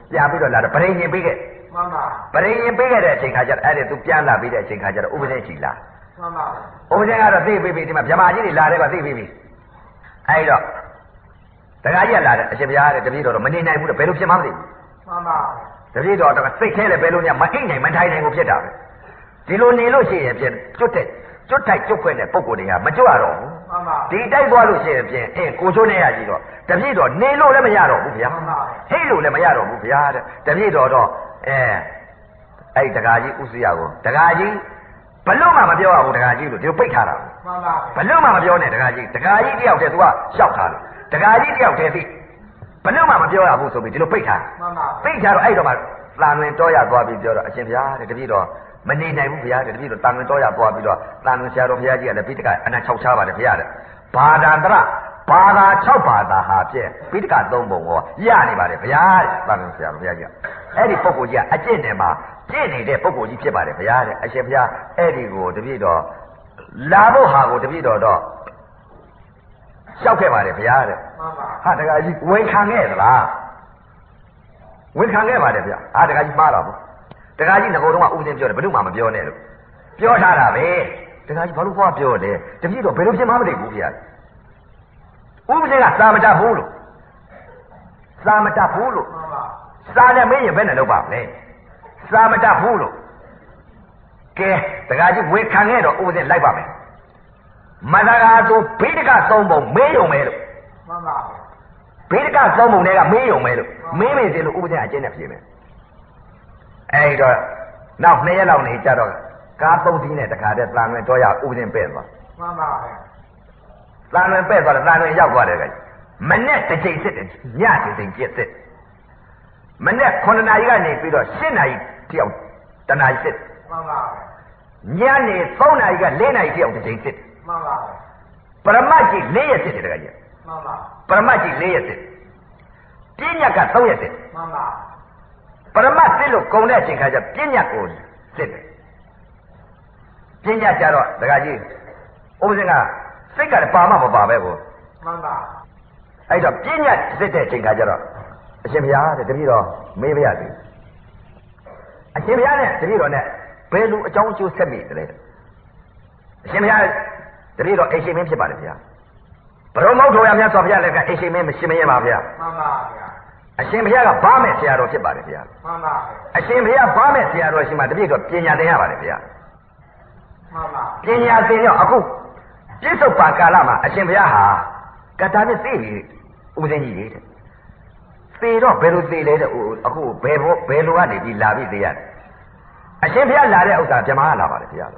ပြန်ပြီးတော့လာတော့ပရိညင်ပေးခဲ့မှန်ပါပရိညင်ပေးခဲ့တဲ့အချိန်ခါကျတော့အဲ့ဒီသူပြန်လာပြီးတဲ့အချိန်ခါကျတော့ဥပဒေကြီးလာမှန်ပါဥပဒေကတော့သိပြီးပြီဒီမှာဗြဟ္မာကြီးတွေလာတယ်ကသိပြီးပြီအဲ့တော့တခါကြီးကလာတယ်အရှင်ဘုရားတဲ့တပည့်တော်တော့မနေနိုင်ဘူးတဲ့ဘယ်လိုဖြစ်မှမသိဘူးမှန်ပါတပည့်တော်တော့စိတ်ထဲလည်းဘယ်လိုညမအိတ်နိုင်မထိုင်နိုင်ဘူးဖြစ်တာပဲဒီလိုနေလို့ရှိရင်ပြင်ကျွတ်တဲ့ကျွတ်တိုက်ကျွတ်ခွဲတဲ့ပုံကိုယ်တွေကမကြွတော့ဘူးမှန်ပါဒီတိုက်သွားလို့ရှိရင်ပြင်အင်းကိုချိုးနေရကြည့်တော့တပည့်တော်နေလို့လည်းမရတော့ဘူးဗျာမှန်ပါဟိတ်လို့လည်းမရတော့ဘူးဗျာတဲ့တပည့်တော်တော့အဲအဲ့တကာကြီးဥစ္စရာကိုတကာကြီးဘလို့မှမပြောရဘူးတကာကြီးလို့ဒီလိုပိတ်ထားတာမှန်ပါဘလို့မှမပြောနဲ့တကာကြီးတကာကြီးတယောက်တည်း तू ကရှောက်ထားတယ်တကာကြီးတယောက်တည်းသိဘလို့မှမပြောရဘူးဆိုပြီးဒီလိုပိတ်ထားမှန်ပါပိတ်ထားတော့အဲ့တော့မှသာလွင်တော်ရသွားပြီးပြောတော့အရှင်ဘုရားတဲ့တပည့်တော်မနေနိုင်ဘူးဘုရားတဲ့တပည့်တော်တန်လွင်တော်ရသွားပြီးတော့တန်လွင်ဆရာတော်ဘုရားကြီးကလည်းပိဋကအနက်၆ချားပါတယ်ဘုရားတဲ့ဘာဒန္တရဘာသာ၆ဘာသာဟာဖြင့်ပိဋကသုံးပုံကိုရနေပါတယ်ဘုရားတဲ့တန်လွင်ဆရာတော်ဘုရားကြီးကအဲ့ဒီပုဂ္ဂိုလ်ကြီးကအကျင့်တယ်မှာကျင့်နေတဲ့ပုဂ္ဂိုလ်ကြီးဖြစ်ပါတယ်ဘုရားတဲ့အရှင်ဘုရားအဲ့ဒီကိုတပည့်တော်လာဖို့ဟာကိုတပည့်တော်တော့လျှောက်ခဲ့ပါတယ်ဘုရားတဲ့မှန်ပါဟာတခါကြီးဝန်ခံခဲ့သလားဝန်ခံခဲ့ပါတယ်ဗျာဟာတခါကြီးမှားတာပေါ့တခါကြီးငကိုယ်တော့ဥပဒေပြောတယ်ဘယ်သူမှမပြောနဲ့လို့ပြောထားတာပဲတခါကြီးဘာလို့ဘွားပြောလဲတပည့်တော်ဘယ်လိုဖြစ်မှမသိဘူးဗျာဥပဒေကစာမတတ်ဘူးလို့စာမတတ်ဘူးလို့မှန်ပါစာနဲ့မင်းရင်ဘယ်နဲ့လုပ်ပါမလဲစာမတတ်ဘူးလို့ကဲတခါကြီးဝန်ခံခဲ့တော့ဥပဒေလိုက်ပါမယ်မတကားဆိုဘိဒကသုံးပုံမေးရုံပဲလို့မှန်ပါဘိဒကသုံးပုံတွေကမေးရုံပဲလို့မေးမေးစီလို့ဥပဒေအကျင့်နဲ့ပြင်မယ်အဲ့တော့နောက်နှစ်ရက်လောက်နေကြတော့ကားသုံးစီးနဲ့တခါတည်းတန်လွင်တော့ရဥပဒေပဲ့သွားမှန်ပါတန်လွင်ပဲ့သွားတယ်တန်လွင်ရောက်သွားတယ်ကမနဲ့တစ်ချိန်စစ်တယ်ညတစ်ချိန်ကျစ်စစ်မနဲ့ခုနှစ်နာရီကနေပြီးတော့ရှစ်နာရီတယောက်တနာရီစစ်မှန်ပါညနေသုံးနာရီကလေးနာရီတယောက်တစ်ချိန်စစ်မှန်ပါပရမတ်ကြီးလေးရက်စစ်တယ်တကကြီးမှန်ပါပရမတ်ကြီးလေးရက်စစ်ပြဉ္ညာကသုံးရက်စစ်မှန်ပါပရမတ်စစ်လို့ကုံတဲ့အချိန်ခါကျပြဉ္ညာကိုစစ်တယ်ပြဉ္ညာကြတော့တကကြီးဥပဇင်ကစိတ်ကလည်းပါမမပါပဲကိုမှန်ပါအဲ့တော့ပြဉ္ညာစစ်တဲ့အချိန်ခါကျတော့အရှင်ဘုရားတဲ့တပည့်တော်မေးပါရစေအရှင်ဘုရားနဲ့တပည့်တော်နဲ့ဘယ်လိုအကြောင်းအကျိုးဆက်မိတယ်လဲအရှင်ဘုရားတပည့်တော်အိမ်ရှိမင်းဖြစ်ပါတယ်ဗျာဘုရုံမောက်တော်ရမြတ်စွာဘုရားလည်းကအိမ်ရှိမင်းမရှိမရဲပါဗျာမှန်ပါဗျာအရှင်ဘုရားကဘာမဲ့ဆရာတော်ဖြစ်ပါတယ်ဗျာမှန်ပါအရှင်ဘုရားဘာမဲ့ဆရာတော်ရှိမှတပည့်တော်ပညာသင်ရပါတယ်ဗျာမှန်ပါပညာသင်ရောအခုပြစ္ဆုတ်ပါကာလမှာအရှင်ဘုရားဟာကတာနဲ့သိပြီဥပဒေကြီးလေးတဲ့သေတော့ဘယ်လိုသေလဲတဲ့အခုဘယ်ဘောဘယ်လိုကနေပြီးလာပြီးသေရတယ်အရှင်ဘုရားလာတဲ့ဥစ္စာဗြဟ္မာကလာပါတယ်ဗျာ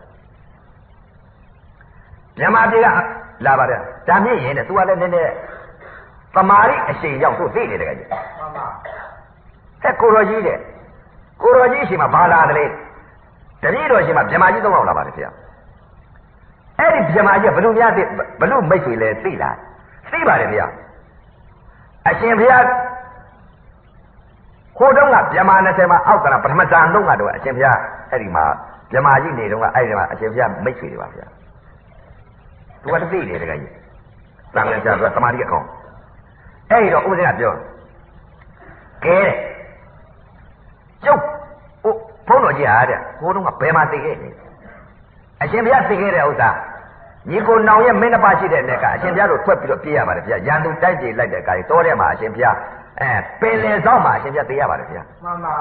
ဗြဟ္မာပြေကလာပါတယ်ဒါမြင့်ရင်တဲ့သူကလည်းနည်းနည်းသမာဓိအရှိန်ရောက်သူသိနေတယ်ကြည့်မှန်ပါဟဲ့ကိုတော်ကြီးတဲ့ကိုတော်ကြီးရှိမှဘာလာတယ်လေတပည့်တော်ရှိမှဗြဟ္မာကြီးသုံးအောင်လာပါတယ်ဗျာအဲ့ဒီဗြဟ္မာကြီးဘလူများသိဘလူမိတ်ဆွေလဲသိလားသိပါတယ်ဗျာအရှင်ဘုရားခိုးတုံးကဗြဟ္မာ၂၀မှာအောက်ကပထမဇန်လုံးကတော့အရှင်ဘုရားအဲ့ဒီမှာဗြဟ္မာကြီးနေတော့အဲ့ဒီမှာအရှင်ဘုရားမိတ်ဆွေတွေပါဗျာသူကသိတယ်တကယ်ကြီးသံဃာကျတော့တမာတိအကောင်အဲ့ဒီတော့ဥပဒေကပြောကဲကျုပ်ဘုန်းတော်ကြီးဟာတဲ့ခိုးတုံးကဘယ်မှာသိခဲ့လဲအရှင်ဘုရားသိခဲ့တဲ့ဥစ္စာညီကိုနောင်ရဲ့မင်းတစ်ပါးရှိတဲ့အနေကအရှင်ဘုရားတို့ထွက်ပြီးတော့ပြေးရပါတယ်ဗျာရန်သူတိုက်ပြေးလိုက်တဲ့အခါကြီးတောထဲမှာအရှင်ဘုရားအဲပင်လေဆောင်မှာအရှင်ဘုရားသိရပါတယ်ဗျာမှန်ပါ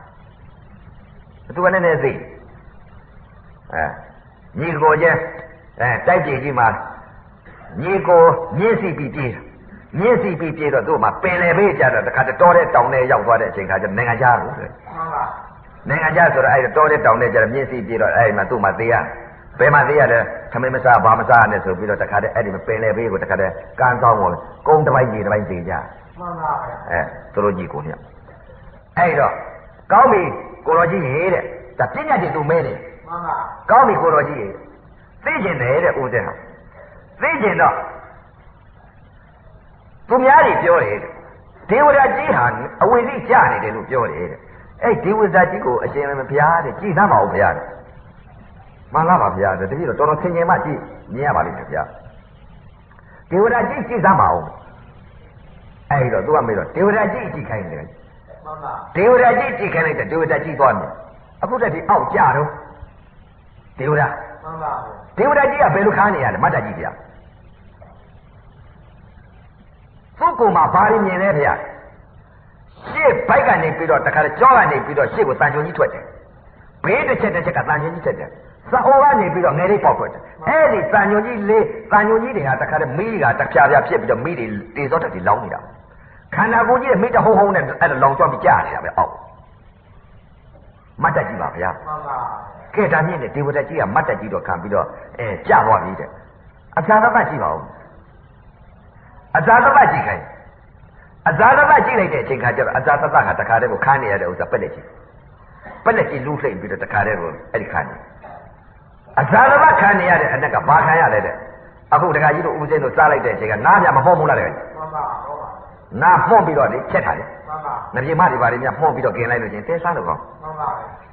သူကလည်းလည်းသိအဲညီကိုချင်းအဲတိုက်ပြေးကြီးမှာညီကိုမြင့်စီပြီးပြေးမြင့်စီပြီးပြေးတော့သူ့မှာပင်လေဘေးကြတော့တခါတောထဲတောင်ထဲရောက်သွားတဲ့အချိန်ခါကျနိုင်ငံခြားလို့ဆိုမှန်ပါနိုင်ငံခြားဆိုတော့အဲတောထဲတောင်ထဲကျတော့မြင့်စီပြေးတော့အဲဒီမှာသူ့မှာသိရဘယ်မှာသိရလဲသမင်းမစားဘာမစားနဲ့ဆိုပြီးတော့တခါတည်းအဲ့ဒီပင်လေဘေးကိုတခါတည်းကန်းကောင်းကိုကုန်းတစ်ပိုင်းကြီးတစ်ပိုင်းသေးကြမှန်ပါဗျာအဲသူတို့ကြီးကိုညအဲ့တော့ကောင်းပြီကိုတော်ကြီးဟေးတဲ့ဒါပညာတည်းသူမဲတယ်မှန်ပါကောင်းပြီကိုတော်ကြီးဟေးသိကျင်တယ်တဲ့ဦးတဲ့ဟာသိကျင်တော့သူများတွေပြောတယ်ဒေဝရာကြီးဟာအဝိဇ္ဇကြနေတယ်လို့ပြောတယ်တဲ့အဲ့ဒေဝရာကြီးကိုအရှင်ဘုရားတဲ့ကြည်သမ်းပါဦးဘုရားတဲ့မှန်လားပါဗျာတတိယတော့တော်တော်ဆင်ခြင်မှကြည့်မြင်ရပါလိမ့်မယ်ဗျာဒေဝရာကြီးကြည့်စမ်းပါဦးအဲ့တော့သူကမေးတော့ဒေဝရာကြီးကြည့်ခိုင်းတယ်မှဒေဝရာကြီးကြည့်ခိုင်းလိုက်တဲ့ဒေဝရာကြီးသွားတယ်အခုတည်းဒီအောက်ကြတော့ဒေဝရာဒေဝရာကြီးကဘယ်လိုခါနေရလဲမတ်တကြီးဗျာသူ့ကိုယ်မှာဘာရင်းမြင်လဲဗျာရှေ့ဘိုက်ကနေပြီးတော့တခါကြောကနေပြီးတော့ရှေ့ကိုတန်ချုံကြီးထွက်တယ်ဘေးတစ်ချက်တစ်ချက်ကတန်ချုံကြီးထွက်တယ်စအိုကနေပြီးတော့ငယ်လေးပေါက်ထွက်တယ်အဲ့ဒီတန်ချုံကြီးလေးတန်ချုံကြီးတွေကတခါတည်းမီးကတဖြားဖြားဖြစ်ပြီးတော့မီးတွေတေစောတက်တွေလောင်းနေတာခန္ဓာကိုယ်ကြီးရဲ့မိတ္တဟုံးဟုံးနဲ့အဲ့ဒါလောင်ကျွမ်းပြီးကြားနေတာပဲအောက်မတ်တက်ကြီးပါဗျာမှန်ပါကဲဒါမြင့်တဲ့ဒေဝတက်ကြီးကမတ်တက်ကြီးတော့ခံပြီးတော့အဲကြားသွားပြီတဲ့အဇာသပတ်ကြည့်ပါဦးအဇာသပတ်ကြည့်ခိုင်းအဇာသပတ်ကြည့်လိုက်တဲ့အချိန်ခါကျတော့အဇာသပတ်ကတခါတည်းကိုခန်းနေရတဲ့ဥစ္စာပက်လက်ကြီးပက်လက်ကြီးလူးလှိမ့်ပြီးတော့တခါတည်းကိုအဲ့ဒီခန်းနေအဇာသပတ်ခန်းနေရတဲ့အနက်ကဘာခံရလဲတဲ့အခုတခါကြီးတို့ဦးစင်းတို့စားလိုက်တဲ့အချိန်ကနားပြမဟုတ်ဘူးလားတဲ့မှန်ပါဟုတ်ပါနားမှုန့်ပြီးတော့လေချက်ထားတယ်မှန်ပါငပြေမတွေပါလေများမှုန့်ပြီးတော့กินလိုက်လို့ချင်းတဲစားလို့ကောင်းမှန်ပါ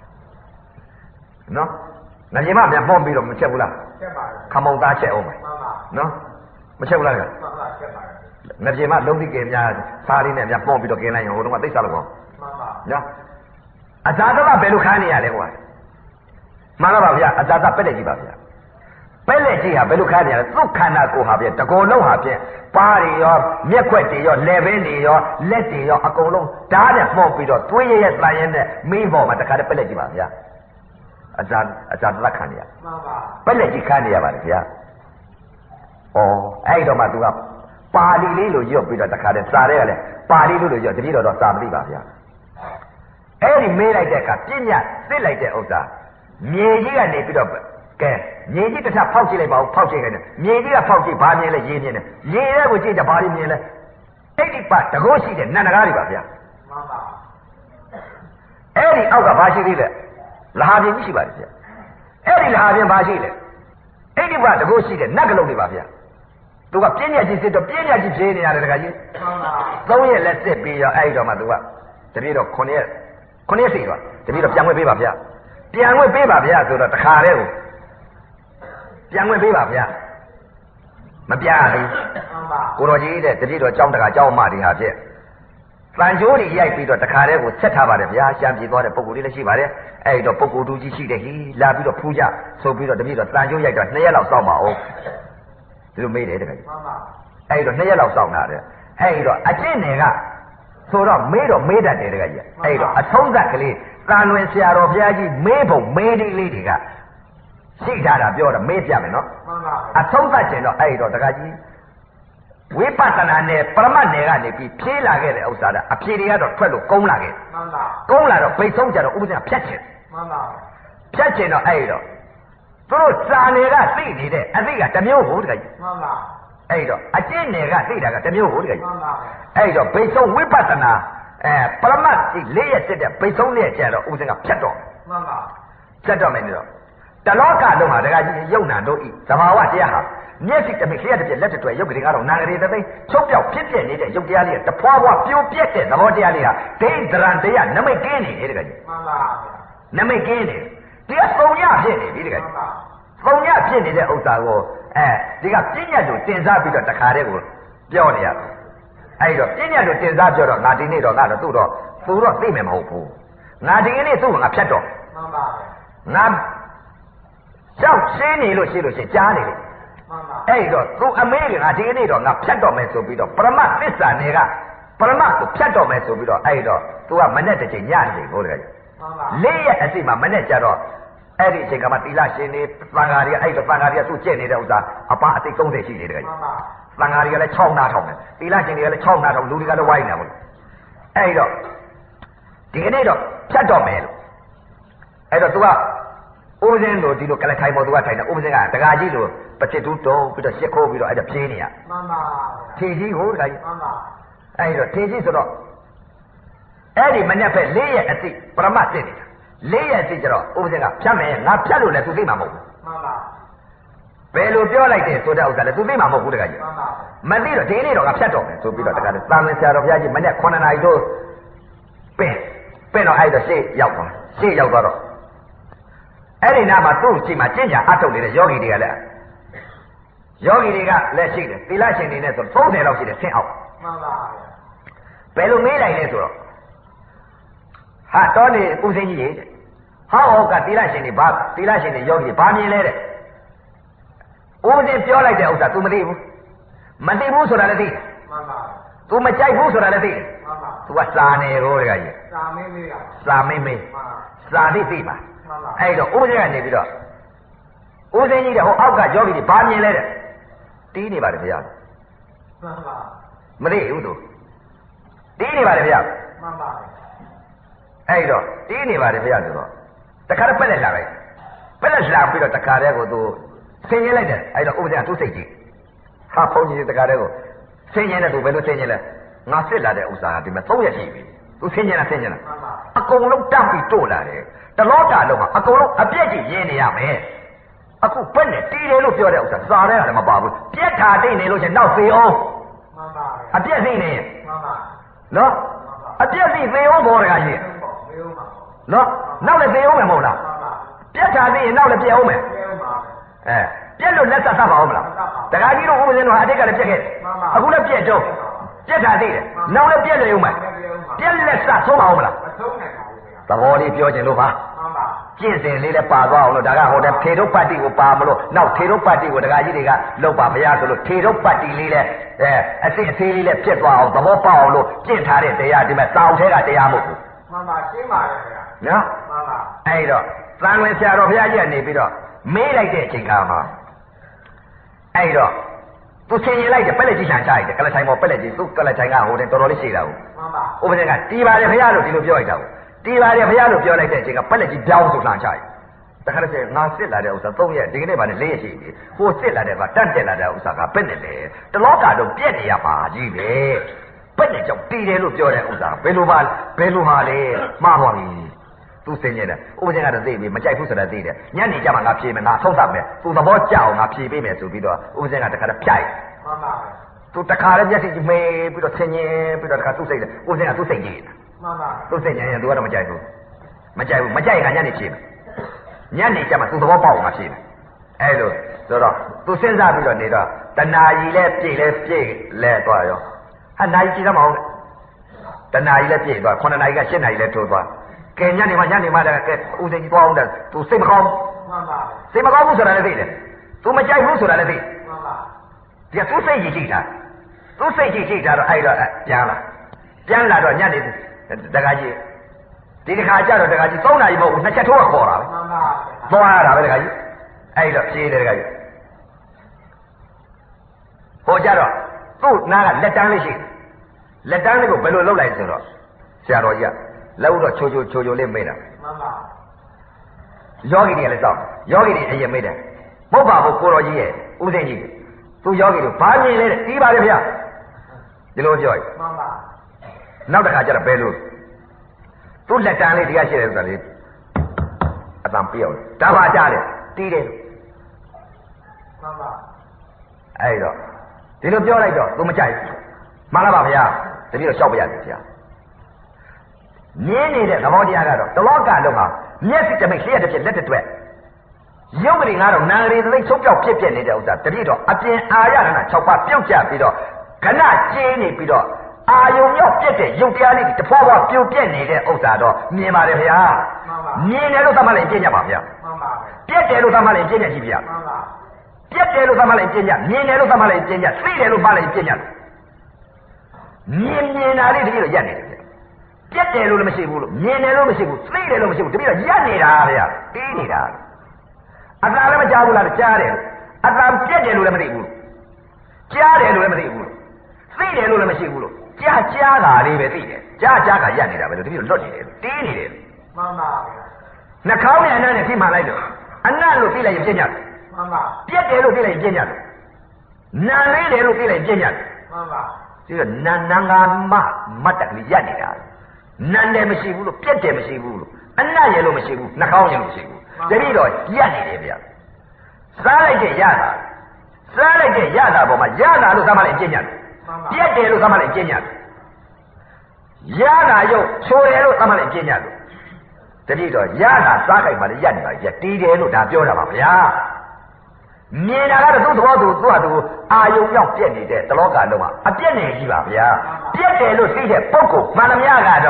နော်ငပြေမများမှုန့်ပြီးတော့မချက်ဘူးလားချက်ပါတယ်ခမုံသားချက်အောင်မယ်မှန်ပါနော်မချက်ဘူးလားမှန်ပါချက်ပါတယ်ငပြေမလုံးသိကင်များစားလေးနဲ့များမှုန့်ပြီးတော့กินလိုက်ရင်ဟိုတုန်းကသိစားလို့ကောင်းမှန်ပါနော်အဇာတဘဘယ်လိုခန်းနေရလဲကွာမှန်တော့ပါဗျာအဇာတပက်လက်ကြီးပါဗျာပက်လက်ကြီးဟာဘယ်လိုခန်းနေရလဲသုခန္ဓာကိုဟာဗျာတကောလုံးဟာဖြင့်ပါးတွေရောမျက်ခွက်တွေရောလက်ဘင်းတွေရောလက်တွေရောအကုန်လုံးဓာတ်နဲ့မှုတ်ပြီးတော့သွေးရရဲ့တန်ရဲနဲ့မင်းပေါ်မှာတခါတည်းပက်လက်ကြီးပါဗျာအဇာအဇာတခန်းနေရမှန်ပါပက်လက်ကြီးခန်းနေရပါတယ်ဗျာဩအဲ့တော့မှသူကပါဠိလေးလိုရွတ်ပြီးတော့တခါတည်းစာရဲကလည်းပါဠိလိုလိုရွတ်တတိတော်တော့စာမသိပါဗျာအဲ့ဒီမေးလိုက်တဲ့အခါပြညာသိလိုက်တဲ့ဥစ္စာမြေကြီးကနေပြီးတော့ကဲမြေကြီးတစ်ထပ်ဖောက်ကြည့်လိုက်ပါဦးဖောက်ကြည့်ခိုင်းတယ်မြေကြီးကဖောက်ကြည့်ဘာမြင်လဲရေမြင်တယ်ရေထဲကိုကြည့်ကြဘာတွေမြင်လဲအဲ့ဒီပါတကောရှိတဲ့နန္ဒကားတွေပါဗျာမှန်ပါအဲ့ဒီအောက်ကဘာရှိသေးလဲလဟာပြင်ကြီးရှိပါတယ်ဗျာအဲ့ဒီလဟာပြင်ဘာရှိလဲအဲ့ဒီပါတကောရှိတဲ့နတ်ကလုံးတွေပါဗျာသူကပြင်းညက်ကြီးစစ်တော့ပြင်းညက်ကြီးဖြေးနေရတယ်တခါကြီးမှန်ပါသုံးရက်လက်စစ်ပြီးရောအဲ့ဒီတော့မှသူကတတိတော့ခုနှစ်ရက်ခုနှစ်စီပါတတိတော့ပြန်ဝဲပေးပါဗျာပြန်ဝဲပေးပါဗျာဆိုတော့တခါတည်းကိုပြန်ဝင်ပေးပါဗျာမပြဘူးကိုတော်ကြီးတဲ့တတိတော်ကြောင်းတကာကြောင်းမတွေဟာဖြင့်တန်ချိုးတွေရိုက်ပြီးတော့တခါတည်းကိုဆက်ထားပါတယ်ဗျာရှမ်းပြည်သွားတဲ့ပုံကိုယ်လေးလည်းရှိပါတယ်အဲ့တော့ပုံကိုယ်တူကြီးရှိတဲ့ဟီလာပြီးတော့ဖူးကြဆိုပြီးတော့တတိတော်တန်ချိုးရိုက်တော့နှစ်ရက်လောက်စောင့်ပါအောင်ဒီလိုမေးတယ်တကယ်ကြီးအဲ့တော့နှစ်ရက်လောက်စောင့်တာတဲ့အဲ့တော့အကျင့်တွေကဆိုတော့မေးတော့မေးတတ်တယ်တကယ်ကြီးအဲ့တော့အဆုံးသက်ကလေးတန်လွင်ဆရာတော်ဘုရားကြီးမေးဖို့မေးဒီလေးတွေကရှိထားတာပြောတာမေးပြမယ်နော်မှန်ပါအဆုံးသတ်ခြင်းတော့အဲ့တော့တခါကြီးဝိပဿနာနဲ့ပရမတ်နယ်ကနေပြီးဖြေးလာခဲ့တဲ့ဥစ္စာကအဖြေတွေကတော့ထွက်လို့ကုန်းလာခဲ့မှန်ပါကုန်းလာတော့ဘိတ်ဆုံးကြတော့ဥပဒေဖြတ်ခြင်းမှန်ပါဖြတ်ခြင်းတော့အဲ့တော့သူတို့စာနယ်ကသိနေတဲ့အသိကတစ်မျိုးဟိုတခါကြီးမှန်ပါအဲ့တော့အကျင့်နယ်ကသိတာကတစ်မျိုးဟိုတခါကြီးမှန်ပါအဲ့တော့ဘိတ်ဆုံးဝိပဿနာအဲပရမတ်ဒီလေးရစစ်တဲ့ဘိတ်ဆုံးလေးကျတော့ဥပဒေကဖြတ်တော့မှန်ပါဖြတ်တော့မယ်နော်တလောကလုံးဟာတခါကြီးယုံနာတို့ဤသဘာဝတရားဟာမျက်စိတမိခရတဲ့ပြက်လက်တွေရုပ်ကလေးကတော့နာဂရီတသိချုပ်ပြောက်ဖြစ်ပြနေတဲ့ရုပ်တရားလေးကတဖွာဖွာပြိုးပြက်တဲ့သဘောတရားလေးဟာဒိဋ္ဌရံတရားနမိတ်ကင်းနေတယ်တခါကြီးမှန်ပါဗျာနမိတ်ကင်းနေတရားသုံးရဖြစ်နေပြီတခါကြီးသုံးရဖြစ်နေတဲ့ဥစ္စာကိုအဲဒီကပြဉ္ညာတို့တင်စားပြီးတော့တခါတည်းကိုပြောနေရတယ်အဲ့တော့ပြဉ္ညာတို့တင်စားပြောတော့ငါဒီနေ့တော့ငါတော့သူ့တော့သူတော့သိမယ်မဟုတ်ဘူးငါဒီနေ့သူ့ကိုငါဖြတ်တော့မှန်ပါငါကြောက်ရှင်းနေလို့ရှိလို့ရှိကြားနေတယ်မှန်ပါအဲ့တော့သူအမေကငါဒီနေ့တော့ငါဖြတ်တော့မယ်ဆိုပြီးတော့ပရမသစ္စာနယ်ကပရမကိုဖြတ်တော့မယ်ဆိုပြီးတော့အဲ့တော့သူကမနဲ့တစ်ချိန်ညနေကိုတကယ်မှန်ပါလေးရက်အစီမှာမနဲ့ကြတော့အဲ့ဒီအချိန်ကမှသီလရှင်နေသံဃာတွေကအဲ့တော့သံဃာတွေကသူ့ကျင့်နေတဲ့ဥစ္စာအပအသိသုံးဆယ်ရှိနေတယ်တကယ်မှန်ပါသံဃာတွေကလည်းခြောက်နာထောင်တယ်သီလရှင်တွေကလည်းခြောက်နာထောင်လူတွေကလည်းဝိုင်းနေပါဘူးအဲ့တော့ဒီကနေ့တော့ဖြတ်တော့မယ်လို့အဲ့တော့သူကဥပဇင်းတို့ဒီလိုကလထိုင်ပေါ်သူကထိုင်တယ်ဥပဇင်းကတကာကြီးလိုပချစ်တူးတုံးပြီးတော့ရှစ်ခိုးပြီးတော့အဲ့ဒါဖြေးနေရမှန်ပါထီကြီးဟိုတကာကြီးမှန်ပါအဲ့တော့ထီကြီးဆိုတော့အဲ့ဒီမနေ့ဖက်လေးရက်အသိပရမတ်သိနေတာလေးရက်အသိကျတော့ဥပဇင်းကဖြတ်မယ်ငါဖြတ်လို့လည်းသူသိမှာမဟုတ်ဘူးမှန်ပါဘယ်လိုပြောလိုက်တယ်ဆိုတဲ့ဥစ္စာလည်းသူသိမှာမဟုတ်ဘူးတကာကြီးမှန်ပါမသိတော့ဒီနေ့တော့ငါဖြတ်တော့မယ်ဆိုပြီးတော့တကာကြီးသာမန်ဆရာတော်ဘုရားကြီးမနေ့ခုနှစ်နာရီတို့ပင်ပင်တော့အဲ့တော့ရှေ့ရောက်သွားရှေ့ရောက်သွားတော့အဲ့ဒီနားမှာသူ့ရှိမှကျင့်ကြံအထုတ်နေတဲ့ယောဂီတွေကလည်းယောဂီတွေကလည်းရှိတယ်သီလရှင်တွေနဲ့ဆိုသုံးဆယ်လောက်ရှိတယ်ဆင်းအောင်မှန်ပါဗျာဘယ်လိုမေးလိုက်လဲဆိုတော့ဟာတော်နေဦးစင်းကြီးရေဟောဟောကသီလရှင်တွေဘာသီလရှင်တွေယောဂီဘာမြင်လဲတဲ့ဦးစင်းပြောလိုက်တဲ့ဥစ္စာ तू မသိဘူးမသိဘူးဆိုတာလည်းသိတယ်မှန်ပါ तू မကြိုက်ဘူးဆိုတာလည်းသိတယ်မှန်ပါ तू ကစာနေရောတကကြီးစာမင်းမေးစာမင်းမေးစာသိသိပါမှန်ပါအဲ့တော့ဦးစင်းကနေပြီးတော့ဦးစင်းကြီးတဲ့ဟိုအောက်ကယောဂီတွေဘာမြင်လဲတဲ့တီးနေပါတယ်ဗျာမှန်ပါမသိဘူး तू တီးနေပါတယ်ဗျာမှန်ပါအဲ့တော့တီးနေပါတယ်ဗျာဆိုတော့တခါတော့ပက်လက်လာလိုက်ပက်လက်လာပြီးတော့တခါတည်းကို तू ဆင်းရဲလိုက်တယ်အဲ့တော့ဥပဒေကသူ့စိတ်ကြီးဟာဖုန်းကြီးတခါတည်းကိုဆင်းရဲတဲ့ तू ဘယ်လိုဆင်းရဲလဲငါစစ်လာတဲ့ဥစ္စာကဒီမှာသုံးရက်ရှိပြီ तू ဆင်းရဲတာဆင်းရဲတာအကုန်လုံးတောက်ပြီးတို့လာတယ်တလောတာလုံးကအကုန်လုံးအပြည့်ကြီးရင်းနေရမယ်အခုဘက်နဲ့တီးတယ်လို့ပြောတဲ့ဥစ္စာစာထဲကလည်းမပါဘူးပြက်ထာတိတ်နေလို့ချင်းနောက်သေးအောင်မှန်ပါအပြက်သိနေမှန်ပါနော်အပြက်သိသေးအောင်ဘောတကကြီးနော်နောက်လည်းသေအောင်မယ်မဟုတ်လားပြက်ထာသိရင်နောက်လည်းပြက်အောင်မယ်အဲပြက်လို့လက်ဆက်သတ်ပါအောင်မလားတခါကြီးတို့ဦးဇင်းတို့အတိတ်ကလည်းပြက်ခဲ့အခုလည်းပြက်တော့ပြက်ထာသိတယ်နောက်လည်းပြက်နေအောင်မယ်ပြက်လက်ဆက်သုံးပါအောင်မလားမသုံးနိုင်ပါဘူးသဘောလေးပြောချင်လို့ပါကျင့်စဉ်လေးလည်းပါသွားအောင်လို့ဒါကဟိုတဲ့ထေရုပတ္တိကိုပါမလို့နောက်ထေရုပတ္တိကိုတခါကြီးတွေကလောက်ပါဘုရားဆိုလို့ထေရုပတ္တိလေးလည်းအဲအစစ်အသေးလေးလည်းပြက်သွားအောင်သဘောပေါက်အောင်လို့ကျင့်ထားတဲ့တရားဒီမဲ့တောင်ထဲကတရားမဟုတ်ဘူးမှန်ပါရှင်းပါတယ်ခင်ဗျာနော်မှန်ပါအဲ့တော့သံဝင်ဆရာတော်ဘုရားကြီးကနေပြီးတော့မေးလိုက်တဲ့အချိန်ကမှအဲ့တော့သူဆင်ရင်လိုက်တယ်ပက်လက်ကြီးချန်ချလိုက်တယ်ကလထိုင်ပေါ်ပက်လက်ကြီးသူ့ကလထိုင်ကဟိုတဲ့တော်တော်လေးရှိတာဟုတ်မှန်ပါဥပဒေကတီးပါတယ်ဘုရားလို့ဒီလိုပြောလိုက်တာဟုတ်တီးပါတယ်ဘုရားလို့ပြောလိုက်တဲ့အချိန်ကပက်လက်ကြီးပြောင်းဆိုလှန်ချလိုက်တခါတည်းငါစစ်လာတဲ့ဥစ္စာသုံးရက်ဒီကနေ့မှလည်းလေးရက်ရှိပြီဟိုစစ်လာတဲ့ကတန့်တက်လာတဲ့ဥစ္စာကဘယ်နဲ့လဲတလောကတော့ပြက်နေရပါကြီးပဲဘယ်နဲ့ကြောင့်တီးတယ်လို့ပြောတဲ့ဥစ္စာဘယ်လိုပါဘယ်လိုဟာလဲမှားပါပြီသူစင်ရတဲ့ဥပဒေကတော့သိပြီမကြိုက်ဘူးဆိုတာသိတယ်ညနေကျမှငါဖြေမယ်ငါဆုံးသတ်မယ်သူသဘောကျအောင်ငါဖြေပေးမယ်ဆိုပြီးတော့ဥပဒေကတခါတည်းဖြိုက်မှန်ပါပဲသူတခါတည်းမျက်စိကြီးမေးပြီးတော့ဆင်ញင်ပြီးတော့တခါသူ့စိတ်ဥပဒေကသူ့စိတ်ကြီးမှန်ပါသူ့စိတ်ညင်ရင်သူကတော့မကြိုက်ဘူးမကြိုက်ဘူးမကြိုက်ကညနေဖြေမယ်ညနေကျမှသူသဘောပေါက်အောင်ငါဖြေမယ်အဲ့လိုဆိုတော့သူစဉ်းစားပြီးတော့နေတော့တဏှာကြီးလဲပြည့်လဲပြည့်လဲသွားရောဟာနိုင်ကြည့်သမောင်းတဏှာကြီးလဲပြည့်သွားခုနှစ်နာရီကရှစ်နာရီလဲထိုးသွားကဲညနေမှညနေမှလည်းကဲဦးစိန်ကြီးသွားအောင်တဲ့သူစိတ်မကောင်းမှန်ပါစိတ်မကောင်းဘူးဆိုတာလည်းသိတယ်သူမကြိုက်ဘူးဆိုတာလည်းသိမှန်ပါဒီကသူစိတ်ကြီးကြည့်တာသူစိတ်ကြီးကြည့်တာတော့အဲ့တော့ပြန်လာပြန်လာတော့ညနေတခါကြီးဒီတခါကျတော့တခါကြီးသုံးနာရီမဟုတ်ဘူးနှစ်ချက်ထိုးခေါ်တာပဲမှန်ပါသွားရတာပဲတခါကြီးအဲ့တော့ဖြေးတယ်တခါကြီးဟိုကြတော့သူ့နားကလက်တန်းလေးရှိတယ်လက်တန်းလေးကိုဘယ်လိုလုပ်လိုက်ဆိုတော့ဆရာတော်ကြီးကလောက်တော့ချိုချိုချိုချိုလေးမေးတာမှန်ပါယောဂီတွေကလည်းစောင့်ယောဂီတွေအရင်မေးတယ်မဟုတ်ပါဘူးကိုတော်ကြီးရဲ့ဦးစင်းကြီးသူယောဂီတို့ဘာမြင်လဲတဲ့ပြီးပါလေဗျာဒီလိုပြောရင်မှန်ပါနောက်တစ်ခါကျတော့ဘယ်လိုသူ့လက်တန်းလေးတရားရှိတယ်ဆိုတာလေအတန်ပြောင်းဒါပါကြတယ်တီးတယ်မှန်ပါအဲ့တော့ဒီလိုပြောလိုက်တော့သူမကြိုက်မှန်လားပါဗျာတပည့်တော့ရှောက်ပြရတယ်ဗျာမြင်နေတဲ့သဘောတရားကတော့တလောကလုံးဟာမျက်စိတမိတ်လျှက်တစ်ပြက်လက်တစ်တွက်ရုပ်ကလေးကတော့နာဂရီသိဆုံးပြောက်ဖြစ်ပြနေတဲ့ဥစ္စာတပည့်တော့အပြင်အာရဏ၆ပါးပြုတ်ကျပြီးတော့ခဏကျင်းနေပြီးတော့အာယုံရောက်ပြက်တဲ့ရုပ်တရားလေးတဖွာဖွာပြုတ်ပြက်နေတဲ့ဥစ္စာတော့မြင်ပါတယ်ဗျာမြင်တယ်လို့သတ်မှတ်လိုက်ပြည့်ညတ်ပါဗျာပြက်တယ်လို့သတ်မှတ်လိုက်ပြည့်ညတ်ကြည့်ဗျာပြက်တယ်လို့သတ်မှတ်လိုက်ပြည့်ညတ်မြင်တယ်လို့သတ်မှတ်လိုက်ပြည့်ညတ်သိတယ်လို့မှတ်လိုက်ပြည့်ညတ်မြင်မြင်တာလေးတပည့်တော့ရက်နေတယ်ပြက်တယ်လို့လည်းမရှိဘူးလို့မြင်တယ်လို့မရှိဘူးသိတယ်လို့မရှိဘူးတပည့်တော့ရက်နေတာဗျာတီးနေတာအတန်လည်းမကြားဘူးလားကြားတယ်အတန်ပြက်တယ်လို့လည်းမသိဘူးကြားတယ်လို့လည်းမသိဘူးသိတယ်လို့လည်းမရှိဘူးလို့ကြားကြားတာလေးပဲသိတယ်ကြားကြားကရက်နေတာပဲလို့တပည့်တော့လွတ်နေတယ်တီးနေတယ်မှန်ပါဗျာနှာခေါင်းနဲ့အနံ့နဲ့ထိမှန်လိုက်လို့အနံ့လို့သိလိုက်ရင်ပြက်ညတ်မှန်ပါပြက်တယ်လို့သိလိုက်ရင်ပြက်ညတ်နံလေးတယ်လို့သိလိုက်ရင်ပြက်ညတ်မှန်ပါဒီကနန်းနန်းကမမတ်တကလေးရက်နေတာနန်းတယ်မရှိဘူးလို့ပြက်တယ်မရှိဘူးလို့အနတ်ရလို့မရှိဘူးနှာခေါင်းရလို့မရှိဘူးတပည့်တော့ရက်နေတယ်ဗျာစားလိုက်တဲ့ရတာစားလိုက်တဲ့ရတာပေါ်မှာရတာလို့သတ်မှတ်လိုက်ပြည့်ညတ်ပြက်တယ်လို့သတ်မှတ်လိုက်ပြည့်ညတ်ရတာရုပ်ချိုတယ်လို့သတ်မှတ်လိုက်ပြည့်ညတ်လို့တပည့်တော့ရတာစားကြိုက်ပါလေရက်နေပါရက်တီးတယ်လို့ဒါပြောတာပါဗျာမြင်တာကတော့သူ့သဘောသူသူ့ဟာသူအာယုံရောက်ပြက်နေတဲ့တလောကလုံးမှာအပြက်နေကြီးပါဗျာပြက်တယ်လို့သိတဲ့ပုဂ္ဂိုလ်မှန်သမျှကတော့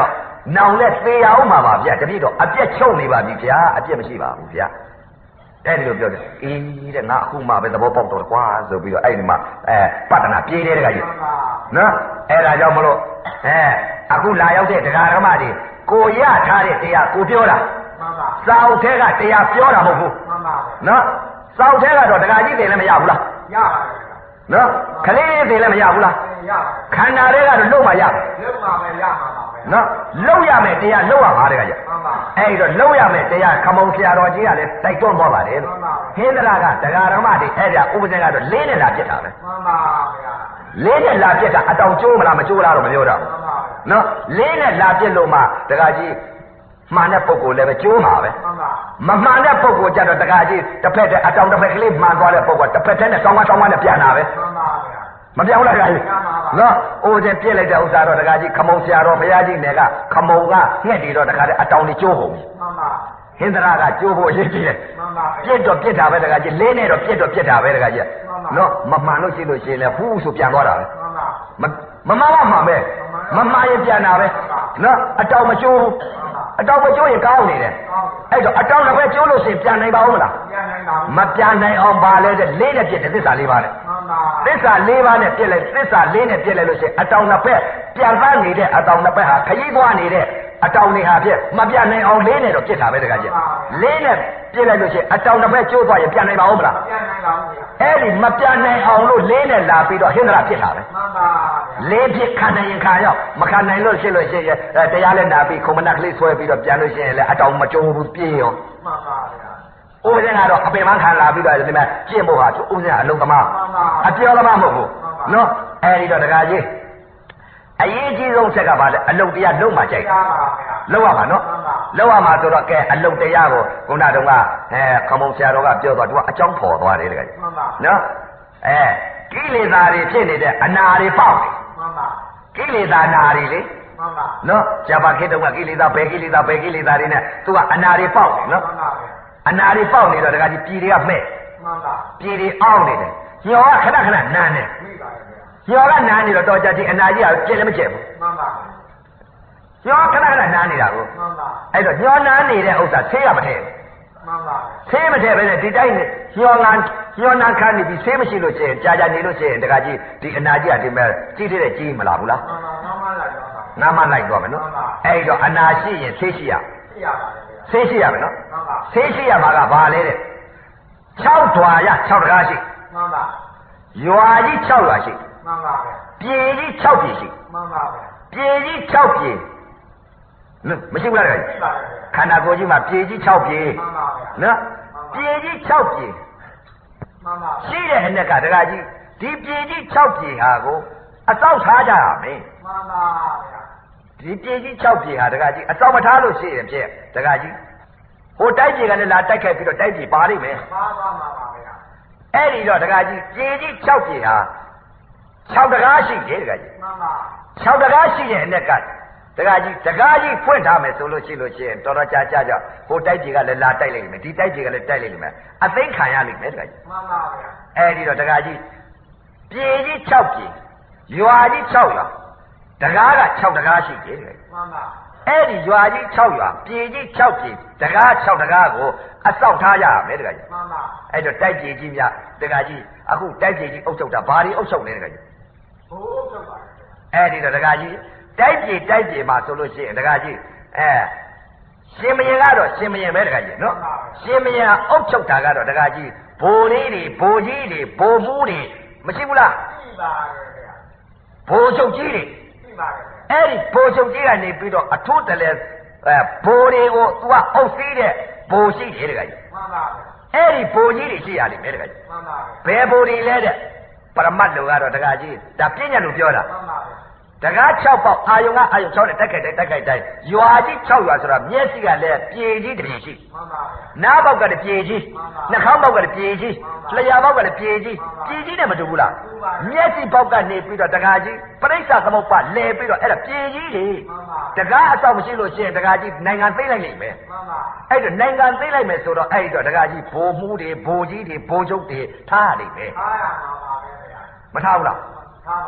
နောင်နဲ့သေရအောင်ပါပါဗျာတပည့်တော်အပြက်ချုပ်နေပါပြီဗျာအပြက်မရှိပါဘူးဗျာအဲ့ဒီလိုပြောတယ်အေးတဲ့ငါအခုမှပဲသဘောပေါက်တော့ကွာဆိုပြီးတော့အဲ့ဒီမှာအဲပတ္တနာပြေးတယ်တကကြီးနော်အဲ့ဒါကြောင့်မလို့အဲအခုလာရောက်တဲ့တရားဓမ္မတွေကိုရထားတဲ့တရားကိုပြောတာမှန်ပါစာအုပ်ထဲကတရားပြောတာမဟုတ်ဘူးမှန်ပါနော်စာအုပ်ထဲကတော့တရားကြီးသိလည်းမရဘူးလားရပါတယ်နော်ခလေးလေးသိလည်းမရဘူးလားရပါတယ်ခန္ဓာတွေကတော့လုံမှရမယ်လုံမှပဲရမှာပါပဲနော်လုံရမယ်တရားလုံရမှာတကကြီးမှန်ပါအဲ့ဒီတော့လုံရမယ်တရားခမုံဆရာတော်ကြီးကလည်းတိုက်တွန်းသွားပါတယ်လို့ဟင်းသရကတရားဓမ္မတွေအဲ့ဒါဥပဇင်ကတော့လေးနဲ့လာပြစ်တာပဲမှန်ပါဗျာလေးနဲ့လာပြစ်တာအတောင်ကျိုးမလားမကျိုးလားတော့မပြောတော့ဘူးနော်လေးနဲ့လာပြစ်လို့မှတကကြီးမှန်တဲ့ပုဂ္ဂိုလ်လည်းပဲကျိုးမှာပဲမမှန်တဲ့ပုဂ္ဂိုလ်ကြတော့တကကြီးတစ်ဖက်တည်းအတောင်တစ်ဖက်ကလေးမှန်သွားတဲ့ပုဂ္ဂိုလ်တစ်ဖက်တည်းနဲ့တောင်းမတောင်းမနဲ့ပြန်လာပဲမပြောင်းလိုက်လားနော်အိုးချင်းပြစ်လိုက်တဲ့ဥစ္စာတော့တကကြီးခမုံဆရာတော်ဘုရားကြီးနဲ့ကခမုံကငှက်တီတော့တခါတည်းအတောင်ကြီးကျိုးကုန်ပြီဟင်္ဒရာကကျိုးဖို့အရေးကြီးတယ်ပြစ်တော့ပြစ်တာပဲတကကြီးလေးနဲ့တော့ပြစ်တော့ပြစ်တာပဲတကကြီးနော်မမှန်လို့ရှိလို့ရှိရင်လည်းဟူးဆိုပြန်သွားတာပဲမမမှန်မှမှန်ပဲမမှန်ရင်ပြန်တာပဲနော်အတောင်မကျိုးဘူးအတောင်မကျိုးရင်ကောင်းနေတယ်အဲ့တော့အတောင်တစ်ခွဲကျိုးလို့ရှိရင်ပြန်နိုင်ပါဦးမလားမပြန်နိုင်အောင်ပါလဲတဲ့လေးနဲ့ပြစ်တဲ့သစ္စာလေးပါနဲ့သစ္စာလေးပါးနဲ့ပြစ်လိုက်သစ္စာလေးနဲ့ပြစ်လိုက်လို့ရှိရင်အတောင်နှစ်ဖက်ပြန်သားနေတဲ့အတောင်နှစ်ဖက်ဟာခရီးသွားနေတဲ့အတောင်တွေဟာဖြစ်မပြန်နိုင်အောင်လေးနဲ့တော့ပြစ်တာပဲတကကြီးလေးနဲ့ပြစ်လိုက်လို့ရှိရင်အတောင်နှစ်ဖက်ကျိုးသွားရင်ပြန်နိုင်ပါဦးမလားပြန်နိုင်ပါဘူးအဲ့ဒီမပြန်နိုင်အောင်လို့လေးနဲ့လာပြီးတော့ဟင်္ဒရာပြစ်တာပဲမှန်ပါလေးပြစ်ခံနိုင်ရင်ခံရောက်မခံနိုင်လို့ရှိလို့ရှိရင်တရားလည်းနာပြီးခုံမနက်ကလေးဆွဲပြီးတော့ပြန်လို့ရှိရင်လည်းအတောင်မကျိုးဘူးပြေးရောမှန်ပါဗျာဥပဇင်ကတော့အပင်မခံလာပြီးတော့ဒီမှာကျင့်ဖို့ဟာဥပဇင်အလုံးသမားအပြောသမားမဟုတ်ဘူးနော်အဲဒီတော့တခါကြီးအရေးကြီးဆုံးဆက်ကပါလေအလုတ်တရားလုံးမှကြိုက်လုံးရမှာနော်လုံးရမှာဆိုတော့ကဲအလုတ်တရားကိုခုနတုန်းကအဲခမုံဆရာတော်ကပြောတော့သူကအကြောင်းဖော်သွားတယ်တခါကြီးနော်အဲကိလေသာတွေဖြစ်နေတဲ့အနာတွေပေါက်တယ်ကိလေသာနာတွေလေနော်ဇာပါခေတုန်းကကိလေသာဘယ်ကိလေသာဘယ်ကိလေသာတွေနဲ့သူကအနာတွေပေါက်တယ်နော်အနာတွေပေါက်နေတော့တခါကြီးပြည်တွေကမဲ့မှန်ပါပြည်တွေအောင်းနေတယ်ညောကခဏခဏနန်းနေညောကနန်းနေတော့တော်ကြကြီးအနာကြီးကကျက်လည်းမကျက်ဘူးမှန်ပါညောခဏခဏနန်းနေတာကိုမှန်ပါအဲ့တော့ညောနန်းနေတဲ့ဥစ္စာဆေးရမထည့်မှန်ပါဆေးမထည့်ပဲနဲ့ဒီတိုင်းညောနန်းညောနန်းခန်းနေပြီးဆေးမရှိလို့ကျရင်ကြာကြာနေလို့ကျရင်တခါကြီးဒီအနာကြီးကဒီမဲ့ကြီးတဲ့ကြီးမလားဘူးလားမှန်ပါငါးမလိုက်တော့ငါးမလိုက်တော့မယ်နော်အဲ့တော့အနာရှိရင်ဆေးရှိရရှိရပါတယ်ဆေးရှိရမယ်နော်ဆေးရှိရမှာကဘာလဲတဲ့၆ဓွာရ၆တကားရှိမှန်ပါရွာကြီး၆ရွာရှိမှန်ပါပဲပြေကြီး၆ပြေရှိမှန်ပါပဲပြေကြီး၆ပြေနော်မရှိဘူးလားရှိပါပဲခန္ဓာကိုယ်ကြီးမှာပြေကြီး၆ပြေမှန်ပါပဲနော်ပြေကြီး၆ပြေမှန်ပါရှိတဲ့အ낵ကတကားကြီးဒီပြေကြီး၆ပြေဟာကိုအတောက်ထားကြရမယ်မှန်ပါဗျာဒီပြေကြီး၆ပြေဟာတကကြီးအစောမထားလို့ရှိရင်ဖြင့်တကကြီးဟိုတိုက်ပြေကလည်းလာတိုက်ခိုက်ပြီးတော့တိုက်ပြေပါလိမ့်မယ်ပါပါပါပါဗျာအဲ့ဒီတော့တကကြီးပြေကြီး၆ပြေဟာ၆တကားရှိတယ်တကကြီးမှန်ပါ၆တကားရှိတဲ့အ낵ကတကကြီးတကားကြီးဖွင့်ထားမယ်ဆိုလို့ရှိလို့ရှိရင်တော်တော်ကြာကြာကြာဟိုတိုက်ပြေကလည်းလာတိုက်လိုက်လိမ့်မယ်ဒီတိုက်ပြေကလည်းတိုက်လိုက်လိမ့်မယ်အသိခံရလိမ့်မယ်တကကြီးမှန်ပါဗျာအဲ့ဒီတော့တကကြီးပြေကြီး၆ပြေရွာကြီး၆ရွာတကားက၆တကားရှိတယ်တဲ့မှန်ပါအဲ့ဒီရွာကြီး၆ရွာပြေကြီး၆ပြေတကား၆တကားကိုအစောက်ထားရမယ်တကားကြီးမှန်ပါအဲ့တော့တိုက်ပြေကြီးများတကားကြီးအခုတိုက်ပြေကြီးအုပ်ချုပ်တာဘာတွေအုပ်ချုပ်လဲတကားကြီးဘိုးအုပ်ချုပ်ပါအဲ့ဒီတော့တကားကြီးတိုက်ပြေတိုက်ပြေမှာဆိုလို့ရှိရင်တကားကြီးအဲရှင်မရင်ကတော့ရှင်မရင်ပဲတကားကြီးနော်ရှင်မရင်အုပ်ချုပ်တာကတော့တကားကြီးဘိုးလေးတွေဘိုးကြီးတွေဘိုးမှုတွေမရှိဘူးလားရှိပါတယ်ဗျာဘိုးချုပ်ကြီးတွေအဲ့ဒီဘိုးချုပ်ကြီးကနေပြီးတော့အထိုးတလဲအဲဘိုးတွေကိုသူကအုပ်စီးတဲ့ဘိုးရှိတယ်တကကြီးမှန်ပါဗျအဲ့ဒီဘိုးကြီးတွေရှိရလိမ့်မယ်တကကြီးမှန်ပါဘယ်ဘိုးတွေလဲတဲ့ပရမတ်လူကတော့တကကြီးဒါပြည့်ညတ်လို့ပြောတာမှန်ပါတကား၆ပေါက်အာယုံကအာယုံ၆နဲ့တက်ခိုက်တိုင်းတက်ခိုက်တိုင်းရွာကြီး၆ရွာဆိုတာမျက်စိကလည်းပြေကြီးတပြေရှိမှန်ပါနားပေါက်ကလည်းပြေကြီးနှာခေါင်းပေါက်ကလည်းပြေကြီးလျှာပေါက်ကလည်းပြေကြီးပြေကြီးနဲ့မတူဘူးလားမျက်စိပေါက်ကနေပြီးတော့တကားကြီးပရိစ္ဆာသမုပ္ပါလဲပြီးတော့အဲ့ဒါပြေကြီးတွေတကားအဆောက်မရှိလို့ရှိရင်တကားကြီးနိုင်ငံသိမ့်လိုက်လိမ့်မယ်မှန်ပါအဲ့တော့နိုင်ငံသိမ့်လိုက်မယ်ဆိုတော့အဲ့တော့တကားကြီးဘိုးမှုတွေဘိုးကြီးတွေဘိုးချုပ်တွေထားရလိမ့်မယ်ထားရမှာပါပဲဗျာမထားဘူးလားထားပါ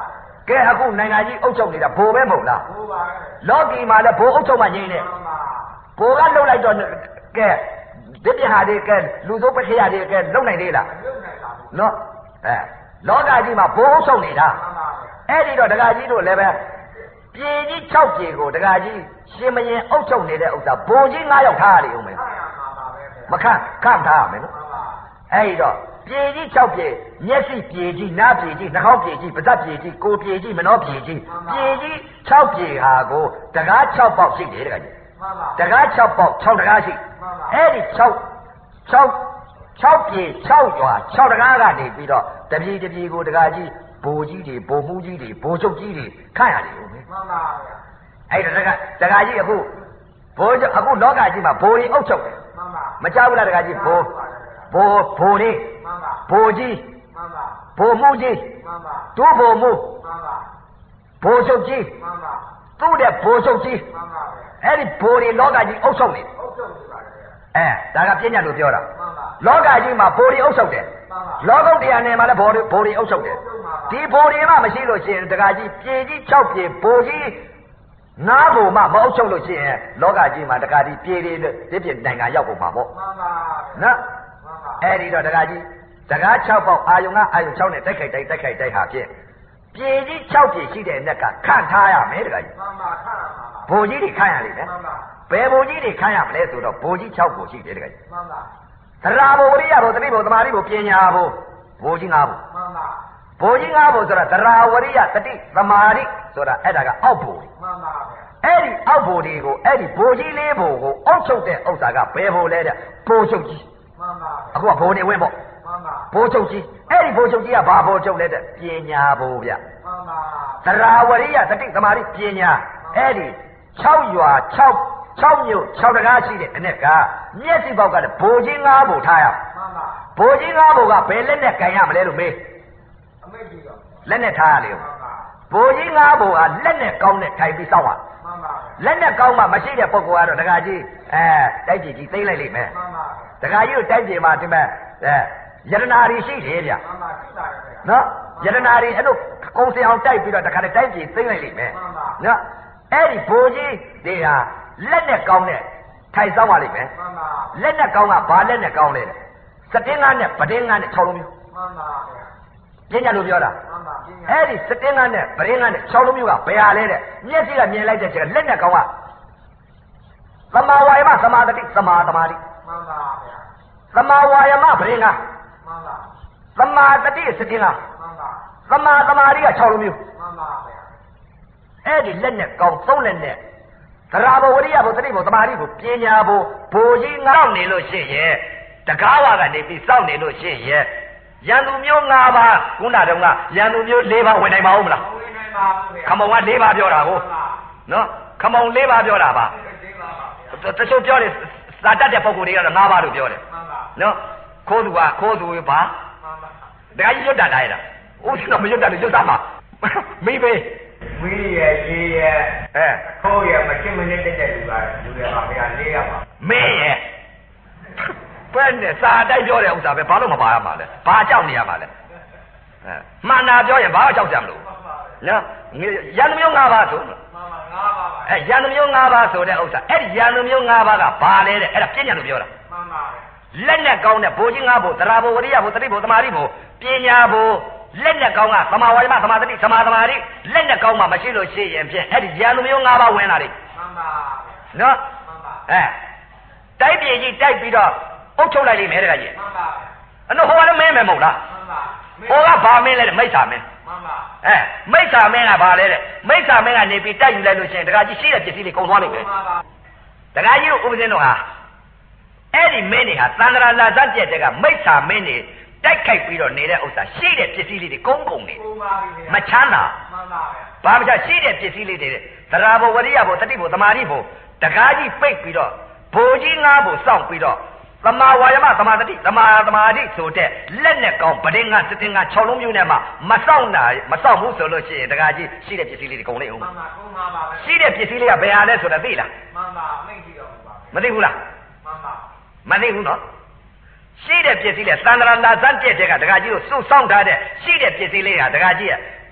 ကဲအခုနိုင်ငံကြီးအုပ်ချုပ်နေတာဘိုးပဲမဟုတ်လားဘိုးပါပဲလောကီမှာလည်းဘိုးအုပ်ချုပ်မှငြိမ်းတယ်ဘိုးကလှုပ်လိုက်တော့ကဲဒီပြဟာတွေကဲလူစိုးပခေရတွေကဲလုံနိုင်သေးလားလုံနိုင်ပါဘူးနော်အဲလောကကြီးမှာဘိုးအုပ်ချုပ်နေတာအဲ့ဒီတော့ဒကာကြီးတို့လည်းပဲပြေကြီး၆ပြေကိုဒကာကြီးရှင်မရင်အုပ်ချုပ်နေတဲ့ဥစ္စာဘိုးကြီး၅ယောက်ထားရလေဦးမယ်မခန့်ခန့်ထားရမယ်နော်အဲ့ဒီတော့ပြေကြီး၆ပြေမျက်စိပြေကြီးနားပြေကြီးနှာခေါင်းပြေကြီးပါးစပ်ပြေကြီးကိုယ်ပြေကြီးမနှောပြေကြီးပြေကြီး၆ပြေဟာကိုတကား၆ပေါက်ရှိတယ်ဒကာကြီးတကား၆ပေါက်၆တကားရှိအဲ့ဒီ၆၆၆ပြေ၆ရွာ၆တကားကနေပြီးတော့တပြေတပြေကိုဒကာကြီးဘိုးကြီးတွေဘိုးမှုကြီးတွေဘိုးချုပ်ကြီးတွေခန့်ရတယ်ဦးမေမှန်ပါဗျာအဲ့ဒါတကားတကားကြီးအခုဘိုးအခုလောကကြီးမှာဘိုးတွေအုပ်ချုပ်တယ်မှန်ပါမကြောက်ဘူးလားတကားကြီးဘိုးဘိုးဘိုးတွေမှန်ပါဘိုးကြီးမှန်ပါဘိုးမှုကြီးမှန်ပါတူဘိုးမှုမှန်ပါဘိုးချုပ်ကြီးမှန်ပါသူ့တဲ့ဘိုးချုပ်ကြီးမှန်ပါအဲ့ဒီဘိုးတွေလောကကြီးအုပ်ချုပ်နေအုပ်ချုပ်နေပါလေအဲဒါကပြည့်ညတ်လို့ပြောတာမှန်ပါလောကကြီးမှာဘိုးတွေအုပ်ချုပ်တယ်လောကုတ္တရာနယ်မှာလည်းဘိုးတွေဘိုးတွေအုပ်ချုပ်တယ်ဒီဘိုးတွေမှမရှိလို့ရှိရင်တကာကြီးပြေကြီး၆ပြေဘိုးကြီးငါးဘိုးမှမအုပ်ချုပ်လို့ရှိရင်လောကကြီးမှာတကာကြီးပြေတွေဒီပြနိုင်ငံရောက်ကုန်မှာပေါ့မှန်ပါနော်အဲ့ဒီတော့တကာကြီးတကား၆ပေါက်အာယုံကအာယုံ၆နဲ့တိုက်ခိုက်တိုက်တိုက်ခိုက်တိုက်ဟာဖြင့်ပြေကြီး၆ပြေရှိတဲ့နဲ့ကခန့်ထားရမယ်တကာကြီးမှန်ပါခန့်ရမှာပါဘိုးကြီးတွေခန့်ရလိမ့်မယ်မှန်ပါဘယ်ဘိုးကြီးတွေခန့်ရမလဲဆိုတော့ဘိုးကြီး၆ဘိုးရှိတယ်တကာကြီးမှန်ပါသရဘိုဝရိယဘိုတတိဘိုသမာဓိဘိုပညာဘိုဘိုးကြီး၅ဘိုမှန်ပါဘိုးကြီး၅ဘိုဆိုတာသရဝရိယတတိသမာဓိဆိုတာအဲ့ဒါကအောက်ဘိုမှန်ပါဗျအဲ့ဒီအောက်ဘိုတွေကိုအဲ့ဒီဘိုးကြီးလေးဘိုကိုအောက်ချုပ်တဲ့ဥစ္စာကဘယ်ဘိုလဲတဲ့ဘိုးချုပ်ကြီးမှန်ပါအခုကဘိုးနေဝင်းပေါ့မှန်ပါဘိုးချုပ်ကြီးအဲ့ဒီဘိုးချုပ်ကြီးကဘာဘိုးချုပ်လဲတဲ့ပညာဘိုဗျမှန်ပါသရဝရိယတတိသမာဓိပညာအဲ့ဒီ၆ရွာ၆၆မြို့၆တကားရှိတဲ့အ ਨੇ ကမျက်စိပေါက်ကလည်းဘိုးကြီး၅ဘိုထားရမှန်ပါဘိုးကြီး၅ဘိုကဘယ်လက်နဲ့ကန်ရမလဲလို့မေးအမေကြီးတော့လက်နဲ့ထားရလေမှန်ပါဘိုးကြီး၅ဘိုကလက်နဲ့ကောင်းနဲ့ထိုင်ပြီးစောင့်ရမှန်ပါလက်နဲ့ကောင်းမှမရှိတဲ့ပုဂ္ဂိုလ်ကတော့ဒကာကြီးအဲတိုက်ကြည့်ကြီးသိမ့်လိုက်လိမ့်မယ်မှန်ပါဒကာကြီးတို့တိုက်ကြည့်မှဒီမဲ့အဲယတနာရီရှိတယ်ဗျမှန်ပါရှိပါတယ်ဗျနော်ယတနာရီအဲ့လိုကုံစင်အောင်တိုက်ပြီးတော့တခါတည်းတိုက်ကြည့်သိမ့်လိုက်လိမ့်မယ်မှန်ပါနော်အဲ့ဒီဘိုးကြီးတွေဟာလက်နဲ့ကောင်းနဲ့ထိုင်ဆောင်ပါလိမ့်မယ်မှန်ပါလက်နဲ့ကောင်းကဘာလက်နဲ့ကောင်းလဲစတင်းကားနဲ့ပတင်းကားနဲ့၆လုံးမျိုးမှန်ပါဗျာပညာလို့ပြောတာမှန်ပါပညာအဲ့ဒီစတင်းကားနဲ့ပတင်းကားနဲ့၆လုံးမျိုးကဘယ်ဟာလဲတဲ့မျက်စိကမြင်လိုက်တဲ့ချက်လက်နဲ့ကောင်းကသမာဝါယမသမာဓိသမာသမာဓိမှန်ပါဗျာသမာဝါယမပတင်းကားမှန်ပါသမာတတိစတင်းကားမှန်ပါသမာသမာဓိက၆လုံးမျိုးမှန်ပါဗျာအဲ့ဒီလက်နဲ့ကောင်းသုံးလက်နဲ့သရဘဝရိယဘုတတိဘုသမာဓိဘုပညာဘုဘိုလ်ကြီးငေါ့နေလို့ရှိရဲ့တကားဝါကနေပြီးစောင့်နေလို့ရှိရဲ့ရန်သူမျိုး၅ပါးခုနတုန်းကရန်သူမျိုး၄ပါးဝင်နိုင်ပါဦးမလားဝင်နိုင်ပါဘူးဗျာခမောင်က၄ပါးပြောတာကိုနော်ခမောင်၄ပါးပြောတာပါတချို့ပြောတယ်သာတတ်တဲ့ပုဂ္ဂိုလ်တွေကတော့၅ပါးလို့ပြောတယ်နော်ခိုးသူကခိုးသူပါတခါကြီးရွတ်တတ်တာရတာဦးစင်တော့မရွတ်တတ်လို့ရွတ်တတ်မှာမိပဲဝီးရဲ့ရေးရဲ့အဲခိုးရဲ့မချစ်မနစ်တက်တဲ့လူကလူတွေပါဗျာလေးရပါမင်းရဲ့ပဲနဲ့စာတိုက်ပြောတဲ့ဥစ္စာပဲဘာလို့မပါရမှာလဲဘာကြောက်နေရမှာလဲအဲမှန်တာပြောရင်ဘာကြောက်ကြမလို့နော်ရန်သူမျိုး၅ပါးဆိုမှန်ပါ၅ပါးပါအဲရန်သူမျိုး၅ပါးဆိုတဲ့ဥစ္စာအဲ့ဒီရန်သူမျိုး၅ပါးကဘာလဲတဲ့အဲ့ဒါပြဉ္ညာလို့ပြောတာမှန်ပါလက်နဲ့ကောင်းတဲ့ဘိုးကြီး၅ဘိုးသရဘိုးဝရိယဘိုးတတိဘိုးသမာဓိဘိုးပညာဘိုးလက်နဲ့ကောင်းကသမာဝါယမသမာဓိသမာသမာဓိလက်နဲ့ကောင်းမှမရှိလို့ရှိရင်ဖြင့်အဲ့ဒီရန်သူမျိုး၅ပါးဝင်လာတယ်မှန်ပါနော်မှန်ပါအဲတိုက်ပြေကြီးတိုက်ပြီးတော့အုပ်ချုပ်လိုက်လိမ့်မယ်တခါကြီးမှန်ပါအနှုတ်ဟိုကလည်းမင်းမယ်မဟုတ်လားမှန်ပါဟိုကဘာမင်းလဲမိစ္ဆာမင်းမှန်ပါအဲမိစ္ဆာမင်းကဘာလဲတဲ့မိစ္ဆာမင်းကနေပြီးတိုက်ယူလိုက်လို့ရှိရင်တခါကြီးရှိတဲ့ပစ္စည်းတွေကုန်သွားလိမ့်မယ်မှန်ပါတခါကြီးတို့ဥပဇင်းတို့ဟာအဲ့ဒီမင်းတွေဟာသန္တရာလာဇတ်ကျက်တဲ့ကမိစ္ဆာမင်းတွေတိုက်ခိုက်ပြီးတော့နေတဲ့ဥစ္စာရှိတဲ့ပစ္စည်းလေးတွေကုန်းကုန်နေမချမ်းသာမှန်ပါဗျာဘာမှမရှိတဲ့ပစ္စည်းလေးတွေသရဘဝရိယဘတတိဘသမာဓိဘတကားကြီးပိတ်ပြီးတော့ဘိုလ်ကြီးငါးဘစောင့်ပြီးတော့သမာဝါယမသမာတတိသမာသမာဓိဆိုတဲ့လက်နဲ့ကောင်းပဒင်းကစတင်က၆လုံးမျိုးနဲ့မှမစောင့်တာမစောင့်ဘူးဆိုလို့ရှိရင်တကားကြီးရှိတဲ့ပစ္စည်းလေးတွေကုန်နေအောင်မှန်ပါကုန်ပါပါပဲရှိတဲ့ပစ္စည်းလေးကဘယ်ဟာလဲဆိုတာသိလားမှန်ပါမိတ်ပြီးတော့ပါမသိဘူးလားမှန်ပါမသိဘူးနော်ရှိတဲ့ပစ္စည်းလေးသန္တရာလာဇန်ပြည့်တဲ့ကတခါကြီးကိုစုဆောင်းထားတဲ့ရှိတဲ့ပစ္စည်းလေးကတခါကြီးက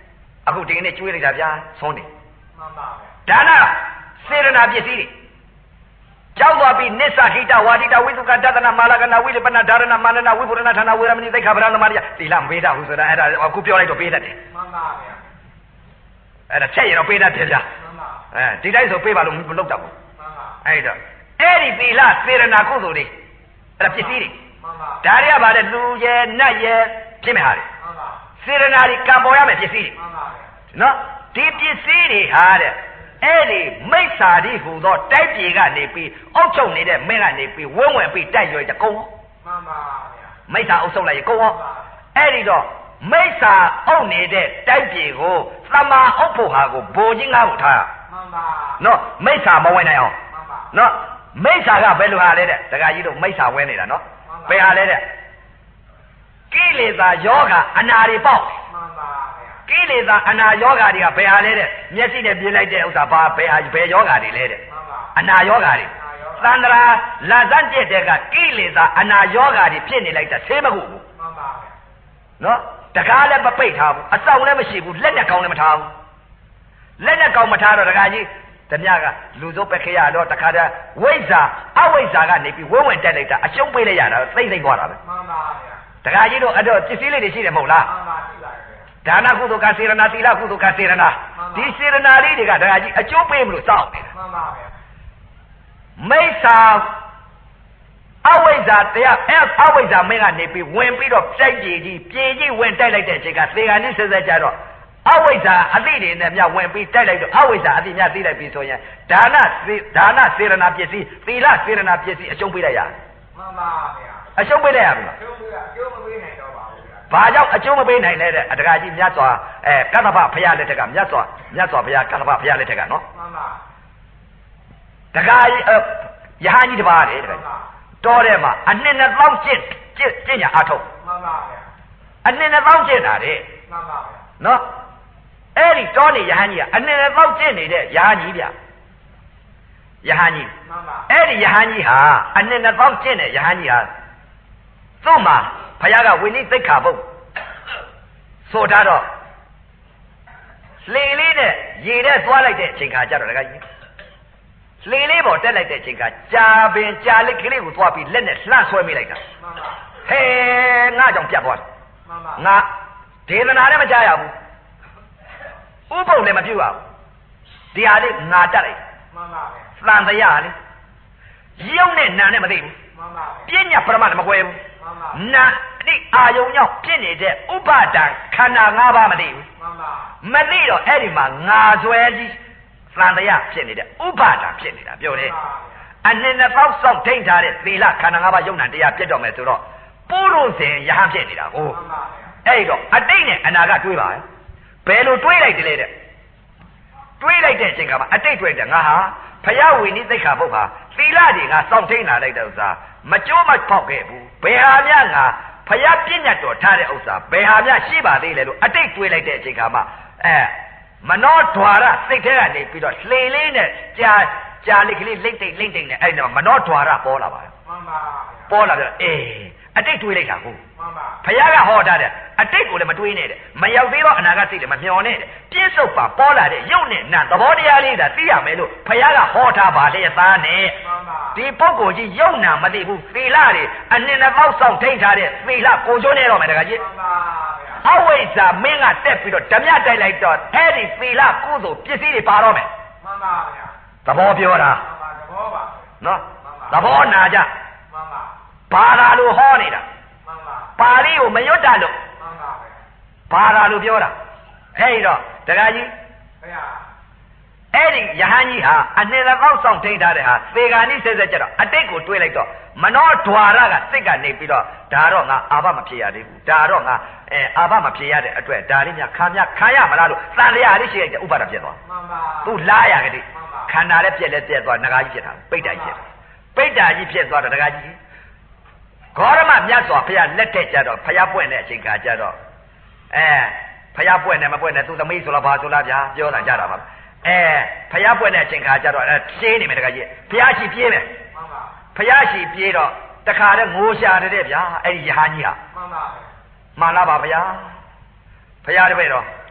အခုဒီနေ့ကျွေးလိုက်တာဗျာဆုံးတယ်မှန်ပါဗျာဒါနစေရနာပစ္စည်းတွေကြောက်သွားပြီးနစ္ဆခိတဝါဒိတဝိသုကတတနာမာလကနာဝိလိပနဒါရဏမာနနာဝိပုရဏဌာနဝေရမဏိသိက္ခာပဒသမารယသီလမပေးတတ်ဘူးဆိုတာအဲ့ဒါအခုပြောလိုက်တော့ပေးတတ်တယ်မှန်ပါဗျာအဲ့ဒါချက်ရတော့ပေးတတ်တယ်ဗျာမှန်ပါအဲဒီတိုင်းဆိုပေးပါလို့မလုပ်တတ်ဘူးမှန်ပါအဲ့တော့အဲ့ဒီသီလစေရနာကုသိုလ်တွေအဲ့ဒါပစ္စည်းတွေမှန်ပါဒါတွေကဗါတဲ့လူရဲ့နတ်ရဲ့ဖြစ်မဲ့ဟာတွေမှန်ပါစေရနာတွေကံပေါ်ရမယ်ပစ္စည်းတွေမှန်ပါဗျာနော်ဒီပစ္စည်းတွေဟာတဲ့အဲ့ဒီမိစ္ဆာတိဟူသောတိုက်ပြေကနေပြီးအုပ်ချုပ်နေတဲ့မင်းကနေပြီးဝင်းဝင်ပြီးတိုက်ရွယ်တကုံမှန်ပါဗျာမိစ္ဆာအုပ်ချုပ်လိုက်ရင်ကုံရောအဲ့ဒီတော့မိစ္ဆာအုပ်နေတဲ့တိုက်ပြေကိုသမာအုပ်ဖို့ဟာကိုဘိုလ်ကြီးငါ့ကိုထားမှန်ပါနော်မိစ္ဆာမဝင်နိုင်အောင်မှန်ပါနော်မိစ္ဆာကဘယ်လိုဟာလဲတဲ့ဒကာကြီးတို့မိစ္ဆာဝဲနေတာနော်ဘယ်ဟာလဲတဲ့ကိလေသာယောဂအနာတွေပေါက်မှန်ပါကိလေသာအနာယောဂါတွေကဘယ်ဟာလဲတဲ့မျက်စိနဲ့ပြလိုက်တဲ့ဥစ္စာဘာဘယ်ဟာဘယ်ယောဂါတွေလဲတဲ့အနာယောဂါတွေသန္တရာလာဇတ်ကျက်တဲ့ကကိလေသာအနာယောဂါတွေဖြစ်နေလိုက်တာဆေးမဟုတ်ဘူးမှန်ပါဗျာနော်တကားလည်းမပိတ်ထားဘူးအဆောင်လည်းမရှိဘူးလက်နဲ့ကောင်းလည်းမထားဘူးလက်နဲ့ကောင်းမထားတော့တကားကြီးဓမြကလူစိုးပက်ခရတော့တခါတည်းဝိဇ္ဇာအဝိဇ္ဇာကနေပြီးဝဲဝင်တက်လိုက်တာအရှုံးပေးလိုက်ရတာသိမ့်သိမ့်သွားတာပဲမှန်ပါဗျာတကားကြီးတို့အဲ့တော့ပစ္စည်းလေးတွေရှိတယ်မဟုတ်လားမှန်ပါရှိပါတယ်ဒါနကုသိုလ်ကစေရနာသီလကုသိုလ်ကစေရနာဒီစေရနာလေးတွေကဒါကြီးအကျိုးပေးမလို့စောင့်နေတာမှန်ပါဗျာမိစ္ဆာအဝိဇ္ဇာတရားအဝိဇ္ဇာမင်းကနေပြီးဝင်ပြီးတော့စိုက်ကြည်ကြီးပြေကြီးဝင်တိုက်လိုက်တဲ့အချိန်ကသေဂန်ကြီးဆက်ဆက်ကြတော့အဝိဇ္ဇာအသိတွေနဲ့မြဝင်ပြီးတိုက်လိုက်တော့အဝိဇ္ဇာအသိမြသိလိုက်ပြီးဆိုရင်ဒါနဒါနစေရနာပစ္စည်းသီလစေရနာပစ္စည်းအရှုံးပေးလိုက်ရမှန်ပါဗျာအရှုံးပေးလိုက်ရပြီလားအရှုံးပေးရအကျိုးမပေးနိုင်တော့ပါဘူးဘာကြောင့်အကျိုးမပေးနိုင်လဲတဲ့အတကားကြီးမြတ်စွာအဲကတ္တပဘုရားလက်ထက်ကမြတ်စွာမြတ်စွာဘုရားကတ္တပဘုရားလက်ထက်ကနော်မှန်ပါတကားကြီးယဟန်ကြီးတစ်ပါးလေတကားတော်ထဲမှာအနှစ်နှစ်သောင်းကျင့်ကျင့်ကျင့်ညာအထုတ်မှန်ပါဗျာအနှစ်နှစ်သောင်းကျင့်တာတဲ့မှန်ပါဗျာနော်အဲ့ဒီတော်နေယဟန်ကြီးကအနှစ်နှစ်သောင်းကျင့်နေတဲ့ယဟန်ကြီးဗျယဟန်ကြီးမှန်ပါအဲ့ဒီယဟန်ကြီးဟာအနှစ်နှစ်သောင်းကျင့်တဲ့ယဟန်ကြီးဟာသူ့မှာဘုရားကဝိနည်းသိက္ခာပုဒ်ဆိုထားတော့လှေလေးနဲ့ရေထဲသွားလိုက်တဲ့အချိန်ခါကျတော့တခါကြီးလှေလေးပေါ်တက်လိုက်တဲ့အချိန်ခါကြာပင်ကြာလက်ကလေးကိုသွားပြီးလက်နဲ့လှမ်းဆွဲမိလိုက်တာမှန်ပါဟဲငါကြောင့်ပြတ်သွားတယ်မှန်ပါငါဒေသနာလည်းမကြားရဘူးဥပုပ်လည်းမပြုတ်ရဘူးဒီဟာလေးငါတက်လိုက်မှန်ပါပဲသံတရားလေရုပ်နဲ့နာနဲ့မသိဘူးမှန်ပါပဲပညာပရမတ်မကွဲဘူးမှန်ပါနာဒီအာယုံကြောင့်ဖြစ်နေတဲ့ဥပါဒံခန္ဓာ၅ပါးမသိဘူးမှန်ပါမသိတော့အဲ့ဒီမှာငါဆွဲကြီးသံတရားဖြစ်နေတဲ့ဥပါဒံဖြစ်နေတာပြောတယ်အနှစ်နှစ်ပေါက်စောင့်ထိန်ထားတဲ့သီလခန္ဓာ၅ပါးယုံနာတရားပြတ်တော်မယ်ဆိုတော့ပုရုဇဉ်ယဟန်ဖြစ်နေတာကိုမှန်ပါအဲ့တော့အတိတ်နဲ့အနာဂတ်တွေးပါဘယ်လိုတွေးလိုက်တယ်လဲတဲ့တွေးလိုက်တဲ့အချိန်ကမှအတိတ်တွေးတယ်ငါဟာဘုရားဝိနည်းသိက္ခာပုဒ်ဟာသီလတွေကစောင့်ထိန်လာလိုက်တဲ့ဥစ္စာမကြိုးမဖောက်ခဲ့ဘူးဘယ်ဟာများငါဘုရားပြည့်ညတ်တော်ထားတဲ့ဥစ္စာဘယ်ဟာများရှိပါသေးလဲလို့အတိတ်တွေးလိုက်တဲ့အချိန်ကမှအဲမနောဓွာရစိတ်ထဲကနေပြီးတော့လှေလေးနဲ့ကြာကြာလေးကလေးလိမ့်တိတ်လိမ့်တိတ်နဲ့အဲ့တော့မနောဓွာရပေါ်လာပါတယ်မှန်ပါပေါ်လာပြီးအေးအတိတ်တွေးလိုက်တာဟုတ်မှန်ပါဘုရားကဟောထားတဲ့အတိတ်ကိုလည်းမတွေးနဲ့တဲ့မရောက်သေးတော့အနာဂတ်စိတ်လည်းမမျှော်နဲ့တဲ့ပြည့်စုံပါပေါ်လာတဲ့ရုပ်နဲ့နာသဘောတရားလေးဒါသိရမယ်လို့ဘုရားကဟောထားပါလေသားနဲ့မှန်ပါဒီပုဂ္ဂိုလ်ကြီးရုပ်နာမသိဘူးသီလတွေအနှစ်နှစ်ပေါက်ဆောင်ထိန်ထားတဲ့သီလကိုကျိုးနေတော့မယ်တခါကြီးမှန်ပါအဝိဇ္ဇာမင်းကတက်ပြီးတော့ဓမြတိုက်လိုက်တော့အဲ့ဒီသီလကုသိုလ်ပစ္စည်းတွေပါတော့မယ်မှန်ပါဗျာသဘောပြောတာမှန်ပါသဘောပါနော်သဘောနာကြမှန်ပါဘာသာလို့ဟောနေတာမှန်ပါပါဠိကိုမရွတ်တာလို့မှန်ပါပဲဘာသာလို့ပြောတာအဲ့တော့တခါကြီးဘုရားအဲ့ဒီယဟန်ကြီးဟာအနှစ်တစ်ပေါက်ဆောင်ထိန်ထားတဲ့ဟာသေဂာနိဆက်ဆက်ကြတော့အတိတ်ကိုတွေးလိုက်တော့မနောဓွာရကစိတ်ကနေပြီးတော့ဒါတော့ငါအာဘမဖြစ်ရသေးဘူးဒါတော့ငါအဲအာဘမဖြစ်ရတဲ့အတွက်ဒါလေးများခံရခံရမလားလို့သံတရားလေးရှိလိုက်တဲ့ဥပါဒပြတ်သွားမှန်ပါသူလားရကြတယ်ခန္ဓာလည်းပြက်လည်းပြက်သွားငကားကြီးဖြစ်တာပိဋ္ဌာကြီးဖြစ်ပိဋ္ဌာကြီးဖြစ်သွားတော့ငကားကြီးဂေါရမမြတ်စွာဘုရားလက်ထက်ကြတော့ဘုရားပွင့်တဲ့အချိန်ကကြတော့အဲဘုရားပွင့်တယ်မပွင့်တယ်သူသမီးဆိုလားဘာဆိုလားဗျာပြောတာကြတာပါအဲဘုရားပွင့်တဲ့အချိန်ခါကျတော့အဲရှင်းနေမယ်တခါကြီးဘုရားရှိပြေးမယ်မှန်ပါဘုရားရှိပြေးတော့တခါတည်းငိုရှာတဲ့ဗျာအဲ့ဒီယဟန်ကြီးဟာမှန်ပါမှန်လားပါဗျာဘုရားတပည့်တော်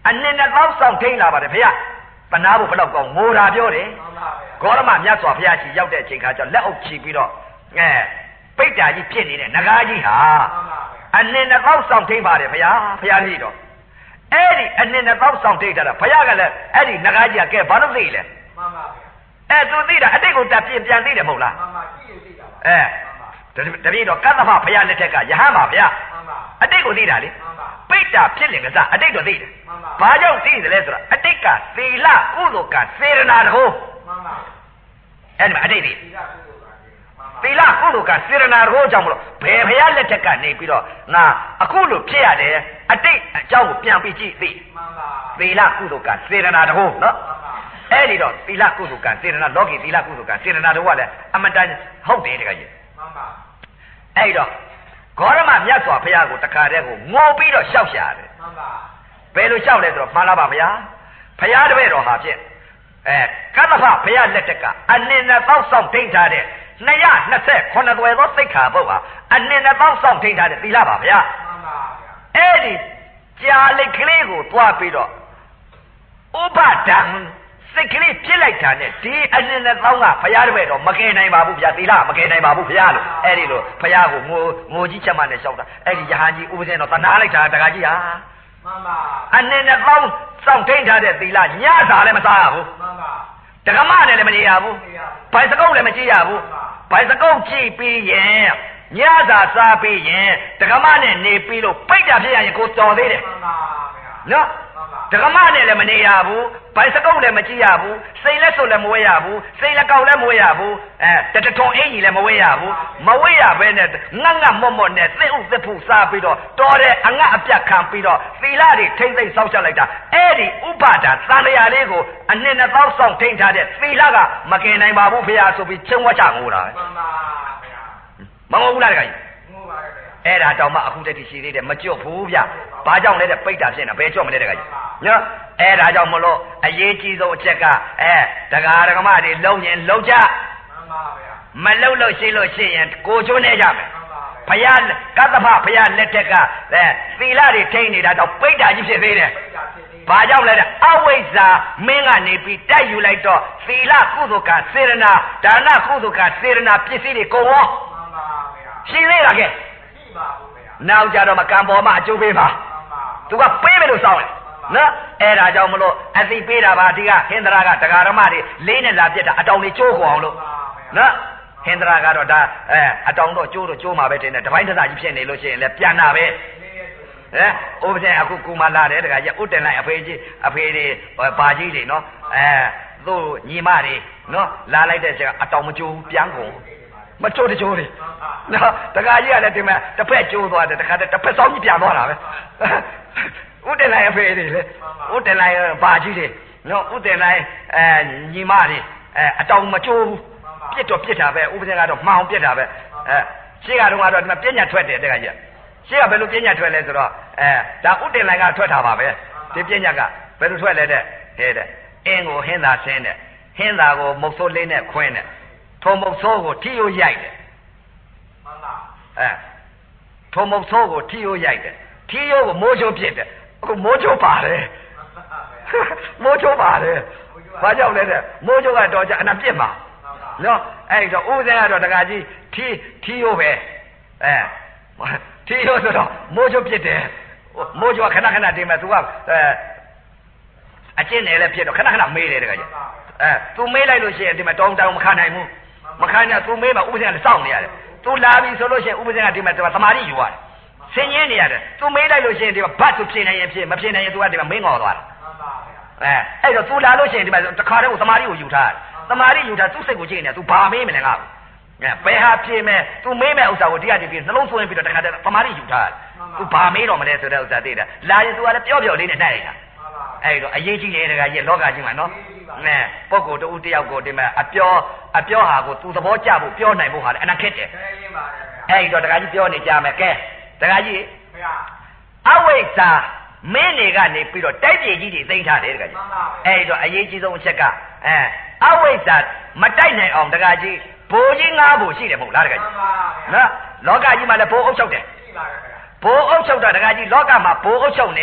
နှစ်နှစ်သောင်းဆောင်ထိန်လာပါတယ်ဖေ။တနာဖို့ဘလောက်ကောင်းငိုတာပြောတယ်။ဂေါရမမြတ်စွာဘုရားရှိရောက်တဲ့အချိန်ခါကျလက်အုပ်ချီပြီးတော့အဲပိဋ္ဌာကြီးဖြစ်နေတဲ့နဂါးကြီးဟာအနှစ်နှစ်သောင်းဆောင်ထိန်ပါတယ်ဖေ။ဘုရားကြီးတော့အဲ့ဒီအနှစ်နှစ်သောင်းဆောင်ထိန်တာဘုရားကလည်းအဲ့ဒီနဂါးကြီးကကဲဘာလို့သိလဲ။မှန်ပါဗျာ။အဲသူသိတာအတိတ်ကိုတက်ပြင်ပြန်သိတယ်မဟုတ်လား။မှန်ပါကြည့်လို့သိတာပါ။အဲတပည့်တော်ကသဗ္ဗဘုရားလက်ထက်ကယဟန်ပါဗျာ။အတိတ်ကိုသိတာလေ။ပိဋ္ဌာဖြစ်လင်ကစားအတိတ်တော့သိတယ်။ဘာကြောင့်သိတယ်လဲဆိုတော့အတိတ်ကသီလကုသိုလ်ကစေရနာတဟုမှန်ပါအဲ့ဒီမှာအတိတ်သိသီလကုသိုလ်ကစေရနာတဟုကြောင့်မလို့ဘယ်ဘုရားလက်ထက်ကနေပြီးတော့ငါအခုလိုဖြစ်ရတယ်အတိတ်အကြောင်းကိုပြန်ပြီးကြည့်သိမှန်ပါသီလကုသိုလ်ကစေရနာတဟုနော်အဲ့ဒီတော့သီလကုသိုလ်ကစေရနာလောကီသီလကုသိုလ်ကစေရနာတဟုကလည်းအမတန်ဟုတ်တယ်တကကြီးမှန်ပါအဲ့တော့ဂေါရမမြတ်စွာဘုရားကိုတခါတည်းကိုငိုပြီးတော့ရှောက်ရှာတယ်မှန်ပါဘယ်လိုရှောက်လဲဆိုတော့မှန်လားပါဗျာဘုရားတပည့်တော်ဟာဖြင့်အဲကသဗ္ဗဘုရားလက်ထက်ကအနည်းနဲ့သောဆောင်ထိန်ထားတဲ့နှစ်ရာနှစ်ဆက်ခုနှစ်သွယ်သောသိက္ခာပုဒ်ဟာအနည်းနဲ့သောဆောင်ထိန်ထားတဲ့သီလပါဗျာမှန်ပါဗျာအဲ့ဒီကြာလိတ်ကလေးကိုသွားပြီးတော့ဥပဒံစိတ်ကလေးဖြစ်လိုက်တာနဲ့ဒီအနည်းနဲ့သောကဘုရားတပည့်တော်မကယ်နိုင်ပါဘူးဗျာသီလမကယ်နိုင်ပါဘူးဘုရားလို့အဲ့ဒီလိုဘုရားကိုငိုငိုကြီးချက်မှနဲ့ရှောက်တာအဲ့ဒီယဟန်ကြီးဥပဇင်းတော်တနာလိုက်တာတခါကြီးဟာမှန်ပါအနည်းနဲ့သောစောင့်ထိန်ထားတဲ့သီလညစာလည်းမစားရဘူးမှန်ပါတက္ကမနဲ့လည်းမနေရဘူးဘိုင်စကုတ်လည်းမကြည့်ရဘူးဘိုင်စကုတ်ကြည့်ပြီးရင်ညစာစားပြီးရင်တက္ကမနဲ့နေပြီးလို့ပိတ်တာဖြစ်ရရင်ကိုတော်သေးတယ်မှန်ပါဗျာနော်တက္ကမနဲ့လည်းမနေရဘူးဘိုင်စကုတ်လည်းမကြည့်ရဘူးစိတ်လက်စွပ်လည်းမဝဲရဘူးစိတ်လက်ကောက်လည်းမဝဲရဘူးအဲတတထုံအင်ကြီးလည်းမဝဲရဘူးမဝဲရဘဲနဲ့ငတ်ငတ်မော့မော့နဲ့သစ်ဥသစ်ဖူစားပြီးတော့တော်တဲ့အငတ်အပြတ်ခံပြီးတော့သီလတွေထိမ့်သိမ့်ဆောက်ချက်လိုက်တာအဲ့ဒီဥပါဒံသံဃာလေးကိုအနှစ်နှစ်သောဆောင်ထိမ့်ထားတဲ့သီလကမကင်နိုင်ပါဘူးဖေဟာဆိုပြီးချင်းဝတ်ချငိုတာပဲမှန်ပါဗျာမငိုဘူးလားတခါကြီးငိုပါရဲ့အဲ့ဒါတောင်မှအခုတည်းကရှိသေးတယ်မကြွဘူးဗျဘာကြောင့်လဲတဲ့ပိတ်တာဖြစ်နေတာဘယ်ကြွမလဲတခါကြီးနော်အဲ့ဒါကြောင့်မလို့အရေးကြီးဆုံးအချက်ကအဲဒကာဒကမတွေလုံရင်လုံကြမှန်ပါဗျာမလုံလို့ရှိလို့ရှိရင်ကိုချိုးနေကြမယ်ဘုရားကသဗ္ဗဘုရားလက်ထက်ကအဲသီလတွေထိန်းနေတာတော့ပိဋ္ဌာကြီးဖြစ်သေးတယ်ဘာကြောင့်လဲတဲ့အဝိဇ္ဇာမင်းကနေပြီးတိုက်ယူလိုက်တော့သီလကုသိုလ်ကစေရနာဒါနကုသိုလ်ကစေရနာပစ္စည်းတွေကုန်ရောမှန်ပါဗျာရှိသေးတာကဲမရှိပါဘူးဗျာနောက်ကြတော့မကံပေါ်မှာအကျိုးပေးပါမှန်ပါသူကပေးမယ်လို့စောင်းတယ်နော်အဲ့ဒါကြောင့်မလို့အသိပေးတာပါဒီကဟင်္ဒရာကဒကာရမတွေလေးနဲ့လာပြက်တာအတောင်တွေကျိုးခေါအောင်လို့နော်ဟင်္ဒရာကတော့ဒါအဲအတောင်တော့ကျိုးတော့ကျိုးမှာပဲတင်တယ်တပိုင်းတစကြီးဖြစ်နေလို့ရှိရင်လည်းပြန်တာပဲဟမ်ဥပဒေအခုကူမလာတယ်တခါကျဥတင်လိုက်အဖေကြီးအဖေတွေဘာကြီးတွေနော်အဲသူ့ညီမတွေနော်လာလိုက်တဲ့ချက်ကအတောင်မကျိုးပြန်ကုန်မချိုးတချိုးတွေနော်တခါကြီးကလည်းဒီမှာတစ်ဖက်ကျိုးသွားတယ်တခါတစ်ဖက်စောင်းကြီးပြန်သွားတာပဲဥတင်လိုက်အဖေတွေလေဥတင်လိုက်ဘာကြီးတွေနော်ဥတင်လိုက်အဲညီမတွေအဲအတောင်မကျိုးဘူးပြစ်တော့ပြစ်တာပဲဥပဒေကတော့မှောင်ပြစ်တာပဲအဲရှေ့ကတော့ကတော့ဒီမှာပြညာထွက်တယ်တခါကြီးရှေ့ကဘယ်လိုပြညာထွက်လဲဆိုတော့အဲဒါဥတင်လိုက်ကထွက်တာပါပဲဒီပြညာကဘယ်လိုထွက်လဲတဲ့ဟဲ့တဲ့အင်းကိုဟင်းသာဆင်းတဲ့ဟင်းသာကိုမုတ်ဆိုးလေးနဲ့ခွင်းတဲ့ထုံမုတ်ဆိုးကိုထီယိုရိုက်တယ်မှန်လားအဲထုံမုတ်ဆိုးကိုထီယိုရိုက်တယ်ထီယိုကိုမိုးချိုးပြစ်တယ်အခုမိုးချိုးပါတယ်မိုးချိုးပါတယ်ဘာကြောင့်လဲတဲ့မိုးချိုးကတော့ကြအနာပြစ်မှာနော်အဲ့တော့ဥစဉ်ကတော့တကကြီးထီထီယိုပဲအဲထီယိုဆိုတော့မိုးချိုးပြစ်တယ်မိုးချိုးကခဏခဏတင်မဲ့သူကအဲအကျင့်နဲ့လည်းဖြစ်တော့ခဏခဏမေးတယ်တကကြီးအဲသူမေးလိုက်လို့ရှိရင်ဒီမှာတောင်းတောင်းမခံနိုင်ဘူးမခံနိုင်သူမေးမှဥပဇင်ကလည်းစောင့်နေရတယ်သူလာပြီဆိုလို့ရှိရင်ဥပဇင်ကဒီမှာသမာဓိယူရတယ်ဆင်းရဲနေရတယ်သူမေးလိုက်လို့ရှိရင်ဒီမှာဘတ်သူဖြေနိုင်ရင်ဖြေမဖြေနိုင်ရင်သူကဒီမှာမင်းငေါ်သွားတယ်အဲအဲ့တော့သူလာလို့ရှိရင်ဒီမှာတခါတည်းကိုသမာဓိကိုယူထားတယ်သမာဓိယူထားသူ့စိတ်ကိုကြည့်နေသူဘာမေးမလဲငါ့ကိုအဲဘယ်ဟာဖြေမယ်သူမေးမဲ့ဥစ္စာကိုတရားကြည့်ပြီးနှလုံးသွင်းပြီးတော့တခါတည်းသမာဓိယူထားတယ်သူဘာမေးတော့မလဲဆိုတဲ့ဥစ္စာသိတာလာရင်သူကလည်းပျော့ပျော့လေးနဲ့နှိုက်လိုက်တာအဲ့တော့အရေးကြီးတယ်တကကြီးလောကကြီးမှာနော်အဲပုဂ္ဂိုလ်တူတယောက်ကိုဒီမှာအပြောအပြောဟာကိုသူသဘောကျဖို့ပြောနိုင်ဖို့ဟာလည်းအနာခက်တယ်အဲ့တော့တကကြီးပြောနေကြမယ်ကဲတကကြီးအဝိဇ္ဇာမင်းတွေကနေပြီးတော့တိုက်ပြေကြီးတွေသိမ့်ထားတယ်တကကြီးအဲ့တော့အရေးကြီးဆုံးအချက်ကအဲအဝိဇ္ဇာမတိုက်နိုင်အောင်တကကြီးဘိုးကြီးငါးဘိုးရှိတယ်မဟုတ်လားတကကြီးနော်လောကကြီးမှာလည်းဘိုးအုပ်ချုပ်တယ်ဘိုးအုပ်ချုပ်တာတကကြီးလောကမှာဘိုးအုပ်ချုပ်နေတော့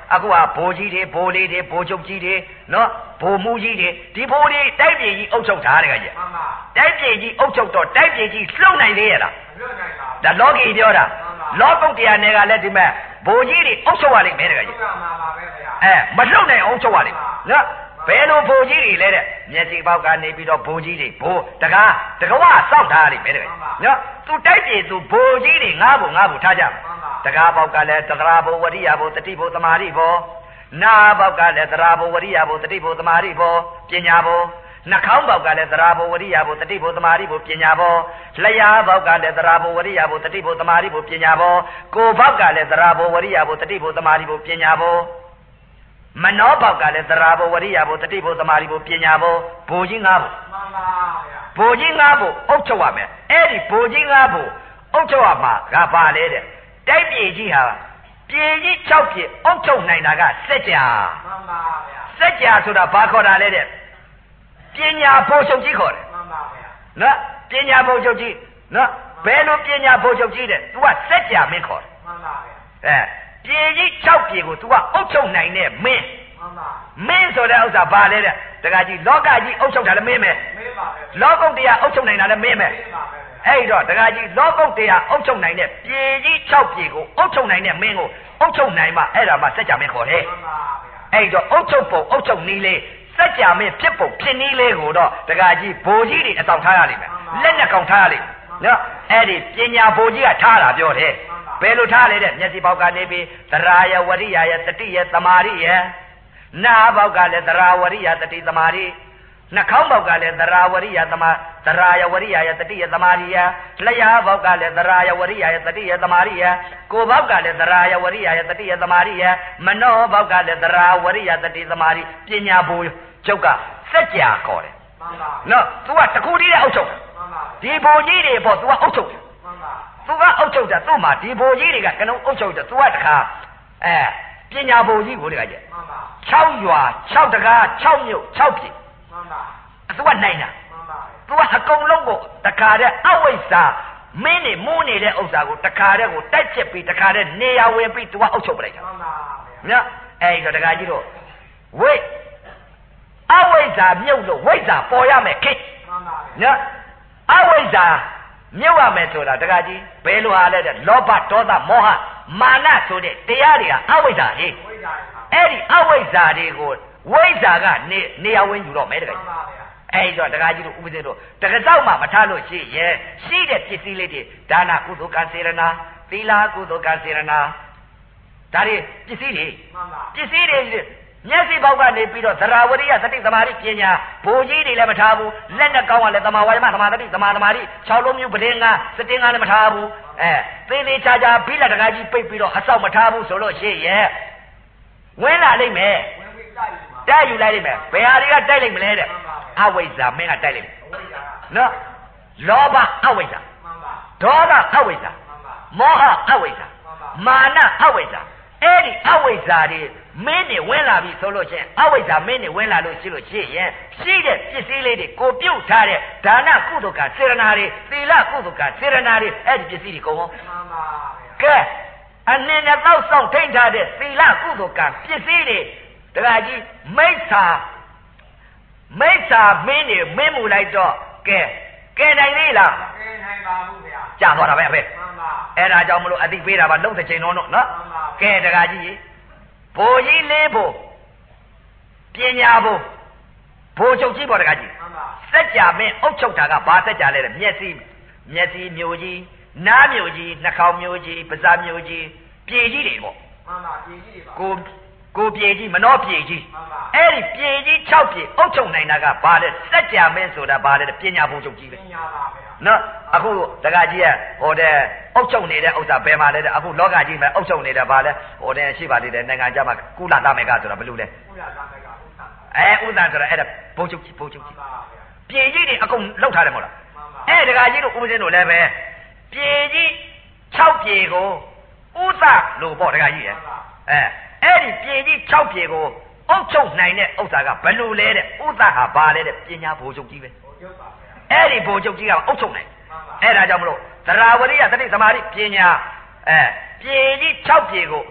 အခုကဘိုးကြီးတွေဘိုးလေးတွေဘိုးချုပ်ကြီးတွေနော်ဘိုးမူကြီးတွေဒီဘိုးတွေတိုက်ပြည်ကြီးအုပ်ချုပ်ထားတယ်ကကြီးမှန်ပါတိုက်ပြည်ကြီးအုပ်ချုပ်တော့တိုက်ပြည်ကြီးလှုပ်နိုင်သေးရလားမလှုပ်နိုင်ပါဘူးဒါလောကီပြောတာလောကုတ်တရားနယ်ကလည်းဒီမဲ့ဘိုးကြီးတွေအုပ်ချုပ်ရလိမ့်မယ်တဲ့ကကြီးမှန်ပါပဲဗျာအဲမလှုပ်နိုင်အောင်ချုပ်ရလိမ့်နော်ဘယ်လိုဘိုးကြီးတွေလဲတဲ့မျက်စိပေါက်ကနေပြီးတော့ဘိုးကြီးတွေဘိုးတကားတကဝစောက်ထားရလိမ့်မယ်တဲ့နော်သူတိုက်ပြည်သူဘိုးကြီးတွေငါးဘုံငါးဘုံထားကြတကားပေါက်ကလည်းတသရာဘုံဝရိယဘုံတတိဘုံသမာဓိဘုံနာပေါက်ကလည်းသရာဘုံဝရိယဘုံတတိဘုံသမာဓိဘုံပညာဘုံနှာခေါင်းပေါက်ကလည်းသရာဘုံဝရိယဘုံတတိဘုံသမာဓိဘုံပညာဘုံလျှာပေါက်ကလည်းသရာဘုံဝရိယဘုံတတိဘုံသမာဓိဘုံပညာဘုံကိုယ်ပေါက်ကလည်းသရာဘုံဝရိယဘုံတတိဘုံသမာဓိဘုံပညာဘုံမနောပေါက်ကလည်းသရာဘုံဝရိယဘုံတတိဘုံသမာဓိဘုံပညာဘုံဘိုလ်ကြီးငါးဘုံမှန်ပါဗျာဘိုလ်ကြီးငါးဘုံအုပ်ချုပ်ရမယ်အဲ့ဒီဘိုလ်ကြီးငါးဘုံအုပ်ချုပ်ရမှာကပါလေတဲ့တိုက်ပြည်ကြီးဟာပြည်ကြီး၆ပြည်အုပ်ချုပ်နိုင်တာကစัจ जाမှန်ပါဗျာစัจ जाဆိုတာဘာခေါ်တာလဲတဲ့ပညာဘုံချုပ်ကြီးခေါ်တယ်မှန်ပါဗျာနော်ပညာဘုံချုပ်ကြီးနော်ဘယ်လိုပညာဘုံချုပ်ကြီးတဲ့ तू ကစัจ जा မင်းခေါ်တယ်မှန်ပါဗျာအဲပြည်ကြီး၆ပြည်ကို तू ကအုပ်ချုပ်နိုင်တဲ့မင်းမှန်ပါမင်းဆိုတဲ့ဥစ္စာဘာလဲတဲ့တကကြီးလောကကြီးအုပ်ချုပ်တာလည်းမင်းပဲမင်းပါပဲလောကုတ်တရားအုပ်ချုပ်နိုင်တာလည်းမင်းပဲမင်းပါပဲအဲ့တော့တကကြီးလောကုတ်တရားအုပ်ချုပ်နိုင်တဲ့ပြည်ကြီး၆ပြည်ကိုအုပ်ချုပ်နိုင်တဲ့မင်းကိုအုပ်ချုပ်နိုင်မှအဲ့ဒါမှစัจ जा မင်းခေါ်တယ်မှန်ပါဗျာအဲ့တော့အုပ်ချုပ်ပုံအုပ်ချုပ်နည်းလေးစัจ जा မင်းဖြစ်ပုံဖြစ်နည်းလေးကိုတော့တကကြီးဘိုလ်ကြီးတွေအဆောင်ထားရလိမ့်မယ်လက်နဲ့ကောင်ထားရလိမ့်နော်အဲ့ဒီပညာဘိုလ်ကြီးကထားတာပြောတယ်ဘယ်လိုထားလဲတဲ့မျက်စိပေါက်ကနေပြီးသရာယဝရိယယတတိယသမာဓိယနာပေါက်ကလည်းသရာဝရိယတတိသမာဓိနှာခေါင်းပေါက်ကလည်းသရာဝရိယသမာသရာယဝရိယယတတိယသမာဓိယလျှာပေါက်ကလည်းသရာယဝရိယယတတိယသမာဓိယကိုယ်ပေါက်ကလည်းသရာယဝရိယယတတိယသမာဓိယမနောပေါက်ကလည်းသရာဝရိယတတိသမာဓိပညာဘိုလ်ချုပ်ကစัจ जा ခေါ်တယ်မှန်ပါနော် तू ကတခုတည်းနဲ့အုပ်ချုပ်တယ်မှန်ပါဒီဘိုလ်ကြီးတွေပေါ့ तू ကအုပ်ချုပ်တယ်မှန်ပါ तू ကအုပ်ချုပ်တယ်သူ့မှာဒီဘိုလ်ကြီးတွေကကနုံအုပ်ချုပ်တယ် तू ကတခါအဲပညာဘိုလ်ကြီးကိုတခါကျမှန်ပါ၆ရွာ၆တကား၆မြို့၆ပြည်မှန်ပါသူကနိုင်တာမှန်ပါသူကအကုန်လုံးကိုတခါတဲ့အဝိဇ္ဇာမင်းနေမိုးနေတဲ့ဥစ္စာကိုတခါတဲ့ကိုတိုက်ချက်ပြီးတခါတဲ့နေရာဝင်ပြီးသူကအုပ်ချုပ်ပလိုက်တာမှန်ပါဗျာအဲ့တော့တခါကြီးတော့ဝိအဝိဇ္ဇာမြုပ်လို့ဝိဇ္ဇာပေါ်ရမယ်ခေမှန်ပါဗျာအဝိဇ္ဇာမြုပ်ရမယ်ဆိုတာတခါကြီးဘယ်လိုဟာလဲတဲ့လောဘဒေါသမောဟမာနဆိုတဲ့တရားတွေကအဝိဇ္ဇာကြီးဝိဇ္ဇာအဲ့ဒီအဝိဇ္ဇာတွေကိုဝိဇ္ဇာကနေနေရာဝင်ယူတော့မယ်တခါကြီးအဲ့တော့တခါကြီးတို့ဥပဒေတို့တက္ကသောက်မှမထားလို့ရှိရဲ့ရှိတဲ့ပစ္စည်းလေးတွေဒါနကုသိုလ်ကံစေရနာသီလကုသိုလ်ကံစေရနာဒါတွေပစ္စည်းတွေပစ္စည်းတွေမျက်စိပေါက်ကနေပြီးတော့သရဝရိယသတိသမာဓိပညာဘိုလ်ကြီးတွေလည်းမထားဘူးလက်နဲ့ကောင်းကလည်းသမာဝါယမသမာဓိသမာသမာဓိ၆လုံးမျိုးပဒင်းကစတင်းကလည်းမထားဘူးအဲသေးသေးချာချာဘိလက်တခါကြီးပိတ်ပြီးတော့အဆောက်မထားဘူးဆိုလို့ရှိရဲ့ဝင်လာလိမ့်မယ်တိုက်ယူလိုက်လိမ့်မယ်ဘယ်ဟာတွေကတိုက်လိုက်မလဲတဲ့အဝိဇ္ဇာမင်းကတိုက်လိုက်မယ်နော်လောဘအဝိဇ္ဇာဒေါသအဝိဇ္ဇာမောဟအဝိဇ္ဇာမာနအဝိဇ္ဇာအဲ့ဒီအဝိဇ္ဇာတွေမင်းနေဝင်လာပြီဆိုလို့ချင်းအဝိဇ္ဇာမင်းနေဝင်လာလို့ရှိလို့ရှိရင်ရှိတဲ့ပစ္စည်းလေးတွေကိုပြုတ်ထားတဲ့ဒါနကုသိုလ်ကစေရနာတွေသီလကုသိုလ်ကစေရနာတွေအဲ့ဒီပစ္စည်းတွေကုန်အောင်မှန်ပါဗျာကဲအနေနဲ့တော့စောင့်ထိန်ထားတဲ့သီလကုသိုလ်ကပစ္စည်းတွေတခါကြီးမိစ္ဆာမိစ္ဆာမင်းနေမင်းမူလိုက်တော့ကဲကဲနိုင်သေးလားမကဲနိုင်ပါဘူးဗျာကြာသွားတာပဲအဖေမှန်ပါအဲ့ဒါကြောင့်မလို့အသိပေးတာပါလုံးတစ်ချိန်တော့နော်နော်ကဲတခါကြီးဘိုလ်ကြီးလေးဘိုလ်ပညာဘိုလ်ဘိုလ်ချုပ်ကြီးပေါ့တခါကြီးမှန်ပါစัจ जा မင်းအုပ်ချုပ်တာကဘာစัจ जा လဲတဲ့မျက်စိမျက်စိမျိုးကြီးနားမျိုးကြီးနှာခေါင်းမျိုးကြီးပါးစပ်မျိုးကြီးပြေကြီးတွေပေါ့မှန်ပါပြေကြီးတွေပါကိုကိုပြေကြီးမနှောပြေကြီးအဲ့ဒီပြေကြီး၆ပြေအုပ်ချုပ်နိုင်တာကဘာလဲစัจ जा မင်းဆိုတာဘာလဲပညာဘုံချုပ်ကြီးပဲပညာပါဗျာနော်အခုတက္ကကြီးကဟိုတဲ့အုပ်ချုပ်နေတဲ့ဥစ္စာဘယ်မှာလဲတဲ့အခုလောကကြီးမှာအုပ်ချုပ်နေတဲ့ဘာလဲဟိုတဲ့ရှိပါသေးတယ်နိုင်ငံခြားမှာကုလသမဂ္ဂဆိုတာဘယ်လိုလဲကုလသမဂ္ဂအဲဥစ္စာဆိုတာအဲ့ဒါဘုံချုပ်ကြီးဘုံချုပ်ကြီးပြေကြီးတွေအကုန်လောက်ထားတယ်မဟုတ်လားအဲ့တက္ကကြီးတို့ဥပဒေတို့လည်းပဲပြေကြီး၆ပြေကိုဥစ္စာလို့ပေါ့တက္ကကြီးရဲ့အဲအဲ့ဒီပြေကြီး၆ပြေကိုအုပ်ချုပ်နိုင်တဲ့ဥစ္စာကဘယ်လိုလဲတဲ့ဥစ္စာဟာဘာလဲတဲ့ပညာဘိုလ်ချုပ်ကြီးပဲအဲ့ဒီဘိုလ်ချုပ်ကြီးကအုပ်ချုပ်နိုင်အဲ့ဒါကြောင့်မလို့သရဝရိယသတိသမာဓိပညာအဲပြေကြီး၆ပြေကို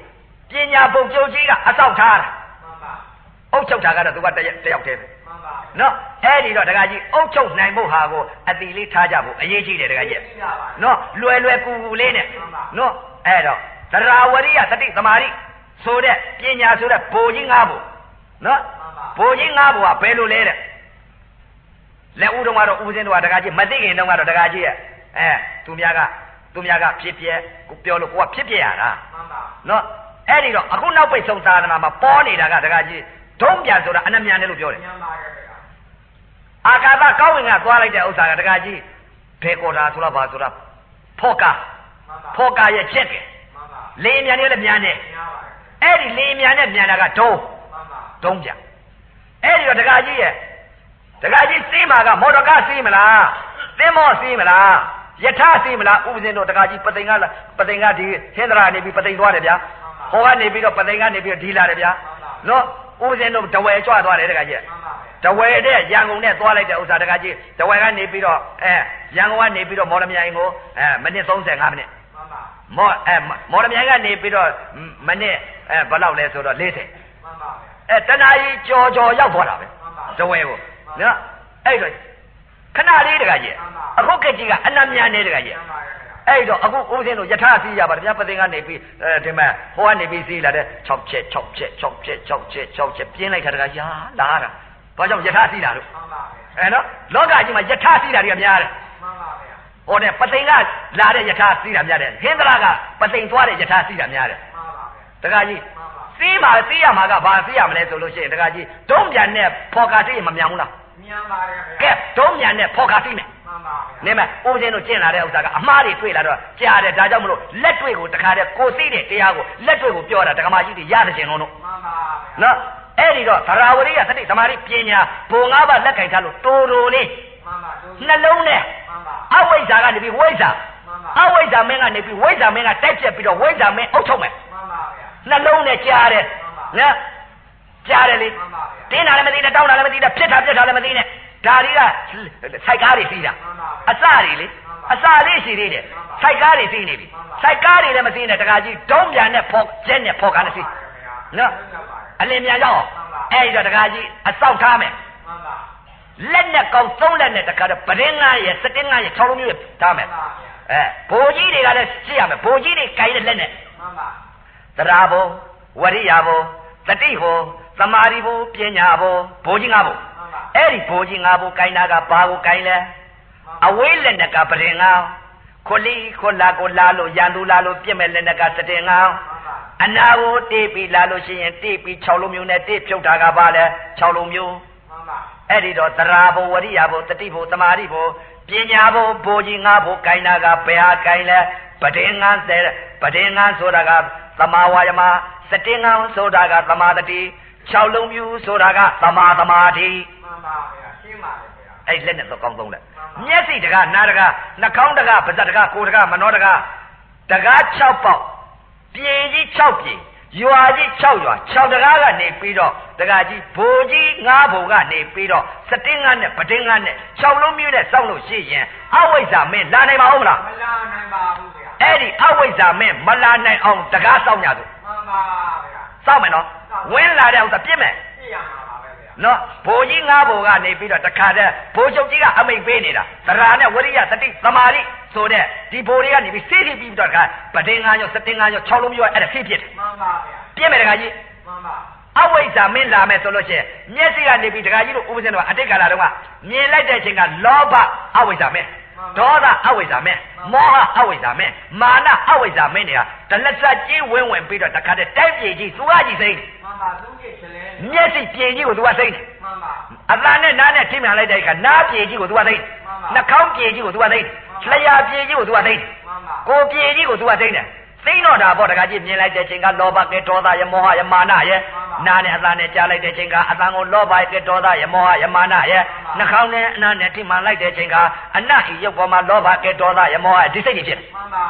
ပညာဘုံကျုပ်ကြီးကအဆောက်ထားတာအုတ်ချုပ်တာကတော့သူကတယောက်တယောက်တည်းပဲနော်အဲ့ဒီတော့တခါကြီးအုတ်ချုပ်နိုင်ဖို့ဟာကိုအတိလေးထားကြဖို့အရေးကြီးတယ်တခါကြီးနော်လွယ်လွယ်ကူကူလေးနဲ့နော်အဲ့တော့သရာဝရိယတတိသမာဓိဆိုတဲ့ပညာဆိုတဲ့ဘိုလ်ကြီး၅ဘိုလ်နော်ဘိုလ်ကြီး၅ဘိုလ်ကဘယ်လိုလဲတဲ့လက်ဦးတုန်းကတော့ဦးစင်းတို့ကတခါကြီးမသိခင်တုန်းကတော့တခါကြီးရဲ့အဲသူများကသူများကဖြစ်ပြဲကိုပြောလို့ကိုကဖြစ်ပြရတာနော်အဲ့ဒီတော့အခုနောက်ပိတ်ဆုံးသာသနာမှာပေါ်နေတာကတခါကြီးဒုံးပြန်ဆိုတာအနမြန်တယ်လို့ပြောတယ်အာကာသကောင်းဝင်ကသွားလိုက်တဲ့ဥစ္စာကတခါကြီးဘယ်ကောတာဆိုတော့ဘာဆိုတော့ဖောကာဖောကာရဲ့ချက်တယ်လေမြန်နဲ့လည်းမြန်တယ်အဲ့ဒီလေမြန်နဲ့မြန်တာကဒုံးဒုံးပြန်အဲ့ဒီတော့တခါကြီးရဲ့တခါကြီးစီးမှာကမော်တော်ကားစီးမလားသင်္ဘောစီးမလားယထာစီးမလားဥပဇင်းတို့တခါကြီးပသိင်္ဂပသိင်္ဂဒီဟင်္ဒရာနေပြီးပသိင်သွားတယ်ဗျာဟောကနေပြီးတော့ပသိင်္ဂနေပြီးတော့ဒီလာတယ်ဗျာနော်ဥပဇင်းတို့တဝယ်ကြွသွားတယ်တခါကြီးတဝယ်တဲ့ရန်ကုန်နဲ့သွားလိုက်တဲ့ဥစ္စာတခါကြီးတဝယ်ကနေပြီးတော့အဲရန်ကုန်ကနေပြီးတော့မော်လမြိုင်ကိုအဲမိနစ်သုံးဆယ်ငါးမိနစ်မော်အဲမော်လမြိုင်ကနေပြီးတော့မိနစ်အဲဘယ်လောက်လဲဆိုတော့လေးဆယ်အဲတနာကြီးကြော်ကြော်ရောက်သွားတာပဲတဝယ်ကိုနော်အဲ့တော့ခဏလေးတခါကြီးအခုကကြီးကအနမြန်နေတခါကြီးအဲ့တော့အခုဦးစင်းတို့ယထာစီးရပါဗျာပသိင်ကနေပြီးအဲဒီမဲ့ဟိုကနေပြီးစီးလာတဲ့၆ချက်၆ချက်၆ချက်၆ချက်၆ချက်ပြင်းလိုက်တာတခါကြီးဟာလာတာဘာကြောင့်ယထာစီးတာလို့အဲနော်လောကကြီးမှာယထာစီးတာတွေကများတယ်မှန်ပါဗျာဟိုတဲ့ပသိင်ကလာတဲ့ယထာစီးတာများတယ်ဟင်္ဒရာကပသိင်သွားတဲ့ယထာစီးတာများတယ်မှန်ပါဗျာတခါကြီးစီးမှာစီးရမှာကဘာစီးရမလဲဆိုလို့ရှိရင်တခါကြီးဒုံးပြန်နဲ့ဖော်ကာစီးရင်မမြန်ဘူးလားမြန်ပါတယ်ဗျာကဲဒုံးပြန်နဲ့ဖော်ကာစီးမယ်နေမဲ့ဦးစင်းတို့ကျင့်လာတဲ့ဥစ္စာကအမှားတွေတွေ့လာတော့ကြားတယ်ဒါကြောင့်မလို့လက်တွေ့ကိုတခါတည်းကိုသိတဲ့တရားကိုလက်တွေ့ကိုပြောတာဒကမာကြီးတွေရတဲ့ခြင်းလုံးတို့မှန်ပါဗျာနော်အဲ့ဒီတော့သရာဝရိယသတိသမာဓိပညာဘုံ၅ပါးလက်ကင်ထားလို့တိုးတိုးလေးမှန်ပါနှလုံးနဲ့မှန်ပါအဝိဇ္ဇာကနေပြီးဝိဇ္ဇာမှန်ပါအဝိဇ္ဇာမင်းကနေပြီးဝိဇ္ဇာမင်းကတိုက်ပြက်ပြီးတော့ဝိဇ္ဇာမင်းအုပ်ချုပ်မယ်မှန်ပါဗျာနှလုံးနဲ့ကြားတယ်နော်ကြားတယ်လေတင်းတာလည်းမသိနဲ့တောင်းတာလည်းမသိနဲ့ဖြစ်တာပြက်တာလည်းမသိနဲ့ဒါတွေကစိုက်ကားတွေစီးတာအစတွေလေအစလေးရှိသေးတယ်စိုက်ကားတွေစီးနေပြီစိုက်ကားတွေလည်းမစီးနဲ့တခါကြီးဒုံးပြန်နဲ့ဖောက်ကျက်နဲ့ဖောက်ကားနဲ့စီးနော်အလင်းမြန်ရောက်အဲ့ဒါတခါကြီးအစောက်ထားမယ်လက်နဲ့ကောင်းသုံးလက်နဲ့တခါတော့ပရင်းငါရဲ့စတင်းငါရဲ့၆လုံးမျိုးထားမယ်အဲဘိုးကြီးတွေကလည်းရှိရမယ်ဘိုးကြီးတွေကိုင်တဲ့လက်နဲ့သရာဘုံဝရိယဘုံတတိဘုံသမာဓိဘုံပညာဘုံဘိုးကြီးငါဘုံအဲ့ဒီဘိုးကြီးငါဘုံကိုင်တာကဘာကိုကိုင်လဲအဝေးလက်နဲ့ကပရင်ငါခိုလီခိုလာကိုလာလို့ရန်သူလာလို့ပြစ်မဲ့လက်နဲ့ကစတင်ငါအနာကိုတေးပြီးလာလို့ရှိရင်တေးပြီး၆လုံးမျိုးနဲ့တေးဖြုတ်တာကပါလဲ၆လုံးမျိုးအဲ့ဒီတော့သရာဘုံဝရိယဘုံတတိဘုံသမာဓိဘုံပညာဘုံဘိုးကြီးငါဘုံကိုင်တာကဘယ်ဟာကိုင်လဲပတင်ငါတဲ့ပတင်ငါဆိုတာကသမာဝါယမစတင်ငါဆိုတာကသမာတတိ၆လုံးမျိုးဆိုတာကသမာသမာဓိမှန်ပါဗျာရှင်းပါလေဗျာအဲ့လက်နဲ့တော့ကောင်းသုံးလက်မျက်စိတကနားတကနှာခေါင်းတကပါးစပ်တကကိုယ်တကမနောတကတကား၆ပေါက်ပြေကြီး၆ပြေရွာကြီး၆ရွာ၆တကားကနေပြီးတော့တကားကြီးဘိုလ်ကြီး၅ဘုံကနေပြီးတော့စတင်းငါနဲ့ပတင်းငါနဲ့၆လုံးမျိုးနဲ့စောက်လို့ရှိရင်အဝိဇ္ဇာမင်းလာနိုင်ပါဦးမလားမလာနိုင်ပါဘူးဗျာအဲ့ဒီအဝိဇ္ဇာမင်းမလာနိုင်အောင်တကားစောက်ညာဆိုမှန်ပါဗျာစောက်မယ်နော်ဝင်းလာတဲ့ဥစ္စာပြစ်မယ်ပြစ်ရမှာပါပဲဗျာနော်ဘိုလ်ကြီး၅ဘုံကနေပြီးတော့တခါတည်းဘိုလ်ချုပ်ကြီးကအမိတ်ပေးနေတာသရာနဲ့ဝရိယတတိသမာဓိဆိုတဲ့ဒီဘိုလ်တွေကနေပြီးစီးစီးပြီးတော့တခါပတင်းငါရောစတင်းငါရော၆လုံးမျိုးအဲ့ဒါဖိဖြစ်တယ်မှန်ပါဗျာပြစ်မယ်တခါကြီးမှန်ပါအဝိဇ္ဇာမင်းလာမယ်ဆိုလို့ရှိရင်မျက်စိကနေပြီးတခါကြီးတို့ဥပဇင်းတော်အတိတ်ကာလတုန်းကမြင်လိုက်တဲ့အချိန်ကလောဘအဝိဇ္ဇာမင်းဒေါသအဝိဇ္ဇာမင်းမောဟအဝိဇ္ဇာမင်းမာနအဝိဇ္ဇာမင်းတွေကတလက်ဆက်ကြီးဝင်းဝင်ပြီးတော့တခါတည်းတိုက်ပြေကြီးသူကကြီးစိမ့်မှန်ပါသူကြီးချလဲမျက်စိပြေကြီးကိုသူကစိမ့်တယ်မှန်ပါအသာနဲ့နားနဲ့ထိမှန်လိုက်တဲ့အခါနားပြေကြီးကိုသူကစိမ့်နှာခေါင်းပြေကြီးကိုသူကစိမ့်လျှာပြေကြီးကိုသူကစိမ့်ကိုပြေကြီးကိုသူကစိမ့်တယ်သိတော့တာပေါ့တခါကြီးမြင်လိုက်တဲ့ချိန်ကလောဘကဲဒေါသယမောဟယမာနရဲ့နာနဲ့အသာနဲ့ကြားလိုက်တဲ့ချိန်ကအသံကိုလောဘကဲဒေါသယမောဟယမာနရဲ့နှာခေါင်းနဲ့အနာနဲ့ထိမှန်လိုက်တဲ့ချိန်ကအနတ်ဤရုပ်ပေါ်မှာလောဘကဲဒေါသယမောဟဒီစိတ်တွေဖြစ်တယ်မှန်ပါဗျာ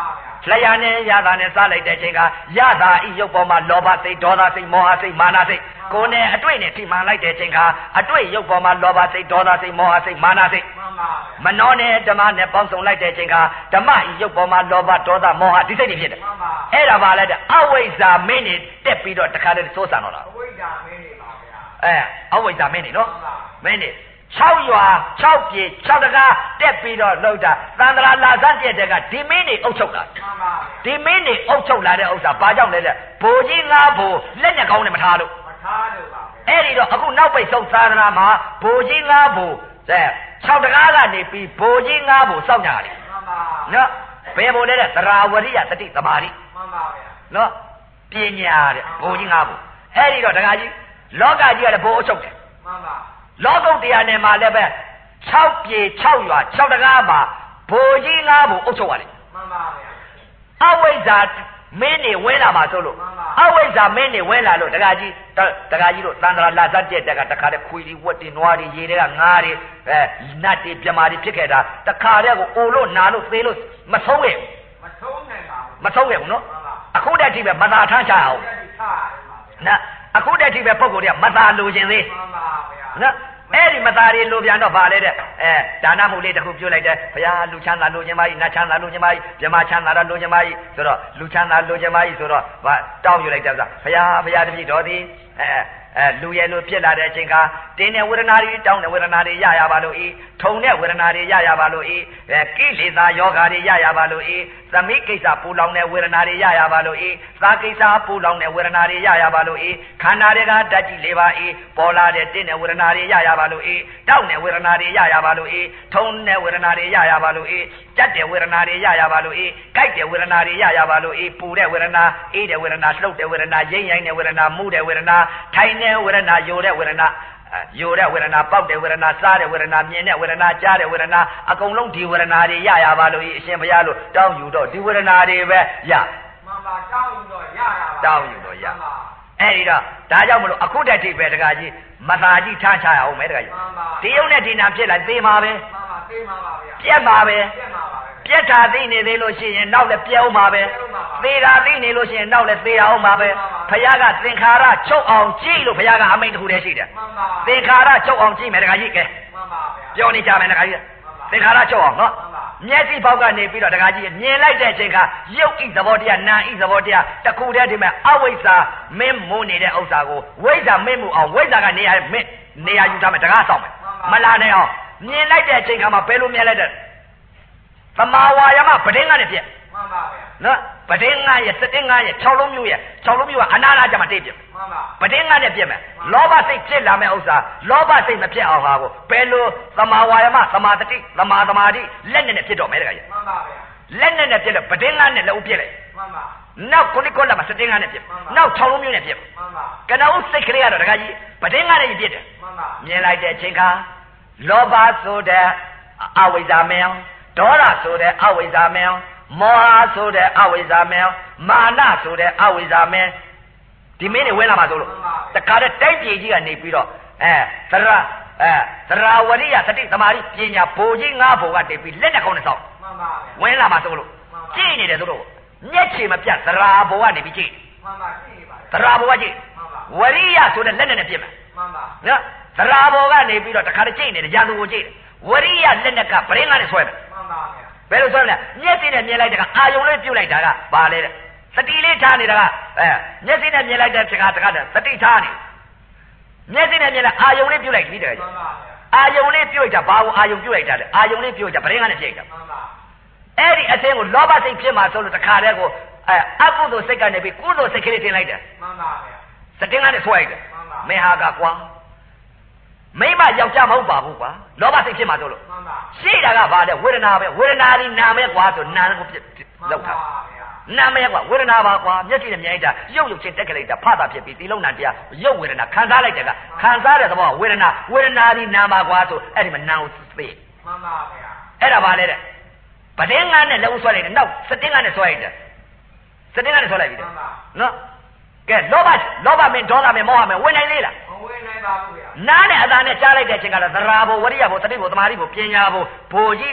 လျာနဲ့ရတာနဲ့စားလိုက်တဲ့အချိန်ကရတာဤရုပ်ပေါ်မှာလောဘစိတ်ဒေါသစိတ်မောဟစိတ်မာနစိတ်ကိုယ်နဲ့အတွေ့နဲ့ထိမှန်လိုက်တဲ့အချိန်ကအတွေ့ရုပ်ပေါ်မှာလောဘစိတ်ဒေါသစိတ်မောဟစိတ်မာနစိတ်မနောနဲ့ဓမ္မနဲ့ပေါင်းစုံလိုက်တဲ့အချိန်ကဓမ္မဤရုပ်ပေါ်မှာလောဘဒေါသမောဟဒီစိတ်တွေဖြစ်တယ်အဲ့ဒါပါလဲအဝိဇ္ဇာမင်းနေတက်ပြီးတော့တခါတည်းသိုးဆန်တော့တာအဝိဇ္ဇာမင်းနေပါဗျာအဲအဝိဇ္ဇာမင်းနေနော်မင်းနေ၆ရွာ၆ပြေ၆တကားတက်ပြီးတော့လှုပ်တာသန္တရာလာစတဲ့တဲ့ကဒီမင်းနေအုပ်ချုပ်တာဒီမင်းနေအုပ်ချုပ်လာတဲ့ဥစ္စာဘာကြောင့်လဲတဲ့ဘိုလ်ကြီးငါးဘိုလ်လက်ညက်ကောင်းနဲ့မထားလို့မထားလို့ပါအဲ့ဒီတော့အခုနောက်ပိတ်ဆုံးသာသနာမှာဘိုလ်ကြီးငါးဘိုလ်တဲ့၆တကားကနေပြီးဘိုလ်ကြီးငါးဘိုလ်စောင့်ကြတယ်မှန်ပါနော်ဘယ်ဘိုလ်လဲတဲ့သရာဝရိယတတိသမာဓိမှန်ပါဗျာနော်ပညာတဲ့ဘိုလ်ကြီးငါးဘိုလ်အဲ့ဒီတော့တကားကြီးလောကကြီးကလည်းဘိုလ်အုပ်ချုပ်တယ်မှန်ပါလောကုတ်တရားနယ်မှာလည်းပဲ၆ပြေ၆ရွာ၆တကားမှာဘိုလ်ကြီးငါးဘိုလ်အုပ်ချုပ်ရတယ်မှန်ပါဗျာအဝိဇ္ဇာမင်းနေဝဲလာမှာဆိုလို့အဝိဇ္ဇာမင်းနေဝဲလာလို့တကားကြီးတကားကြီးတို့တန်ត្រာလာဇတ်တဲ့တက်ကတခါတည်းခွေတွေဝက်တွေနွားတွေရေတွေကငါးတွေအဲနတ်တွေပြမာတွေဖြစ်ခဲ့တာတခါတည်းကိုအိုလို့နာလို့သေးလို့မဆုံးခဲ့မဆုံးနိုင်ပါဘူးမဆုံးခဲ့ဘူးနော်အခုတည်းထိပဲမသာထမ်းချအောင်နော်အခုတည်းထိပဲပုံကိုယ်တွေကမသာလိုချင်သေးမှန်ပါဗျာနော်အဲ့ဒီမသားတွေလိုပြန်တော့ဗာလေတဲ့အဲဒါနမှုလေးတစ်ခုပြုတ်လိုက်တယ်ဘုရားလူချမ်းသာလိုချင်ပါ යි နတ်ချမ်းသာလိုချင်ပါ යි မြမချမ်းသာတာလိုချင်ပါ යි ဆိုတော့လူချမ်းသာလိုချင်ပါ යි ဆိုတော့ဗာတောင်းယူလိုက်တယ်ဆိုဘုရားဘုရားတပည့်တော်သည်အဲအဲလူရဲ့လိုဖြစ်လာတဲ့အချိန်ကတင်းတဲ့ဝေဒနာတွေတောင်းတဲ့ဝေဒနာတွေရရပါလို့ဤထုံတဲ့ဝေဒနာတွေရရပါလို့ဤအဲကိလေသာယောဂါတွေရရပါလို့ဤသမိကိစ္စပူလောင်တဲ့ဝေဒနာတွေရရပါလို့ဤသာကိစ္စပူလောင်တဲ့ဝေဒနာတွေရရပါလို့ဤခန္ဓာတွေကဓာတ်ကြီးလေးပါဤပေါ်လာတဲ့တင်းတဲ့ဝေဒနာတွေရရပါလို့ဤတောင်းတဲ့ဝေဒနာတွေရရပါလို့ဤထုံတဲ့ဝေဒနာတွေရရပါလို့ဤကြက်တဲ့ဝေဒနာတွေရရပါလို့ဤကြိုက်တဲ့ဝေဒနာတွေရရပါလို့ဤပူတဲ့ဝေဒနာအေးတဲ့ဝေဒနာလှုပ်တဲ့ဝေဒနာရိမ့်ရိုင်းတဲ့ဝေဒနာမှုတဲ့ဝေဒနာထိုင်တဲ့ဝေဒနာယိုတဲ့ဝေဒနာယိုတဲ့ဝေဒနာပေါက်တဲ့ဝေဒနာစားတဲ့ဝေဒနာမြင်တဲ့ဝေဒနာကြားတဲ့ဝေဒနာအကုန်လုံးဒီဝေဒနာတွေရရပါလို့အရှင်ဘုရားလို့တောင်းယူတော့ဒီဝေဒနာတွေပဲရမှန်ပါတောင်းယူတော့ရတာပါတောင်းယူတော့ရအဲ့ဒီတော့ဒါကြောင့်မလို့အခုတည်းထိပဲတကကြီးမသာကြီးထားချရအောင်မယ်တကကြီးဒီယုံနဲ့ဒီနာဖြစ်လာသေမှာပဲမှန်ပါသေမှာပါဗျာပြက်မှာပဲပြက်မှာပါပဲပြက်တာသိနေသေးလို့ရှိရင်နောက်လည်းပြက်အောင်ပါပဲသေတာသိနေလို့ရှိရင်နောက်လည်းသေအောင်ပါပဲဘုရားကသင်္ခါရချုပ်အောင်ကြည့်လို့ဘုရားကအမိန့်တစ်ခုတည်းရှိတယ်မှန်ပါသင်္ခါရချုပ်အောင်ကြည့်မယ်တကကြီးကဲမှန်ပါဗျာပြောနေကြမယ်တကကြီးသင်္ခါရချုပ်အောင်နော်မျက်စိပေါက်ကနေပြီးတော့တခါကြီးမြင်လိုက်တဲ့အချိန်ကရုပ်ဤသဘောတရားနာဤသဘောတရားတခုတည်းဒီမဲ့အဝိဇ္ဇာမင်းမုန်းနေတဲ့ဥစ္စာကိုဝိဇ္ဇာမင်းမှုအောင်ဝိဇ္ဇာကနေရာမင်းနေရာယူထားမယ်တကားဆောင်မယ်မလာနဲ့အောင်မြင်လိုက်တဲ့အချိန်ကမှဘယ်လိုမြင်လိုက်တဲ့သမာဝါယမပဒင်းကနေပြက်မှန်ပါဗျာနော်ပဒင်းငါရဲ့စတင်းငါရဲ့၆လုံးမျိုးရဲ့၆လုံးမျိုးကအနာလာကြမှာတိတ်ပြက်မှန်ပါပဒင်းငါနဲ့ပြက်မယ်လောဘစိတ်ဖြစ်လာမဲ့ဥစ္စာလောဘစိတ်မဖြစ်အောင်ဟာကိုဘယ်လိုသမာဝါယမသမာတတိသမာသမာဓိလက်နဲ့နဲ့ဖြစ်တော့မယ်တခါကြီးမှန်ပါဗျာလက်နဲ့နဲ့ပြက်လို့ပဒင်းငါနဲ့လည်းဥပြက်လိုက်မှန်ပါနောက်ခုနှစ်ခုလက်မှာစတင်းငါနဲ့ပြက်နောက်၆လုံးမျိုးနဲ့ပြက်မှန်ပါကနဦးစိတ်ကလေးကတော့တခါကြီးပဒင်းငါနဲ့ပြက်တယ်မှန်ပါမြင်လိုက်တဲ့အချိန်ခါလောဘဆိုတဲ့အဝိဇ္ဇာမင်းဒေါသဆိုတဲ့အဝိဇ္ဇာမင်းမောဟဆိုတဲ့အဝိဇ္ဇာမင်းမာနဆိုတဲ့အဝိဇ္ဇာမင်းဒီမင်းတွေဝင်လာမှာဆိုလို့တခါတည်းတိုက်ပြေကြီးကနေပြီးတော့အဲသရအဲသရဝရိယသတိသမာဓိပညာဘိုလ်ကြီးငါးဘိုလ်ကတည်ပြီးလက်နဲ့ကောင်းနဲ့ဆောက်မှန်ပါဝင်လာမှာဆိုလို့ကြည့်နေတယ်ဆိုတော့မျက်ခြေမပြတ်သရဘိုလ်ကနေပြီးကြည့်မှန်ပါကြည့်ပါသရဘိုလ်ကကြည့်ဝရိယဆိုတဲ့လက်နဲ့နဲ့ပြစ်မယ်မှန်ပါနော်သရဘိုလ်ကနေပြီးတော့တခါတည်းကြည့်နေတယ်ရာသူကိုကြည့်ဝရိယလက်နဲ့ကပရင်းကနေဆွဲမယ်မှန်ပါဗျာဘယ်လိုဆွဲမလဲမျက်စိနဲ့မြင်လိုက်တဲ့ကအာယုံလေးပြုတ်လိုက်တာကဘာလဲတဲ့သတိလေးထားနေတာကအဲမျက်စိနဲ့မြင်လိုက်တဲ့တခါတခါတည်းသတိထားနေမျက်စိနဲ့မြင်လိုက်အာယုံလေးပြုတ်လိုက်ပြီတဲ့အာယုံလေးပြုတ်လိုက်တာဘာကိုအာယုံပြုတ်လိုက်တာလဲအာယုံလေးပြုတ်လိုက်တာပရင်းကနေပြိတ်တာမှန်ပါအဲ့ဒီအသင်းကိုလောဘစိတ်ဖြစ်မှာဆိုလို့တခါတည်းကိုအဲအကုသိုလ်စိတ်ကနေပြီးကုသိုလ်စိတ်ကလေးတင်လိုက်တယ်မှန်ပါဗျာစတင်ကနေဆွဲလိုက်တယ်မင်းဟာကကွာမိမယောက်ျားမဟုတ်ပါဘူးကွာလောဘစိတ်ဖြစ်မှာဆိုလို့မှန်ပါရှိတာကဘာလဲဝေဒနာပဲဝေဒနာဒီနာမဲကွာဆိုနာကိုလောက်တာနာမဲကွာဝေဒနာပါကွာမျက်စိနဲ့မြင်လိုက်တာရုပ်ရုပ်ချင်းတက်ကလေးတာဖတာဖြစ်ပြီးဒီလုံးနာတရားရုပ်ဝေဒနာခံစားလိုက်တယ်ကခံစားတဲ့သဘောကဝေဒနာဝေဒနာဒီနာပါကွာဆိုအဲ့ဒီမှာနာကိုသိမှန်ပါဗျာအဲ့ဒါပါလေတဲ့ပဒင်းငါနဲ့လက်ဦးဆွဲလိုက်တယ်နောက်စတင်းငါနဲ့ဆွဲလိုက်တယ်စတင်းငါနဲ့ဆွဲလိုက်ပြီတဲ့နော်ကဲလောဘလောဘမင်းဒေါသမင်းမောဟမင်းဝင်နိုင်လေလားမဝင်နိုင်ပါဘူးဗျာနားနဲ့အသာနဲ့ကြားလိုက်တဲ့အချိန်ကတော့သရာဘိုဝရိယဘိုတတိဘိုသမာဓိဘိုပညာဘိုဘိုကြီး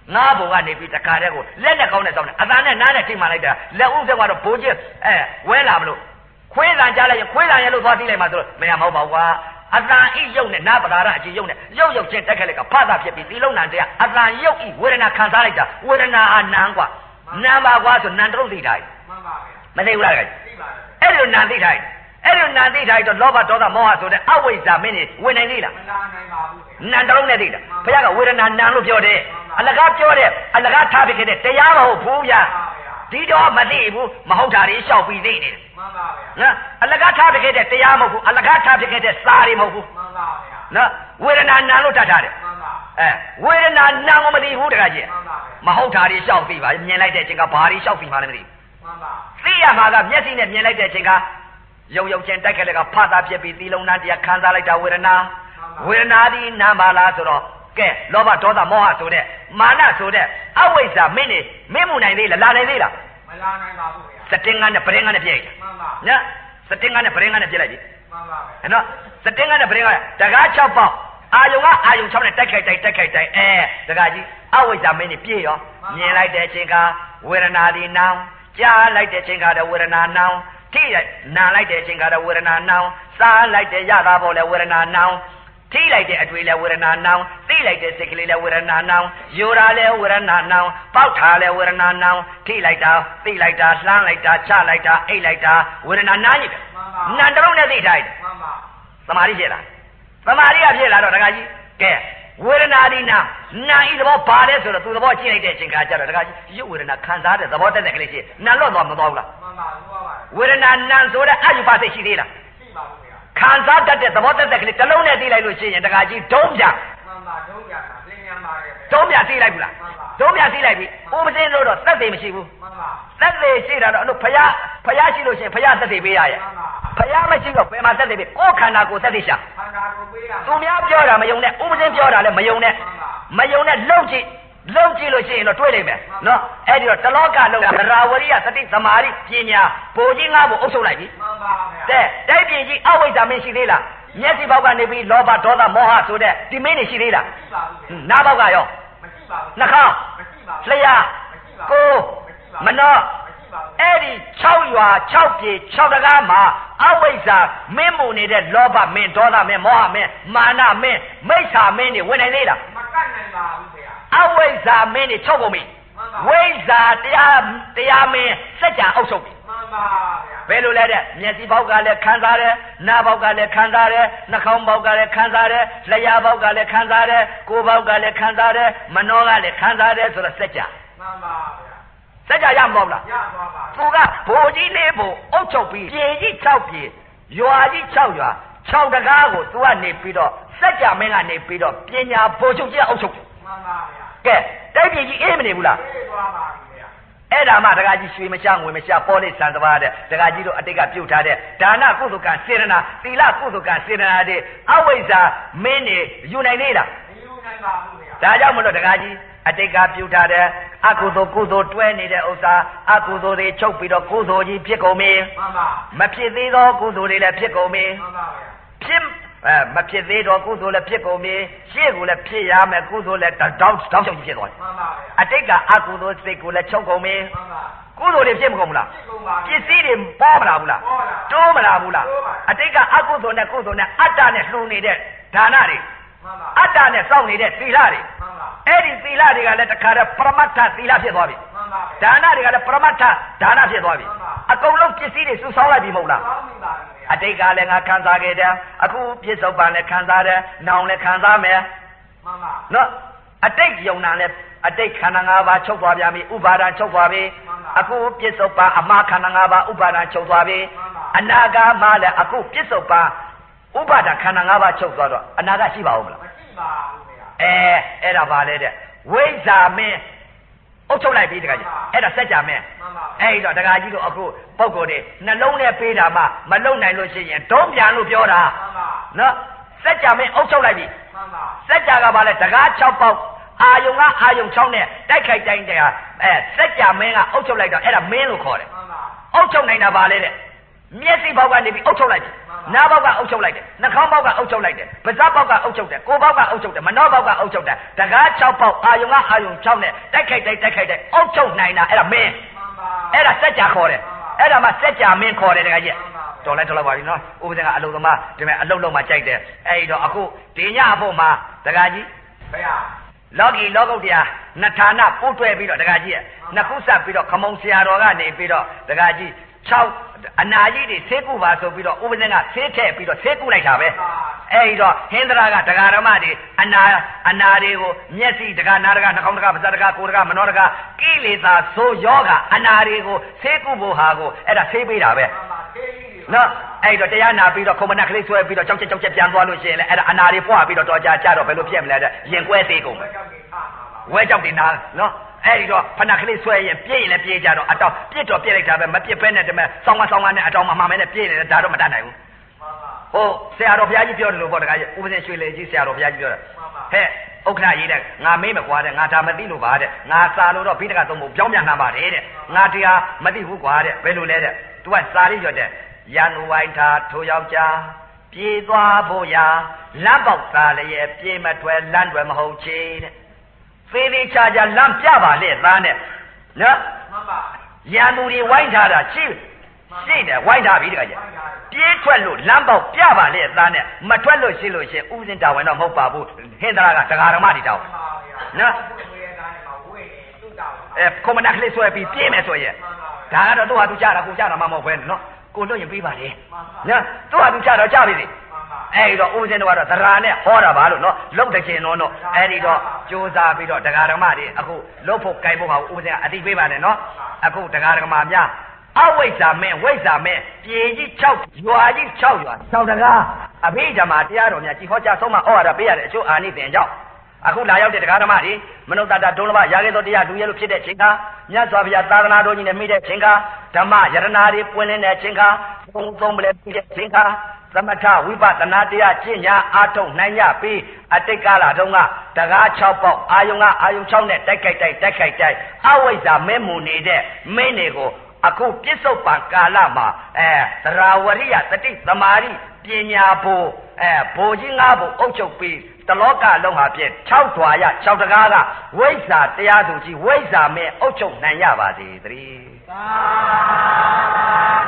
ငါးဘုံကနေပြီးတခါတည်းကိုလက်နဲ့ကောင်းနဲ့စောင်းတယ်အသာနဲ့နားနဲ့ထိမှလိုက်တာလက်ဦးစက်ကတော့ဘိုးကြီးအဲဝဲလာမလို့ခွေးတန်ကြားလိုက်ရင်ခွေးတန်ရဲ့လို့သွားသိလိုက်မှဆိုမရမဟုတ်ပါဘူးကွာအတန်ဤယုတ်နဲ့နာပကာရအကြီးယုတ်နဲ့ရုပ်ရုပ်ချင်းတက်ခက်လိုက်ကဖတာဖြစ်ပြီးသီလုံးနံတရားအတန်ယုတ်ဤဝေဒနာခံစားလိုက်တာဝေဒနာအာနံကွာနံပါကွာဆိုနံတရုပ်သိထားမှန်ပါဗျာမသိဘူးလားခင်ဗျအဲ့လိုနံသိထားအဲ့လိုနံသိထားတော့လောဘဒေါသမောဟဆိုတဲ့အဝိဇ္ဇာမင်းနေဝင်နိုင်သေးလားမလာနိုင်ပါဘူးနံတရုပ်နဲ့သိတာဘုရားကဝေဒနာနံလို့ပြောတယ်အလကားပြောတယ်အလကားထားဖြစ်ခဲ့တဲ့တရားမဟုတ်ဘူးဗျာဒီတော့မသိဘူးမဟုတ်တာတွေလျှောက်ပြီးသိနေတယ်မှန်ပါဗျာနော်အလကားထားဖြစ်ခဲ့တဲ့တရားမဟုတ်ဘူးအလကားထားဖြစ်ခဲ့တဲ့စာတွေမဟုတ်ဘူးမှန်ပါဗျာနော်ဝေဒနာနံလို့တတ်ထားတယ်မှန်ပါအဲဝေဒနာနံကိုမသိဘူးတခါကြီးမှန်ပါမဟုတ်တာတွေလျှောက်ပြီးပါမြင်လိုက်တဲ့အချိန်ကဘာတွေလျှောက်ပြီးမှလည်းမသိဘူးမှန်ပါသိရမှာကမျက်စိနဲ့မြင်လိုက်တဲ့အချိန်ကရုပ်ရုပ်ချင်းတိုက်ခက်လက်ကဖတာဖြစ်ပြီးသီလုံးနာတရားခံစားလိုက်တာဝေဒနာဝေဒနာဒီနာပါလားဆိုတော့ကဲလောဘဒေါသမောဟဆိုတဲ့မာနဆိုတဲ့အဝိဇ္ဇာမင်းနေမင်းမှုနိုင်သေးလားလာနိုင်သေးလားမလာနိုင်ပါဘူးဗျာစတင်ကနဲ့ပရင်ကနဲ့ပြည့်လိုက်မှန်ပါနော်စတင်ကနဲ့ပရင်ကနဲ့ပြည့်လိုက်ပြီမှန်ပါပဲနော်စတင်ကနဲ့ပရင်ကတကား၆ပေါက်အာယုံကအာယုံ၆နဲ့တိုက်ခိုက်တိုက်တိုက်ခိုက်တိုက်အဲတကားကြီးအဝိဇ္ဇာမင်းနေပြည့်ရောမြင်လိုက်တဲ့အချိန်ကဝေဒနာဒီနောင်ကြားလိုက်တဲ့အချိန်ကဝေဒနာနောင်ထိနာလိုက်တဲ့အချိန်ကတော့ဝေဒနာနောင်စားလိုက်တဲ့ရတာပေါ်လဲဝေဒနာနောင်ထိလိုက်တဲ့အတွေ့လဲဝေဒနာနောင်သိလိုက်တဲ့စိတ်ကလေးလဲဝေဒနာနောင်ယူတာလဲဝေဒနာနောင်ပေါက်ထားလဲဝေဒနာနောင်ထိလိုက်တာသိလိုက်တာလှမ်းလိုက်တာချလိုက်တာအိတ်လိုက်တာဝေဒနာနာညစ်တယ်နံတလုံးနဲ့သိထားတယ်မှန်ပါသမာဓိဖြစ်လာသမာဓိကဖြစ်လာတော့ဒကာကြီးကဲဝေဒနာဒီနာနာဤသဘောဘာလဲဆိုတော့သူသဘောကြည့်လိုက်တဲ့အချိန်ခါကျတော့ဒကာကြီးရုပ်ဝေဒနာခံစားတဲ့သဘောတက်တဲ့ကလေးရှိနာလွတ်သွားမသွားဘူးလားမှန်ပါသွားပါဝေဒနာနံဆိုတဲ့အယူပါစိတ်ရှိသေးလားရှိပါဘူးခင်ဗျာခံစားတတ်တဲ့သဘောတက်တဲ့ကလေးတစ်လုံးနဲ့သိလိုက်လို့ရှိရင်ဒကာကြီးဒုံးပြမှန်ပါဒုံးပြတာသင်ညာပါတယ်ဒုံးပြသိလိုက်ဘူးလားမှန်ပါဒုံးပြသိလိုက်ပြီဥပဒေလို့တော့သက်သေမရှိဘူးမှန်ပါသက်သေရှိတာတော့အဲ့လိုဖယားဖယားရှိလို့ရှိရင်ဖယားသက်သေပေးရရဲ့မှန်ပါဖယားမရှိတော့ဘယ်မှာသက်သေပေးကိုယ်ခန္ဓာကိုယ်သက်သေရှာခန္ဓာကိုယ်ပေးတာသူများပြောတာမယုံနဲ့ဥပဒေပြောတာလည်းမယုံနဲ့မယုံနဲ့လှုပ်ကြည့်လှုပ်ကြည့်လို့ရှိရင်တော့တွေ့လိမ့်မယ်နော်အဲ့ဒီတော့တလောကလုံးကရာဝရိယသတိသမာဓိပညာဘိုလ်ကြီးငါ့ကိုအုပ်ချုပ်လိုက်ပြီမှန်ပါဗျာတဲ့တိုက်ပြင်ကြီးအဝိဇ္ဇာမင်းရှိသေးလားမျက်စိပေါက်ကနေပြီးလောဘဒေါသမောဟဆိုတဲ့ဒီမင်းနေရှိသေးလားမရှိပါဘူးနားပေါက်ကရောမရှိပါဘူးနှာခေါင်းမရှိပါဘူးလျှာကိုယ်မနောအဲ့ဒီ၆ရွာ၆ပြေ၆တကားမှာအဝိဇ္ဇာမင်းမူနေတဲ့လောဘမင်းဒေါသမင်းမောဟမင်းမာနမင်းမိစ္ဆာမင်းတွေဝင်နိုင်သေးလားမကတ်နိုင်ပါဘူးခင်ဗျာအဝိဇ္ဇာမင်းတွေချုပ်ကုန်ပြီဝိဇ္ဇာတရားတရားမင်းစัจ जा အုပ်ချုပ်ပြီမှန်ပါဗျာဘယ်လိုလဲတဲ့မျက်စိပေါက်ကလည်းခံစားတယ်နားပေါက်ကလည်းခံစားတယ်နှာခေါင်းပေါက်ကလည်းခံစားတယ်လျှာပေါက်ကလည်းခံစားတယ်ကိုယ်ပေါက်ကလည်းခံစားတယ်မနှောကလည်းခံစားတယ်ဆိုတော့စัจ जा မှန်ပါဗျာစัจ जा ရမလို့လားရသွားပါသူကဘိုလ်ကြီးလေးဘိုလ်အုပ်ချုပ်ပြီးပြေကြီး၆ပြေရွာကြီး၆ရွာ၆တကားကိုသူကနေပြီးတော့စัจ जा မင်းကနေပြီးတော့ပညာဘိုလ်ချုပ်ကြီးအုပ်ချုပ်မှန်ပါဗျာကဲတိုက်ပြည်ကြီးအေးမနေဘူးလားအေးသွားပါပြီဗျာအဲ့ဒါမှဒကာကြီးရွှေမချငွေမချပေါ်လိဆန်တပါးတဲ့ဒကာကြီးတို့အတိတ်ကပြုတ်ထားတဲ့ဒါနကုသကစေရနာသီလကုသကစေရနာတဲ့အဝိဇ္ဇာမင်းနေယူနိုင်သေးလားမယူနိုင်ပါဘူးဗျာဒါကြောင့်မလို့ဒကာကြီးအတိတ်ကပြုတ်ထားတဲ့အကုသိုလ်ကုသိုလ်တွဲနေတဲ့ဥစ္စာအကုသိုလ်တွေချုပ်ပြီးတော့ကုသိုလ်ကြီးဖြစ်ကုန်ပြီမှန်ပါမဖြစ်သေးသောကုသိုလ်တွေလည်းဖြစ်ကုန်ပြီမှန်ပါဗျာဖြစ်အဲမဖြစ်သေးတော့ကုသိုလ်လည်းဖြစ်ကုန်ပြီရှေ့ကိုလည်းဖြစ်ရမယ်ကုသိုလ်လည်းတောက်တောက်ချုပ်ကြီးဖြစ်သွားတယ်မှန်ပါဗျာအတိတ်ကအကုသိုလ်စိတ်ကိုလည်းချုပ်ကုန်ပြီမှန်ပါကုသိုလ်တွေဖြစ်မကုန်ဘူးလားဖြစ်ကုန်ပါပစ္စည်းတွေပေါ်မလာဘူးလားတိုးမလာဘူးလားအတိတ်ကအကုသိုလ်နဲ့ကုသိုလ်နဲ့အတ္တနဲ့လှူနေတဲ့ဒါနတွေမှန်ပါအတ္တနဲ့စောင့်နေတဲ့သီလတွေမှန်ပါအဲ့ဒီသီလတွေကလည်းတခါတည်းပရမတ္ထသီလဖြစ်သွားပြီမှန်ပါဒါနတွေကလည်းပရမတ္ထဒါနဖြစ်သွားပြီအကုန်လုံးပစ္စည်းတွေစုဆောင်းလိုက်ပြီမဟုတ်လားဆောင်းပြီပါအတိတ်ကလည်းငါခံစားခဲ့တယ်အခုပြစ္ဆုတ်ပံလည်းခံစားတယ်နောင်လည်းခံစားမယ်မှန်ပါနော်အတိတ်ယုံနာလည်းအတိတ်ခန္ဓာ၅ပါးချုပ်သွားပြန်ပြီဥပါဒံချုပ်သွားပြီအခုပြစ္ဆုတ်ပံအမှားခန္ဓာ၅ပါးဥပါဒံချုပ်သွားပြီအနာဂတ်မှာလည်းအခုပြစ္ဆုတ်ပံဥပါဒံခန္ဓာ၅ပါးချုပ်သွားတော့အနာဂတ်ရှိပါဦးမလားမရှိပါဘူးခင်ဗျာအဲအဲ့ဒါပါလေတဲ့ဝိဇ္ဇာမင်းအုပ်ချုပ်လိုက်ပြီတခါကြီးအဲ့ဒါစัจ जा မင်းအဲ့တော့တခါကြီးတို့အခုပုဂ္ဂိုလ်တွေနှလုံးနဲ့ပေးတာမှမလုံနိုင်လို့ရှိရင်ဒုံးပြန်လို့ပြောတာနော်စัจ जा မင်းအုပ်ချုပ်လိုက်ပြီစัจ जा ကဘာလဲတကား၆ပေါက်အာယုံကအာယုံ၆နဲ့တိုက်ခိုက်တိုင်းတရားအဲစัจ जा မင်းကအုပ်ချုပ်လိုက်တော့အဲ့ဒါမင်းလို့ခေါ်တယ်အုပ်ချုပ်နိုင်တာပါလေတဲ့မျက်စိဘောက်ကနေပြီးအုပ်ချုပ်လိုက်တယ်နားဘောက်ကအုပ်ချုပ်လိုက်တယ်နှာခေါင်းဘောက်ကအုပ်ချုပ်လိုက်တယ်ပါးစပ်ဘောက်ကအုပ်ချုပ်တယ်ကိုယ်ဘောက်ကအုပ်ချုပ်တယ်မနှောဘောက်ကအုပ်ချုပ်တယ်တကား၆ပေါက်အာယုံကအာယုံ၆နဲ့တိုက်ခိုက်တိုက်တိုက်ခိုက်တိုက်အုပ်ချုပ်နိုင်တာအဲ့ဒါမင်းအဲ့ဒါစက်ကြခေါ်တယ်အဲ့ဒါမှစက်ကြမင်းခေါ်တယ်တကကြီးတော်လိုက်တော်လိုက်ပါပြီနော်ဥပဒေကအလုံးသမားဒီမဲ့အလုံးလုံးမှကြိုက်တယ်အဲ့တော့အခုဒီညအဖို့မှာတကကြီးဘယ်ဟာလောကီလောကုတ်တရားနှစ်ဌာနပို့တွဲပြီးတော့တကကြီးရဲ့နှစ်ခုဆက်ပြီးတော့ခမုံဆရာတော်ကနေပြီးတော့တကကြီး၆အနာကြီးတွေဆေးကုပါဆိုပြီးတော့ဥပဒေကဆေးထည့်ပြီးတော့ဆေးကုလိုက်တာပဲအဲ့တော့ဟင်္ဒရာကဒကာရမတွေအနာအနာတွေကိုမျက်စိဒကာနာဒကာနှာခေါင်းဒကာပါးစပ်ဒကာကိုယ်ဒကာမနောဒကာကိလေသာဆိုယောဂအနာတွေကိုဆေးကုဖို့ဟာကိုအဲ့ဒါဆေးပေးတာပဲနော်အဲ့တော့တရားနာပြီးတော့ခုံမနက်ကလေးဆွဲပြီးတော့ကြောက်ချက်ကြောက်ချက်ပြန်သွားလို့ရှိရင်လည်းအဲ့ဒါအနာတွေဖွာပြီးတော့တော်ကြကြတော့ဘယ်လိုဖြစ်မလဲတဲ့ရင်ကွဲသေးကုန်ဝဲကြောက်တင်နာနော်အဲ့ဒီတော့ဖဏကလေးဆွဲရင်ပြေးရင်လည်းပြေးကြတော့အတောင်ပြစ်တော့ပြစ်လိုက်တာပဲမပြစ်ဘဲနဲ့တမဲဆောင်းမဆောင်းမနဲ့အတောင်မမှမဲနဲ့ပြေးနေတယ်ဒါတော့မတတ်နိုင်ဘူးဟိုဆရာတော်ဘုရားကြီးပြောတယ်လို့ပေါ့တခါကြီးဥပဒေရွှေလေကြီးဆရာတော်ဘုရားကြီးပြောတယ်ဟဲ့ဥက္ခဏရေးတဲ့ငါမေးမကွာတဲ့ငါဒါမသိလို့ပါတဲ့ငါစာလို့တော့ဘိဒကသုံးဖို့ပြောင်းပြန်လာပါတယ်တဲ့ငါတရားမသိဘူးကွာတဲ့ဘယ်လိုလဲတဲ့ तू ကစာလေးရွတ်တဲ့ရန်ဝိုင်းထားထိုယောက်ျားပြေးသွားဖို့ရာလမ်းပေါက်သားလည်းရဲ့ပြေးမထွက်လမ်းတွေမဟုတ်ချေတဲ့ဖေးသေးချာချာလမ်းပြပါလေသားနဲ့နော်မှန်ပါရန်သူတွေဝိုင်းထားတာရှိရှိတယ်ဝိုင်းထားပြီတခါကျပြေးထွက်လို့လမ်းပေါက်ပြပါလေသားနဲ့မထွက်လို့ရှိလို့ရှင်ဥစဉ်တာဝန်တော့မဟုတ်ပါဘူးဟင်္ဒရာကဒကာဓမ္မတွေတောင်းနော်အဲကွန်မနက်ကလေးဆွဲပြီးပြေးမယ်ဆိုရင်ဒါကတော့သူ့ဟာသူကြတာကိုကြတာမှမဟုတ်ပဲနော်ကိုလွတ်ရင်ပြီးပါလေနော်သူ့ဟာသူကြတော့ကြပြီလေအဲ့ဒီတော့ဦးဇင်းတို့ကတော့သရာနဲ့ဟောတာပါလို့နော်လုတ်တဲ့ချင်းတော့နော်အဲ့ဒီတော့ကြိုးစားပြီးတော့တရားဓမ္မတွေအခုလုတ်ဖို့ကြိုက်ဖို့ဟာဦးဇင်းကအတိပေးပါနဲ့နော်အခုတရားဓမ္မများအဝိဇ္ဇာမင်းဝိဇ္ဇာမင်းပြေကြီး၆ရွာကြီး၆ရွာ၆တကားအဘိဓမ္မာတရားတော်များကြည်ဟောကြားဆုံးမဩဝါဒပေးရတဲ့အကျိုးအာနိသင်ကြောင့်အခုလာရောက်တဲ့တရားဓမ္မတွေမနုဿတဒုံလဘရာဂေသောတရားလူရဲလို့ဖြစ်တဲ့ချိန်ခါမြတ်စွာဘုရားသာသနာတော်ကြီးနဲ့မိတဲ့ချိန်ခါဓမ္မယရနာတွေပွင့်လင်းတဲ့ချိန်ခါသုံးသုံးပလဲပြီးတဲ့ချိန်ခါသမထဝိပဿနာတရားကျင့်ညာအားထုတ်နိုင်ရပြီးအတိတ်ကာလတုန်းကတကား၆ပေါက်အာယုံကအာယုံ၆နဲ့တိုက်ခိုက်တိုက်တိုက်ခိုက်တိုက်အဝိဇ္ဇာမဲမူနေတဲ့မင်းတွေကိုအခုပြစ္ဆုတ်ပံကာလမှာအဲသရာဝရိယတတိသမာဓိပညာဖို့အဲဘိုလ်ကြီး၅ဘုံအုပ်ချုပ်ပြီးတလောကလုံးဟာဖြင့်၆ဓွာရ၆တကားကဝိဇ္ဇာတရားသူကြီးဝိဇ္ဇာမဲအုပ်ချုပ်နိုင်ရပါစေတည်း